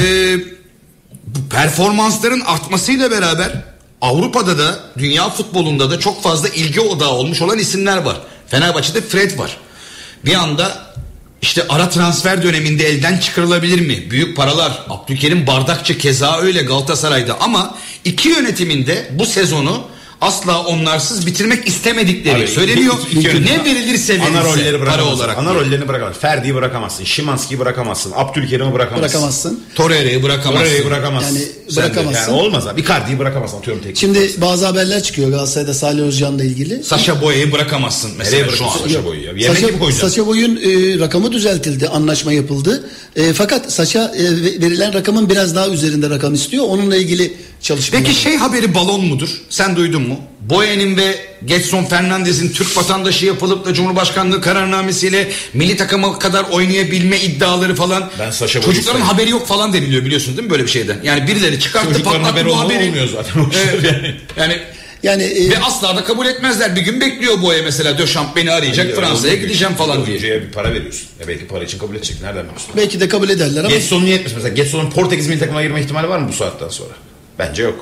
bu performansların artmasıyla beraber Avrupa'da da dünya futbolunda da çok fazla ilgi odağı olmuş olan isimler var. Fenerbahçe'de Fred var. Bir anda işte ara transfer döneminde elden çıkarılabilir mi? Büyük paralar. Abdülkerim Bardakçı keza öyle Galatasaray'da, ama iki yönetiminde bu sezonu asla onlarsız bitirmek istemedikleri Abi, söyleniyor. iki yönetim- Ne verilirse Ana rolleri verilse para bırakamazsın. olarak. Ana rollerini bırakamazsın. Ferdi'yi bırakamazsın. Şimanski'yi bırakamazsın. Abdülkerim'i bırakamazsın. Bırakamazsın. Torreira'yı bırakamazsın. Torreira'yı bırakamazsın. Yani Sen de. bırakamazsın. Yani olmaz abi. Icardi'yi bırakamazsın. Atıyorum teknik. Şimdi bazı haberler çıkıyor Galatasaray'da Salih Özcan'la ilgili. Saşa Boya'yı bırakamazsın Nereye mesela şu an. bırakıyorsun Saşa Boy'u ya? Yemek gibi koyacaksın. Saça Boy'un rakamı düzeltildi, anlaşma yapıldı. Fakat Saça verilen rakamın biraz daha üzerinde rakam istiyor. Onunla ilgili çalışmalar. Peki haberi balon mudur? Sen duydun mu? Boyan'ın ve Getson Fernandez'in Türk vatandaşı yapılıp da Cumhurbaşkanlığı kararnamesiyle milli takıma kadar oynayabilme iddiaları falan. Ben Saşa Boy'u çocukların isterim. haberi yok falan deniliyor, biliyorsun değil mi böyle bir şeyden? Yani birileri çıkarttı Çocukların patlattı haberi bu haberi. olmuyor zaten. Yani Yani ve asla da kabul etmezler. Bir gün bekliyor Boya mesela, Döşamp beni arayacak, Fransa'ya gideceğim falan diye. Oyuncuya bir para veriyorsun. Belki para için kabul edecek. Nereden biliyorsun? belki de kabul ederler ama Getson'un niye etmez? Mesela Getson'un Portekiz milli takımına girme ihtimali var mı bu saatten sonra? Bence yok.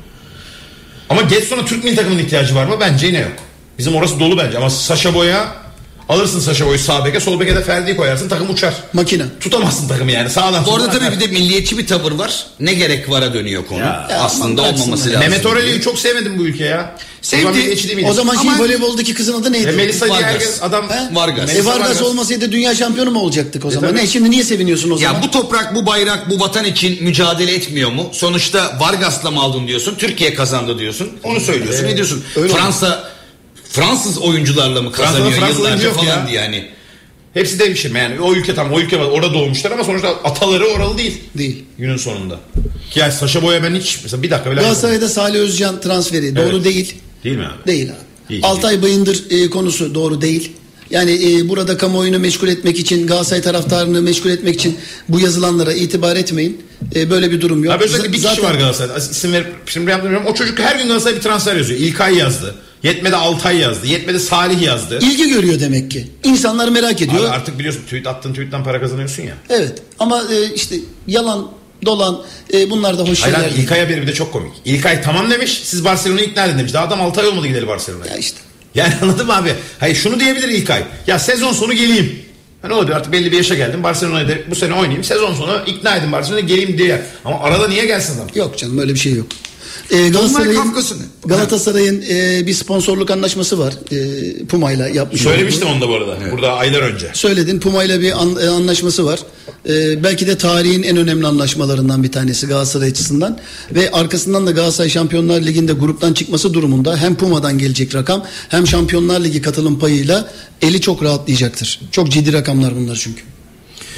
Ama Getson'a Türk milli takımının ihtiyacı var mı? Bence yine yok. Bizim orası dolu bence. Ama Saşa Boy'a alırsın, Saşa Boy'u sağ beke, sol beke de Ferdi'yi koyarsın, takım uçar. makine. Tutamazsın takımı yani. Sağdan Bu arada soldan tabii akar. bir de milliyetçi bir tavır var. Ne gerek vara dönüyor konu. Ya, aslında aman olmaması bıraksınlar. lazım. Mehmet Orel'i'yi çok sevmedim bu ülke ya. Sevdi. O zaman milliyetçi değil miydi? O zaman Ama- voleyboldaki kızın adı neydi? Melisa diye Vargas. herkes adam. He? Vargas. Melisa Vargas olmasaydı dünya şampiyonu mu olacaktık o zaman? tabii. Ne şimdi niye seviniyorsun o zaman? Ya bu toprak, bu bayrak, bu vatan için mücadele etmiyor mu? Sonuçta Vargas'la mı aldın diyorsun, Türkiye kazandı diyorsun. Onu söylüyorsun, ne diyorsun? öyle Fransız oyuncularla mı kazanıyor Fransız oyuncu yıllarca yok falan ya. diye yani. Hepsi devşirme yani. O ülke tam, o ülke var. Orada doğmuşlar ama sonuçta ataları oralı değil. Değil. Günün sonunda. Ki yani Saşa Boy'a ben hiç mesela bir dakika bile Galatasaray'da Salih Özcan transferi doğru Evet. değil. değil mi abi? Değil abi. Değil, Altay Bayındır konusu doğru değil. Yani burada kamuoyunu meşgul etmek için, Galatasaray taraftarını meşgul etmek için bu yazılanlara itibar etmeyin. Böyle bir durum yok. Abi özellikle bir kişi Zaten- var Galatasaray'da. İsim verip şimdi yapmıyorum. O çocuk her gün Galatasaray'a bir transfer yazıyor. İlkay yazdı. Yetmedi Altay yazdı. Yetmedi Salih yazdı. İlgi görüyor demek ki. İnsanlar merak ediyor. Abi artık biliyorsun attığın tweetten para kazanıyorsun ya. Evet ama işte yalan dolan bunlar da hoş Hayır şeyler abi, değil. İlkay haberi bir de çok komik. İlkay tamam demiş, siz Barcelona'yı ikna edin demiş. Daha adam 6 ay olmadı gidelim Barcelona'ya. Ya işte. Yani anladın mı abi? Hayır şunu diyebilir İlkay. Ya sezon sonu geleyim. Ne olabilir, artık belli bir yaşa geldim. Barcelona'da bu sene oynayayım. Sezon sonu ikna edin Barcelona'ya geleyim diye. Ama arada niye gelsin adam? Yok canım öyle bir şey yok. Kafkas'ı ne? Galatasaray'ın bir sponsorluk anlaşması var. Puma'yla yapmış. Söylemiştim onu da bu arada. Burada aylar önce. Söyledin. Puma'yla bir anlaşması var. Belki de tarihin en önemli anlaşmalarından bir tanesi Galatasaray açısından. Ve arkasından da Galatasaray Şampiyonlar Ligi'nde gruptan çıkması durumunda hem Puma'dan gelecek rakam hem Şampiyonlar Ligi katılım payıyla eli çok rahatlayacaktır. Çok ciddi rakamlar bunlar çünkü.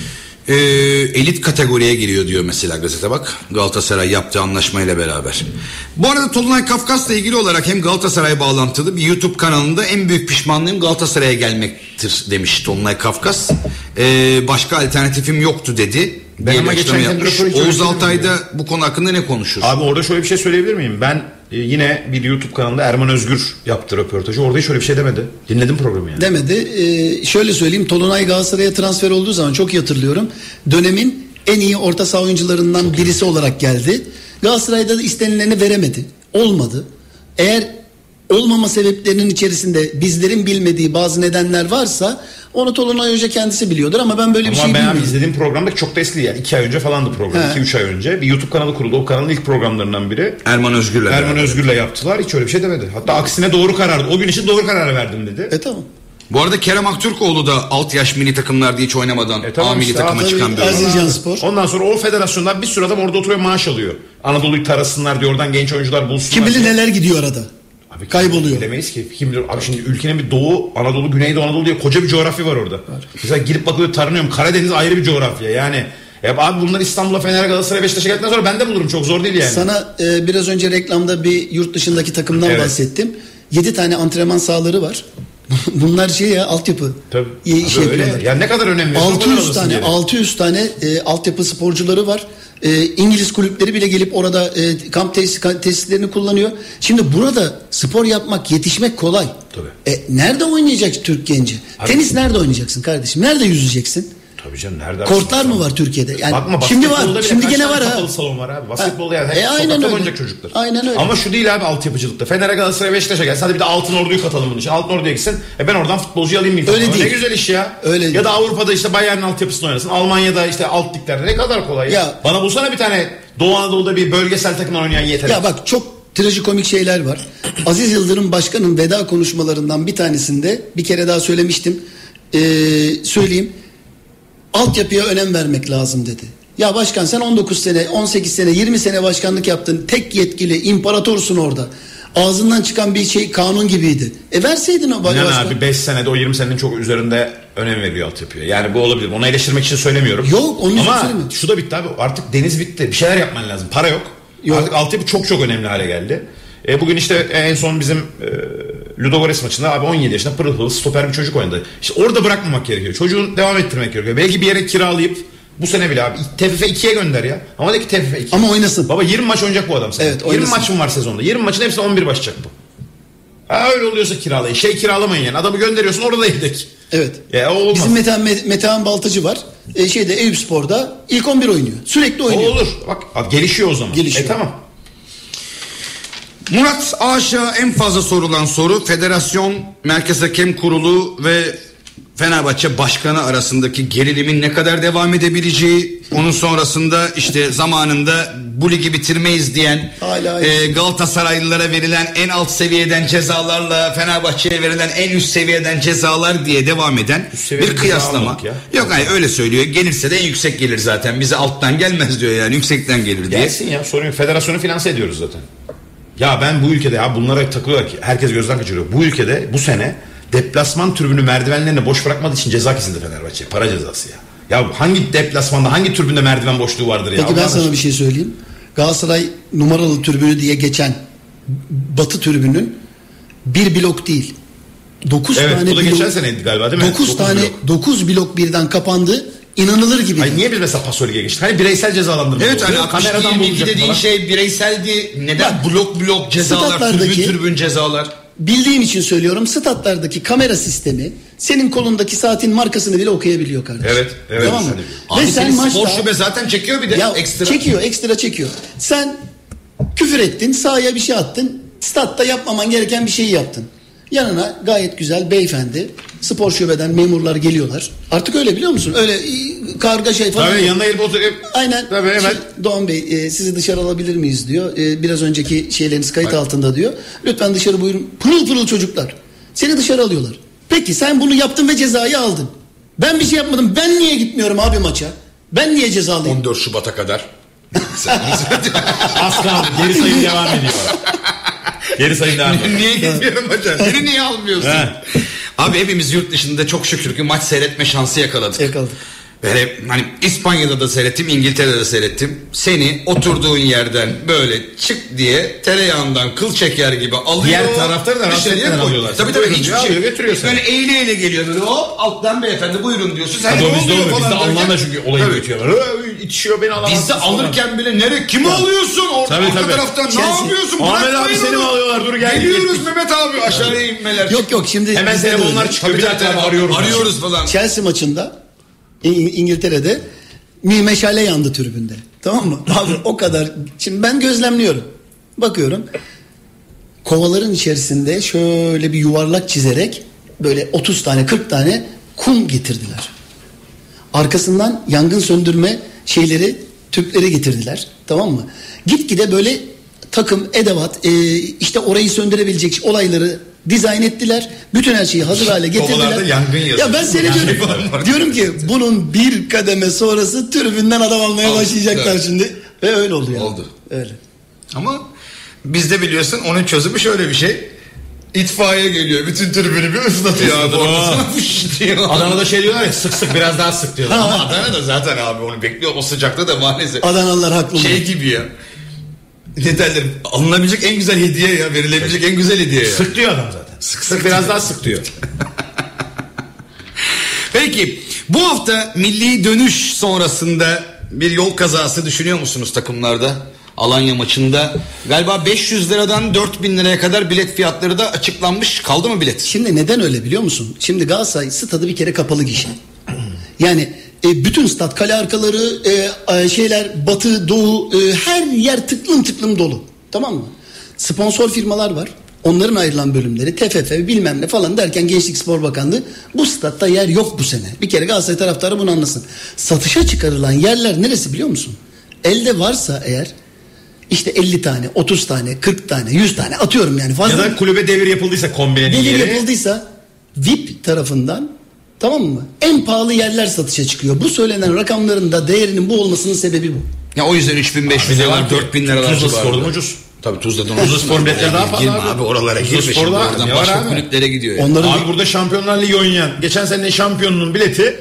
Elit kategoriye giriyor diyor mesela gazete, bak. Galatasaray yaptığı anlaşmayla beraber. Bu arada Tolunay Kafkas'la ilgili olarak hem Galatasaray bağlantılı bir YouTube kanalında en büyük pişmanlığım Galatasaray'a gelmektir demiş Tolunay Kafkas. Başka alternatifim yoktu dedi. Ben ama geçen gün Oğuz Altay'da bu konu hakkında ne konuşur? Abi orada şöyle bir şey söyleyebilir miyim? Ben yine bir YouTube kanalında Erman Özgür yaptı röportajı. Orada hiç öyle bir şey demedi. Dinledim programı yani. Demedi. Şöyle söyleyeyim, Tolunay Galatasaray'a transfer olduğu zaman çok iyi hatırlıyorum. Dönemin en iyi orta saha oyuncularından birisi olarak geldi. Galatasaray'da da istenileni veremedi. Olmadı. Eğer olmama sebeplerinin içerisinde bizlerin bilmediği bazı nedenler varsa onu Tolunay Hoca kendisi biliyordur ama ben böyle bir şey bilmiyorum. Ama ben izlediğim programda çok da eski yani 2 ay önce falandı program. 2-3 ay önce bir YouTube kanalı kuruldu. O kanalın ilk programlarından biri. Erman Özgür'le yaptılar. Hiç öyle bir şey demedi. Hatta aksine doğru karardı. O gün için doğru kararı verdim dedi. Tamam. Bu arada Kerem Aktürkoğlu da alt yaş milli takımlarda hiç oynamadan tamam A milli işte, takıma çıkan bir oyuncu. Erzincanspor. Ondan sonra o federasyondan bir sürü adam orada oturuyor, maaş alıyor. Anadolu'yu tarasınlar diyor, oradan genç oyuncular bulsunlar. Kim bilir neler gidiyor arada. Abi, kayboluyor. Bilemeyiz ki. Kim bilir? Abi şimdi ülkenin bir Doğu Anadolu, Güneydoğu Anadolu diye koca bir coğrafya var orada. Mesela girip bakıyor, taranıyorum. Karadeniz ayrı bir coğrafya. Yani abi bunlar İstanbul'a, Fener'e, Galatasaray'a, Beşiktaş'a geldikten sonra ben de bulurum. Çok zor değil yani. Sana biraz önce reklamda bir yurt dışındaki takımdan bahsettim. 7 tane antrenman sahaları var. Bunlar altyapı. Tabii. İş yapıyorlar. Yani ne kadar önemli. 600 tane altyapı sporcuları var. İngiliz kulüpleri bile gelip orada kamp tesislerini kullanıyor. Şimdi burada spor yapmak, yetişmek kolay. Tabii. Nerede oynayacak Türk genci? Abi, tenis nerede oynayacaksın kardeşim? Nerede yüzeceksin? Tabii canım, nerede? Kortlar mı var Türkiye'de? Yani bakma, şimdi var. Şimdi gene var ha. Kapalı salon var abi. Basketbolda yani. Aynen öyle. Oynayacak çocuklar. Aynen öyle. Ama şu değil abi, altyapıcılıkta. Fener'e, Galatasaray'a, Beşiktaş'a gelsin. Hadi bir de Altın Ordu'yu katalım bunun için. Altın Ordu'ya gitsin. Ben oradan futbolcuyu alayım mı? Öyle değil. Ne güzel iş ya. Öyle ya değil. da Avrupa'da işte Bayern'in altyapısını oynasın. Almanya'da işte alt liglerde ne kadar kolay ya. Bana bulsana bir tane Doğu Anadolu'da bir bölgesel takımdan oynayan yetenek. Ya bak, çok trajikomik şeyler var. Aziz Yıldırım Başkan'ın veda konuşmalarından bir tanesinde bir kere daha söylemiştim. Söyleyeyim. Altyapıya önem vermek lazım dedi. Ya başkan, sen 19 sene, 18 sene, 20 sene başkanlık yaptın. Tek yetkili, imparatorsun orada. Ağzından çıkan bir şey kanun gibiydi. Verseydin o başkan. Yani abi 5 senede o 20 senenin çok üzerinde önem veriyor altyapıya. Yani bu olabilir. Onu eleştirmek için söylemiyorum. Yok, onun için söylemiyorum. Ama şu da bitti abi. Artık deniz bitti. Bir şeyler yapman lazım. Para yok. Artık altyapı çok çok önemli hale geldi. Bugün işte en son bizim Ludogorets maçında abi 17 yaşında pırıl pırıl stoper bir çocuk oynadı. İşte orada bırakmamak gerekiyor. Çocuğun devam ettirmek gerekiyor. Belki bir yere kiralayıp bu sene bile abi TFF 2'ye gönder ya. Ama de ki TFF 2. Ama oynasın. Baba 20 maç oynayacak bu adam sana. Evet, 20 maçın var sezonda. 20 maçın hepsine 11 başlayacak bu. Öyle oluyorsa kiralayın. Kiralamayın yani. Adamı gönderiyorsun, orada yedek. Evet. Ya, o olmaz. Bizim Metehan Baltacı var. Eyüpspor'da ilk 11 oynuyor. Sürekli oynuyor. O olur. Bak abi, gelişiyor o zaman. Gelişiyor. Tamam. Murat Ağaç'a en fazla sorulan soru Federasyon, Merkez Hakem Kurulu ve Fenerbahçe Başkanı arasındaki gerilimin ne kadar devam edebileceği, onun sonrasında işte zamanında bu ligi bitirmeyiz diyen Galatasaraylılara verilen en alt seviyeden cezalarla Fenerbahçe'ye verilen en üst seviyeden cezalar diye devam eden bir kıyaslama. Yok hayır, öyle söylüyor. Gelirse de en yüksek gelir zaten. Bize alttan gelmez diyor, yani yüksekten gelir diye. Gelsin ya, sorun yok. Federasyonu finanse ediyoruz zaten. Ya ben bu ülkede ya bunlara takılıyor ki herkes gözden kaçırıyor. Bu ülkede bu sene deplasman tribünü merdivenlerini boş bırakmadığı için ceza kesildi Fenerbahçe. Para cezası ya. Ya hangi deplasmanda, hangi tribünde merdiven boşluğu vardır ya? Peki ben sana bir şey söyleyeyim. Galatasaray numaralı tribünü diye geçen Batı tribünün bir blok değil, 9 tane blok. Evet, bu da geçen seneydi galiba değil mi? 9 blok birden kapandı. İnanılır gibi. Ay niye biz mesela Pasolik'e geçtik? Hani bireysel cezalandırma. Evet, hani kameradan dediğin şey bireyseldi. Neden blok cezalar, tribün cezalar? Bildiğim için söylüyorum, statlardaki kamera sistemi senin kolundaki saatin markasını bile okuyabiliyor kardeşim. Evet. Tamam mı? Ve sen spor şube zaten çekiyor bir de ekstra. Ekstra çekiyor. Sen küfür ettin, sahaya bir şey attın, statta yapmaman gereken bir şeyi yaptın. Yanına gayet güzel beyefendi, spor şubeden memurlar geliyorlar. Artık öyle, biliyor musun? Öyle karga şey falan. Tabii yanına gelip oturup. Aynen. Tabii hemen. Doğan Bey, sizi dışarı alabilir miyiz diyor. Biraz önceki şeyleriniz kayıt altında diyor. Lütfen dışarı buyurun. Pırıl pırıl çocuklar. Seni dışarı alıyorlar. Peki sen bunu yaptın ve cezayı aldın. Ben bir şey yapmadım. Ben niye gitmiyorum abi maça? Ben niye cezalıyım? 14 Şubat'a kadar. Az kaldı. Geri sayım devam ediyor. Geri sayım devam ediyor. Niye gitmiyorum hocam? Beni niye almıyorsun? Abi hepimiz yurt dışında çok şükür ki maç seyretme şansı yakaladık. Böyle hani İspanya'da da seyrettim, İngiltere'de de seyrettim. Seni oturduğun yerden böyle çık diye tereyağından kıl çeker gibi alıyor. Diğer taraftarı da dışarıya alıyorlar. Tabii hiçbir şey götürüyor seni. Böyle eğile geliyor böyle hop alttan beyefendi buyurun diyorsun. Sen Hadi ne o bizde oluyor olmuyor. falan Bizde derken- Almanlar çünkü olayı Tabii. götürüyorlar. İtişiyor beni alamazsın. Bizde alırken bile kimi alıyorsun? Tabii, Arka tabii. taraftan ne Chelsea. yapıyorsun? Ahmet abi Bırakmayın seni mi onu. alıyorlar? Dur gel. Geliyoruz Mehmet abi aşağıya inmeler. Yok şimdi Hemen bizde de telefonlar öyle. çıkıyor. Tabii Bir dakika tabii, arıyoruz. arıyoruz falan. Chelsea maçında İngiltere'de meşale yandı tribünde. Tamam mı? Abi o kadar. Şimdi ben gözlemliyorum. Bakıyorum. Kovaların içerisinde şöyle bir yuvarlak çizerek böyle 30 tane 40 tane kum getirdiler. Arkasından yangın söndürme tüpleri getirdiler. Tamam mı? Gitgide böyle takım, edevat, işte orayı söndürebilecek olayları dizayn ettiler. Bütün her şeyi hazır hale getirdiler. Kovalarda yangın yazıyor. Ya ben seyrediyorum. Diyorum ki bunun bir kademe sonrası tribünden adam almaya başlayacaklar evet. şimdi. Ve öyle oldu yani. Oldu. Öyle. Ama bizde biliyorsun onun çözümü şöyle bir şey. İtfaiye geliyor. Bütün tribünü bir ıslatıyor abi. Ortasına fış diyor. Adana'da şey diyorlar ya sık sık biraz daha sık diyorlar. Ama Adana'da zaten abi onu bekliyor. O sıcakta da maalesef. Adanalılar haklı. Şey gibi ya. Ne derler? Alınabilecek en güzel hediye ya. Verilebilecek en güzel hediye ya. Sık diyor adam zaten. Sık biraz daha sık diyor. Peki bu hafta milli dönüş sonrasında bir yol kazası düşünüyor musunuz takımlarda? Alanya maçında galiba 500 liradan 4000 liraya kadar bilet fiyatları da açıklanmış. Kaldı mı bilet? Şimdi neden öyle biliyor musun? Şimdi Galatasaray stadı bir kere kapalı gişe. Yani bütün stat, kale arkaları, şeyler, batı, doğu, her yer tıklım tıklım dolu. Tamam mı? Sponsor firmalar var. Onların ayrılan bölümleri, TFF bilmem ne falan derken Gençlik Spor Bakanlığı bu statta yer yok bu sene. Bir kere Galatasaray taraftarı bunu anlasın. Satışa çıkarılan yerler neresi biliyor musun? Elde varsa eğer işte 50 tane, 30 tane, 40 tane, 100 tane atıyorum yani fazla. Ya da kulübe devir yapıldıysa kombinenin Devir yeri. yapıldıysa VIP tarafından, tamam mı? En pahalı yerler satışa çıkıyor. Bu söylenen rakamların da değerinin bu olmasının sebebi bu. Ya o yüzden 3500 liralar 4000 liralar Tuzla civarında. Spor'dan ucuz. Tabii Tuzla'dan Tuzla Spor biletleri daha fazla Girme abi. abi oralara Tuzla girme Spor'da şimdi. var. Oradan Ne var başka abi? kulüplere gidiyor yani. Onların Abi burada Şampiyonlar Ligi oynayan geçen senenin şampiyonunun bileti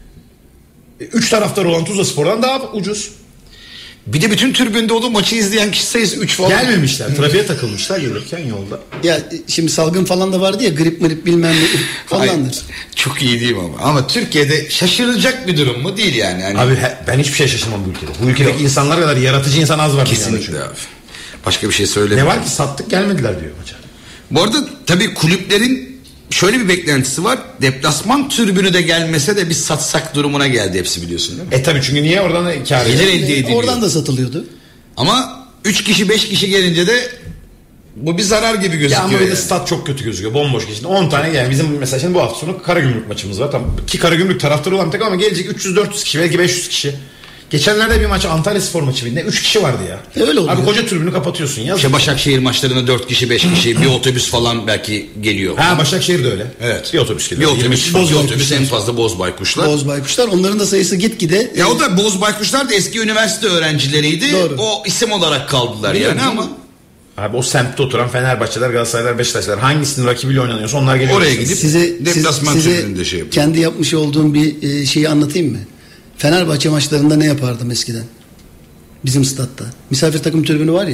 3 taraftar olan Tuzla Spor'dan daha ucuz. Bir de bütün tribünde olup maçı izleyen kişi sayısı 3 falan. Gelmemişler. Trafiğe takılmışlar gelirken yolda. ya şimdi salgın falan da vardı ya, grip mırip bilmem ne falandır. Hayır, çok iyi değil mi ama? Ama Türkiye'de şaşırılacak bir durum mu değil yani. Hani Abi ben hiçbir şey şaşırmam bu ülkede. Bu ülkedeki insanlar kadar yaratıcı insan az var. dünyada kesinlikle çünkü. abi. Başka bir şey söylemiyorum. Ne var ki sattık gelmediler diyor maça. Bu arada tabii kulüplerin şöyle bir beklentisi var. Deplasman tribünü de gelmese de biz satsak durumuna geldi hepsi biliyorsun değil mi? Tabii çünkü niye oradan da kâr Gelir ediyor? elde ediliyor. Oradan da satılıyordu. Ama 3 kişi 5 kişi gelince de bu bir zarar gibi Ya gözüküyor. ama bir de yani. stat çok kötü gözüküyor. Bomboş geçti. 10 tane gel. Bizim mesela şimdi bu hafta sonu Karagümrük maçımız var. Tamam. Ki Karagümrük taraftarı olan bir takım ama gelecek 300-400 kişi belki 500 kişi. Geçenlerde bir maç Antalya Spor maçı birinde 3 kişi vardı ya. Öyle oluyor. Abi koca tribünü kapatıyorsun ya. İşte Başakşehir maçlarında 4 kişi 5 kişi bir otobüs falan belki geliyor. Ha Başakşehir de öyle. Evet. Bir otobüs Bir geliyor. otobüs, 20 bir otobüs en fazla boz baykuşlar. Boz baykuşlar, onların da sayısı gitgide. Ya o da boz baykuşlar da eski üniversite öğrencileriydi. Doğru. O isim olarak kaldılar Biliyorum yani canım. ama Abi o semtte oturan Fenerbahçeler, Galatasaraylar, Beşiktaşlar hangisinin rakibiyle oynanıyorsa onlar geliyor. oraya gidip deplasman tribününde şey yapıyor. kendi yapmış olduğum bir şeyi anlatayım mı? Fenerbahçe maçlarında ne yapardım eskiden? Bizim statta. Misafir takım tribünü var ya.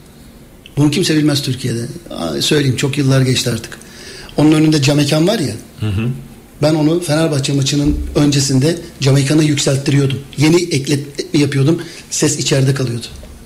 Bunu kimse bilmez Türkiye'de. Söyleyeyim, çok yıllar geçti artık. Onun önünde cam mekan var ya. Ben onu Fenerbahçe maçının öncesinde cam mekanı yükselttiriyordum. Yeni ekletme yapıyordum. Ses içeride kalıyordu.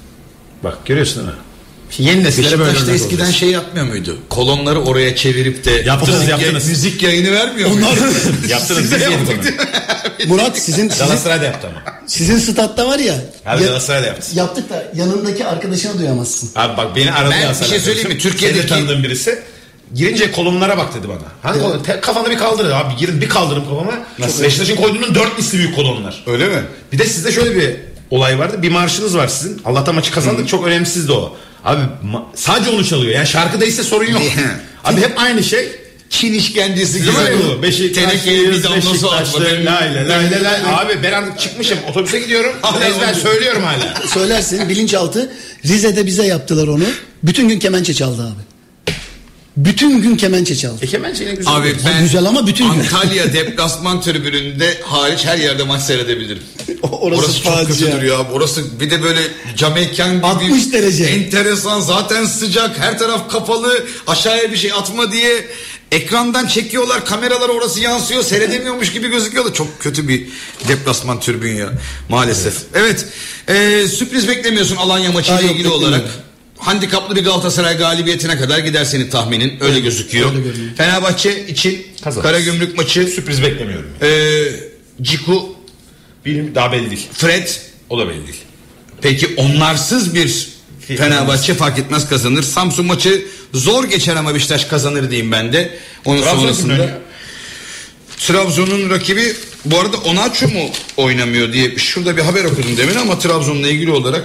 Bak görüyorsun değil mi? Şimdi yeni nesillere böyle Beşiktaş'ta örnek eskiden olacağız. şey yapmıyor muydu? Kolonları oraya çevirip de Yaptınız. müzik yayını vermiyor muydu? Yaptınız. Siz de Biz yedik yaptık. onu. Murat sizin Galatasaray da yaptı ama. sizin statta var ya. Abi Galatasaray da yaptı. Yaptık da yanındaki arkadaşını duyamazsın. Abi bak beni aradı Ben bir Galatasaray şey söyleyeyim mi? arkadaşım. Türkiye'deki- Seni tanıdığım birisi. Girince kolonlara bak dedi bana. Hani kafanda bir kaldırın abi. Girin bir kaldırım kolona. Beşiktaş'ın koyduğunun 4 misli büyük kolonlar. Öyle mi? Bir de sizde şöyle bir olay vardı. Bir marşınız var sizin. Allah'tan maçı kazandık. Çok önemsizdi o. Abi sadece onu çalıyor. Yani şarkıda ise sorun yok. Abi hep aynı şey. Çin işkencesi gibi. Değil mi bu? Tenekeye bir damlası atma. Lay. Abi ben artık çıkmışım. Otobüse gidiyorum. Ezber söylüyorum hala. Söylersin bilinçaltı. Rize'de bize yaptılar onu. Bütün gün kemençe çaldı abi. bütün gün kemençe çaldı. Kemençeyle güzel. Abi ben güzel ama bütün gün. Antalya deplasman tribününde hariç her yerde maç seyredebilirim. Orası çok kötü facia. duruyor abi. Orası bir de böyle cam mekan gibi. 60 derece. Enteresan, zaten sıcak, her taraf kapalı, aşağıya bir şey atma diye ekrandan çekiyorlar, kameralar orası yansıyor, seyredemiyormuş gibi gözüküyorlar. Çok kötü bir deplasman tribün ya maalesef. Evet, sürpriz beklemiyorsun Alanya maçıyla Hayır, yok, ilgili olarak. beklemiyorum. Handikaplı bir Galatasaray galibiyetine kadar gider senin tahminin, öyle gözüküyor. öyle görünüyor. Fenerbahçe için Kazanır. Karagümrük maçı, Sürpriz beklemiyorum. Ciku, Benim daha belli değil. Fred. O da belli değil. Peki onlarsız bir Fenerbahçe fark etmez kazanır. Samsun maçı zor geçer ama Beşiktaş kazanır diyeyim ben de. Onun Trabzon sonrasında kimden ya? Trabzon'un rakibi bu arada Onaçu mu oynamıyor diye şurada bir haber okudum demin ama Trabzon'la ilgili olarak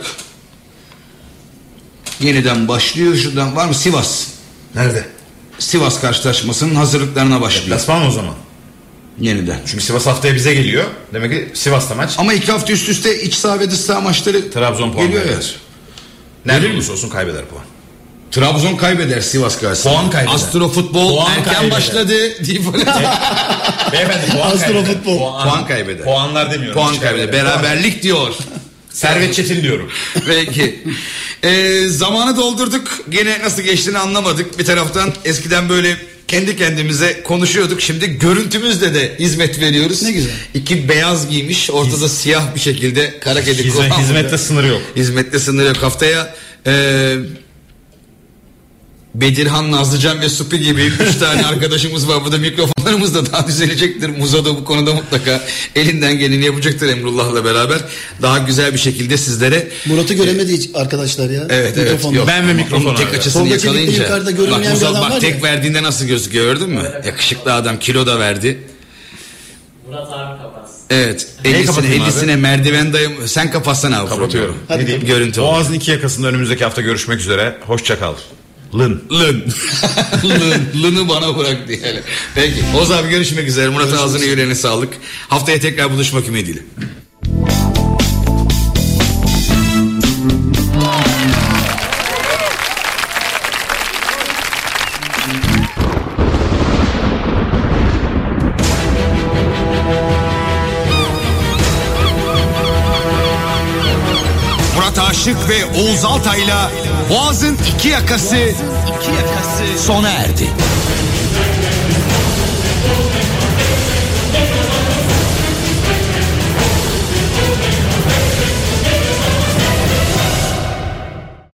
yeniden başlıyor. Şuradan var mı? Sivas. Nerede? Sivas karşılaşmasının hazırlıklarına başlıyor. Deplasman o zaman. Yeniden. Çünkü Sivas haftaya bize geliyor. Demek ki Sivas'ta maç. Ama 2 hafta üst üste iç saha ve dış saha maçları Trabzon puan geliyor ya. kaybeder. Nerede olursa olsun kaybeder puan. Trabzon kaybeder Sivas karşısında. Puan kaybeder. Astro futbol Puan erken kaybeder. başladı. deyip Beyefendi puan Astro kaybeder. futbol. Puan kaybeder. Puanlar demiyorum. Puan Hiç kaybeder. kaybeder. Beraberlik diyor. Servet Çetin diyorum. Peki. Zamanı doldurduk. Gene nasıl geçtiğini anlamadık. Bir taraftan eskiden böyle kendi kendimize konuşuyorduk. Şimdi görüntümüzle de hizmet veriyoruz. Ne güzel. İki beyaz giymiş. Ortada siyah bir şekilde kara kedi kulağında. Hizmette sınırı yok. Hizmette sınırı yok. Haftaya Bedirhan, Nazlıcan ve Supi gibi 3 tane arkadaşımız var. Burada mikrofonlarımız da daha düzelecektir. Muzo da bu konuda mutlaka elinden geleni yapacaktır Emrullah'la beraber. Daha güzel bir şekilde sizlere. Murat'ı göremedi hiç arkadaşlar ya. Evet Mikrofonda. Yok. Ben ve mikrofon Onun tek abi. açısını Soldaki yakalayınca. yukarıda görünmeyen Bak bir Muzo adam var bak ya. tek verdiğinde nasıl gözüküyor, gördün mü? Yakışıklı adam, kilo da verdi. Murat abi kapatsın. Evet. Neyi kapatayım abi? 50'sine merdiven dayım. Sen kapatsana abi. Kapatıyorum. Hadi Ne diyeyim? görüntü ol. Boğaz'ın iki yakasında önümüzdeki hafta görüşmek üzere. Hoşça kal. Lın. Lını bana bırak diyelim. Peki. Oğuz abi görüşmek üzere. Murat ağzına yüreğine sağlık. Haftaya tekrar buluşmak ümidiyle. Murat Aşık ve Oğuz Altay'la Boğaz'ın iki yakası sona erdi.